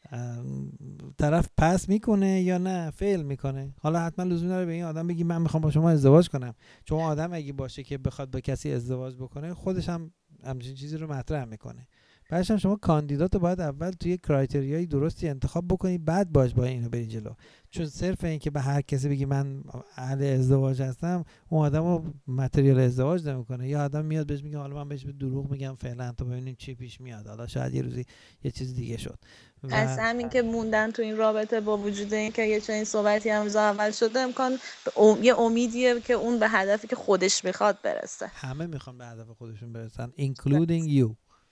طرف پس میکنه یا نه فیل میکنه. حالا حتما لزومی نداره به این آدم بگی من میخوام با شما ازدواج کنم، چون آدم اگه باشه که بخواد با کسی ازدواج بکنه خودش هم همچین چیزی رو مطرح میکنه. بعدش هم شما کاندیدات رو باید اول توی کرایتریای درستی انتخاب بکنی، بعد باش با اینو بری جلو. چون صرف این که به هر کسی بگی من اهل ازدواج هستم، اون آدمو متریال ازدواج نمیکنه. یا آدم میاد بهش میگه حالا من بهش دروغ میگم فعلا تا ببینیم چی پیش میاد، حالا شاید یه روزی یه چیز دیگه شد. از همین که موندن تو این رابطه با وجود این که یه چنین صحبتی هم روز اول شده، امکان یه امیدیه که اون به هدفی که خودش میخواد برسه. همه میخوان به هدف خودشون برسن including you.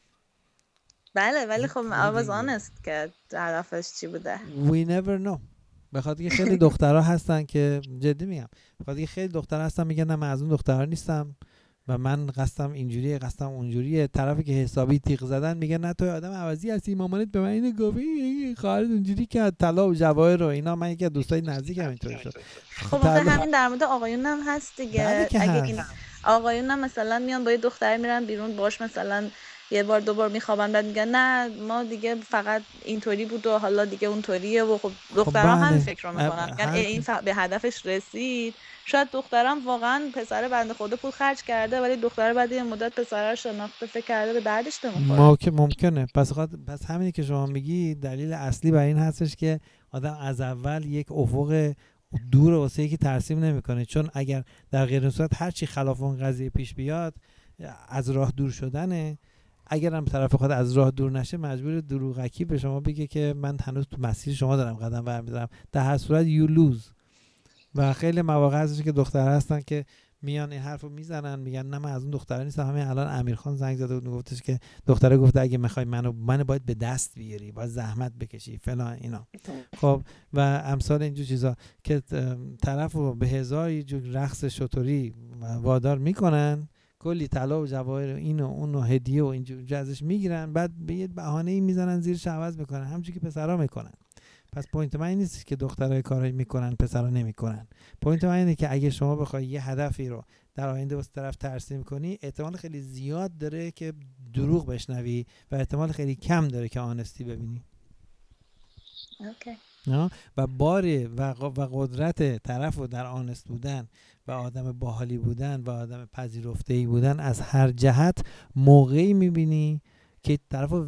بله، ولی خب I was honest که هدفش چی بوده. We never know. بخاطر که خیلی دخترها هستن که جدی میگم، بخاطر که خیلی دخترها هستن میگن نه من از اون دخترها نیستم، و من قصدم اینجوریه قصدم اونجوریه. طرفی که حسابی تیغ زدن میگه نه تو آدم عوضی هستی، مامانت به من اینو گفت، خواهرت اونجوری که طلا و جواهر رو اینا. من یکی از دوستای نزدیکم اینطوری شد. خب آخه همین در مورد آقایون هم هست دیگه. اگه این آقایون هم مثلا میان با یه دختر میرن بیرون باش مثلا یه بار دو بار میخوابن بعد میگن نه ما دیگه فقط اینطوری بود و حالا دیگه اونطوریه و خب دخترها همین فکر رو میکنن، یعنی این به هدفش رسید. شاید دخترم واقعا پسر بنده خدا پول خرج کرده ولی دختر بعد یه مدت پسر رو شناخته فکر کرده به دردش نمیخوره. ممکنه. پس همینی که شما میگی دلیل اصلی برای این هستش که آدم از اول یک افق دور واسه یکی ترسیم نمیکنه، چون اگر در غیر این صورت هر چی خلاف اون قضیه پیش بیاد از راه دور شدنه. اگر هم طرف خود از راه دور نشه مجبور دروغکی به شما بگه که من هنوز تو مسیر شما دارم قدم برمی‌دارم، در هر صورت you lose. و خیلی مواقع هستش که دخترها هستن که میان این حرفو میزنن میگن نه من از اون دخترا نیستم. همین الان امیرخان زنگ زده بود میگفتش که دختره گفته اگه میخوای منو باید به دست بیاری، باید زحمت بکشی فلان اینا. خب و امثال اینجور چیزا که طرفو به هزار یه جور رقص شطوری وادار میکنن، کلی طلا و جواهر اینو اونو هدیه و اینجور ازش میگیرن، بعد به یه بهانه‌ای میزنن زیرش عوض میکنن، همونجوری که پسرا میکنن. پس پوینت من این نیست که دخترای کارایی میکنن پسرا نمیکنن. پوینت من اینه که اگه شما بخوای یه هدفی رو در آینده واسه طرف ترسیم کنی، احتمال خیلی زیاد داره که دروغ بشنوی و احتمال خیلی کم داره که آنستی ببینی. اوکی. و بار و قدرت طرف رو در آنست بودن و آدم باحالی بودن و آدم پذیرفته‌ای بودن از هر جهت موقعی میبینی که طرف رو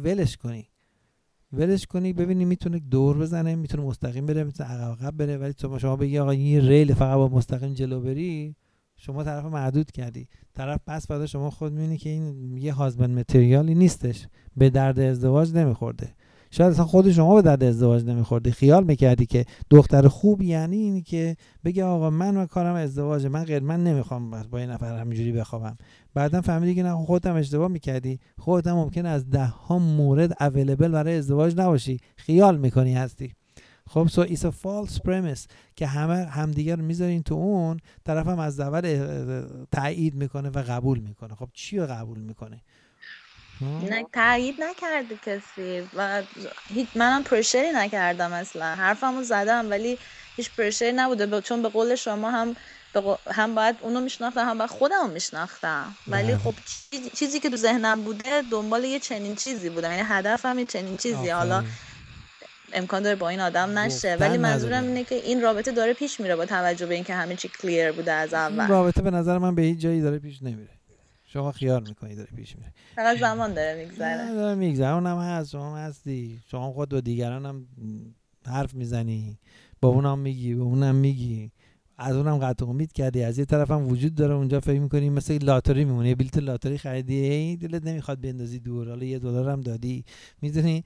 ولش کنی ببینی میتونه دور بزنه، میتونه مستقیم بره، میتونه عقب بره، ولی شما بگی آقا این ریل فقط با مستقیم جلو بری، شما طرف محدود کردی. طرف پس بعد شما خود میبینی که این یه هازبند متریالی نیستش، به درد ازدواج نمیخورده. شاید اصلا خود شما به درد ازدواج نمیخوردی، خیال میکردی که دختر خوب یعنی اینی که بگه آقا من کارم ازدواجه، من نمیخوام با این نفر همینجوری بخوابم. بعدم فهمیدی که نه خودت هم اشتباه میکردی، خودت هم ممکنه از 10 مورد اویلیبل برای ازدواج نباشی، خیال میکنی هستی. خب so it's a false premise که همدیگر رو میذارین تو اون طرف هم از اول تایید میکنه و قبول میکنه. خب چی رو قبول میکنه؟ نه تایید نکرده کسی و منم پرشری نکردم، اصلا حرفمو زدم ولی هیچ پرشری نبوده، چون به قول شما هم باید اونو میشناختم هم باید خودمو میشناختم، ولی خب چیزی که تو ذهنم بوده دنبال یه چنین چیزی بودم، یعنی هدفم یه چنین چیزی. حالا امکان داره با این آدم نشه ولی منظورم اینه که این رابطه داره پیش میره با توجه به اینکه همه چی کلیر بوده از اول. این رابطه به نظر من به هیچ جایی داره پیش نمیره، شما خیال میکنی داره پیش میره، فقط زمان داره میگذره. اونم هست، شما هستی، شما خود با دیگران هم حرف میزنی، با اونم میگی با اونم میگی، از اونم قطع امید کردی، از یه طرف هم وجود داره اونجا فکر میکنی مثل لاتاری میمونه، یه بلیت لاتاری خریدی دلت نمیخواد بندازی دور، حالا $1 هم دادی. میدونی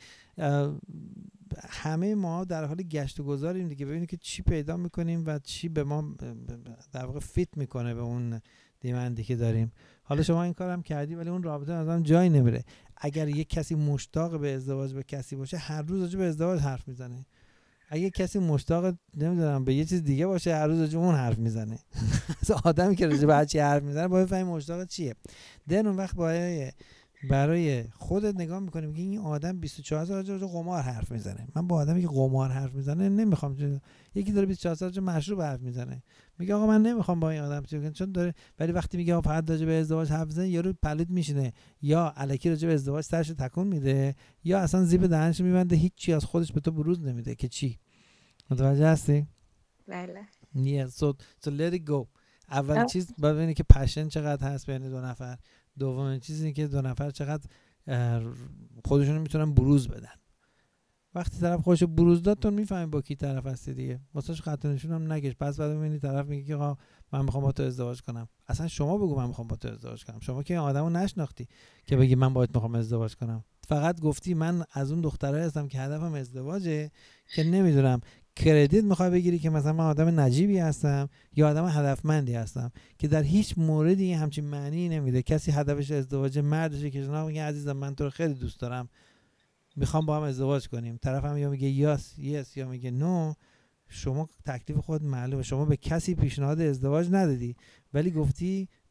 همه ما در حال گشت و گذاریم دیگه، ببینیم که چی پیدا میکنیم و چی به ما در واقع فیت میکنه به اون دیمندی که داریم. حالا شما این کارم کردی ولی اون رابطه مثلا جایی نمیره. اگر یک کسی مشتاق به ازدواج به کسی باشه هر روز راجع به ازدواج حرف میزنه، اگه کسی مشتاق نمیدونم به یه چیز دیگه باشه هر روز راجع اون حرف میزنه. از آدمی که راجع به هر چی حرف میزنه باید بفهمی مشتاق چیه. اون وقت برای خودت نگاه میکنی میگی این آدم 24 ساعت راجع به قمار حرف میزنه، من با آدمی که قمار حرف میزنه نمیخوام. یکی داره 24 ساعت راجع به مشروب حرف میزنه، میگه آقا من نمیخوام با این آدم چون داره، ولی وقتی میگه آقا فقط راجع به ازدواج حرف بزنه یارو پلید میشینه، یا الکی راجع به ازدواج سرش تکون میده یا اصلا زیب دهنش میبنده، هیچ چی از خودش به تو بروز نمیده که چی. متوجه هستی؟ بله. so let it go. اول چیز باید ببینی که پشن چقدر هست بین دو نفر. دومین چیز اینه که دو نفر چقدر خودشون میتونن بروز بدن. وقتی طرف خودشو بروز داد تو میفهمی با کی طرف هستی دیگه، واسهش خط نشون هم نکش. پس بعد میبینی طرف میگه که آقا من میخوام با تو ازدواج کنم. اصلا شما بگو من میخوام با تو ازدواج کنم. شما که این آدمو نشناختی که بگی من باهات میخوام ازدواج کنم، فقط گفتی من از اون دخترای هستم که هدفم ازدواجه، که نمیدونم کردیت میخوای بگیری که مثلا من آدم نجیبی هستم یا آدم هدفمندی هستم، که در هیچ موردی همچین معنی نمیده. کسی هدفش ازدواج مردشه که جناب میگه عزیزم من تو رو خیلی دوست دارم میخوام با هم ازدواج کنیم، طرفم یا میگه یس یا میگه نو. شما تکلیف خود معلومه، شما به کسی پیشنهاد ازدواج ندادی ولی گفتی تو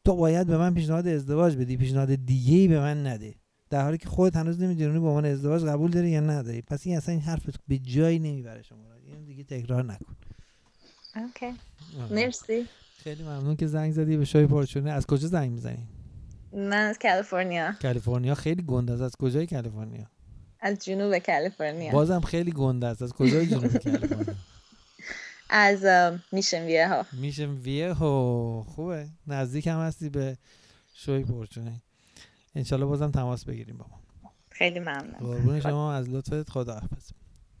تو باید به من پیشنهاد ازدواج بدی، پیشنهاد دیگه‌ای به من نده، در حالی که خودت هنوز نمیدونی به عنوان ازدواج قبول داری یا نداری. پس این اصلا این حرفت به جایی نمیبره شما را. این دیگه تکرار نکن. اوکی. مرسی. خیلی ممنون که زنگ زدی به شوی پرچونه. از کجا زنگ میزنی؟ من از کالیفرنیا. کالیفرنیا خیلی گنده است. از کجای کالیفرنیا؟ از جنوب کالیفرنیا. بازم خیلی گنده است. از کجای جنوب کالیفرنیا؟ از میشن ویهو. میشن ویهو. خوبه، نزدیک هم هستی به شوی پرچونه. انشالله بازم تماس بگیریم با ما. خیلی ممنون. قربون شما از لطفت. خداحافظ.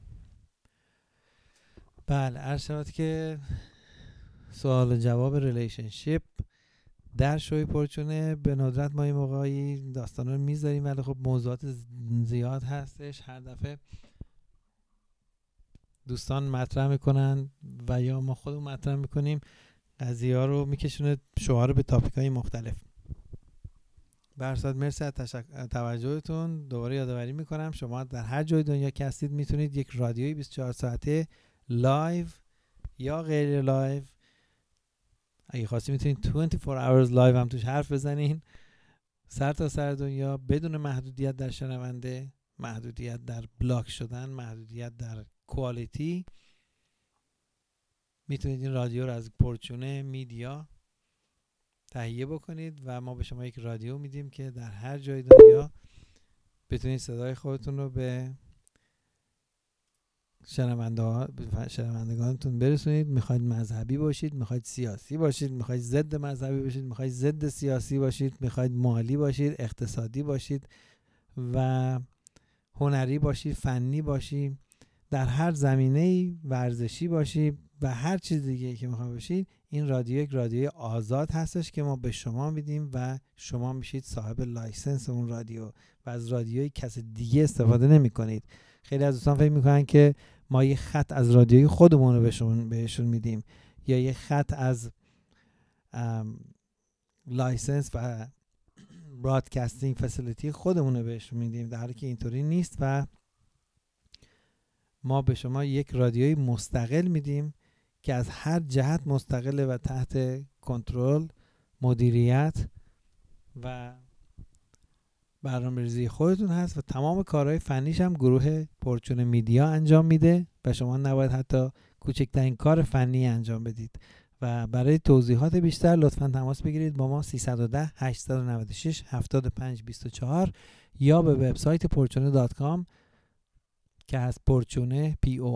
بله، عرض شود که سوال جواب ریلیشنشیپ در شوی پرچونه به ندرت ما این موقعی داستانا رو میذاریم، ولی خب موضوعات زیاد هستش. هر دفعه دوستان مطرح میکنن و یا ما خودمون مطرح میکنیم، قضیه ها رو میکشونه شوها رو به تاپیک های مختلف. برصد مرسی از توجهتون. دوباره یادآوری میکنم شما در هر جای دنیا که هستید میتونید یک رادیوی 24 ساعته لایو یا غیر لایو، اگه خواستی میتونید 24 hours لایو هم توش حرف بزنین، سر تا سر دنیا، بدون محدودیت در شنونده، محدودیت در بلاک شدن، محدودیت در کوالیتی. میتونید این رادیو رو از پرچونه میدیا تهیه بکنید و ما به شما یک رادیو میدیم که در هر جای دنیا بتونید صدای خودتون رو به شنوندگانتون برسونید. میخواید مذهبی باشید، میخواید سیاسی باشید، میخواید ضد مذهبی باشید، میخواید ضد سیاسی باشید، میخواید مالی باشید، اقتصادی باشید و هنری باشید، فنی باشید، در هر زمینه‌ای ورزشی باشید و هر چیز دیگه‌ای که میخواید باشید، این رادیو یک رادیوی آزاد هستش که ما به شما میدیم و شما میشید صاحب لایسنس اون رادیو و از رادیوی کس دیگه استفاده نمی‌کنید. خیلی از دوستان فکر میکنن که ما یه خط از رادیوی خودمون رو بهشون میدیم یا یه خط از لایسنس و برادکاستینگ فسیلیتی خودمون رو بهشون میدیم، در حالی که اینطوری نیست و ما به شما یک رادیوی مستقل میدیم که از هر جهت مستقله و تحت کنترل، مدیریت و برنامه‌ریزی خودتون هست و تمام کارهای فنیش هم گروه پرچونه میدیا انجام میده و شما نباید حتی کوچکترین کار فنی انجام بدید. و برای توضیحات بیشتر لطفاً تماس بگیرید با ما 310 896 7524 یا به وبسایت porchone.com که هست پرچونه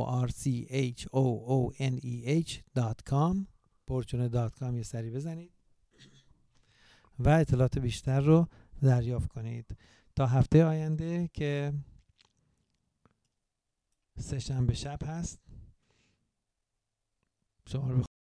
porchooneh.com porchone.com یه سری بزنید و اطلاعات بیشتر رو دریافت کنید. تا هفته آینده که سه‌شنبه شب هست شما رو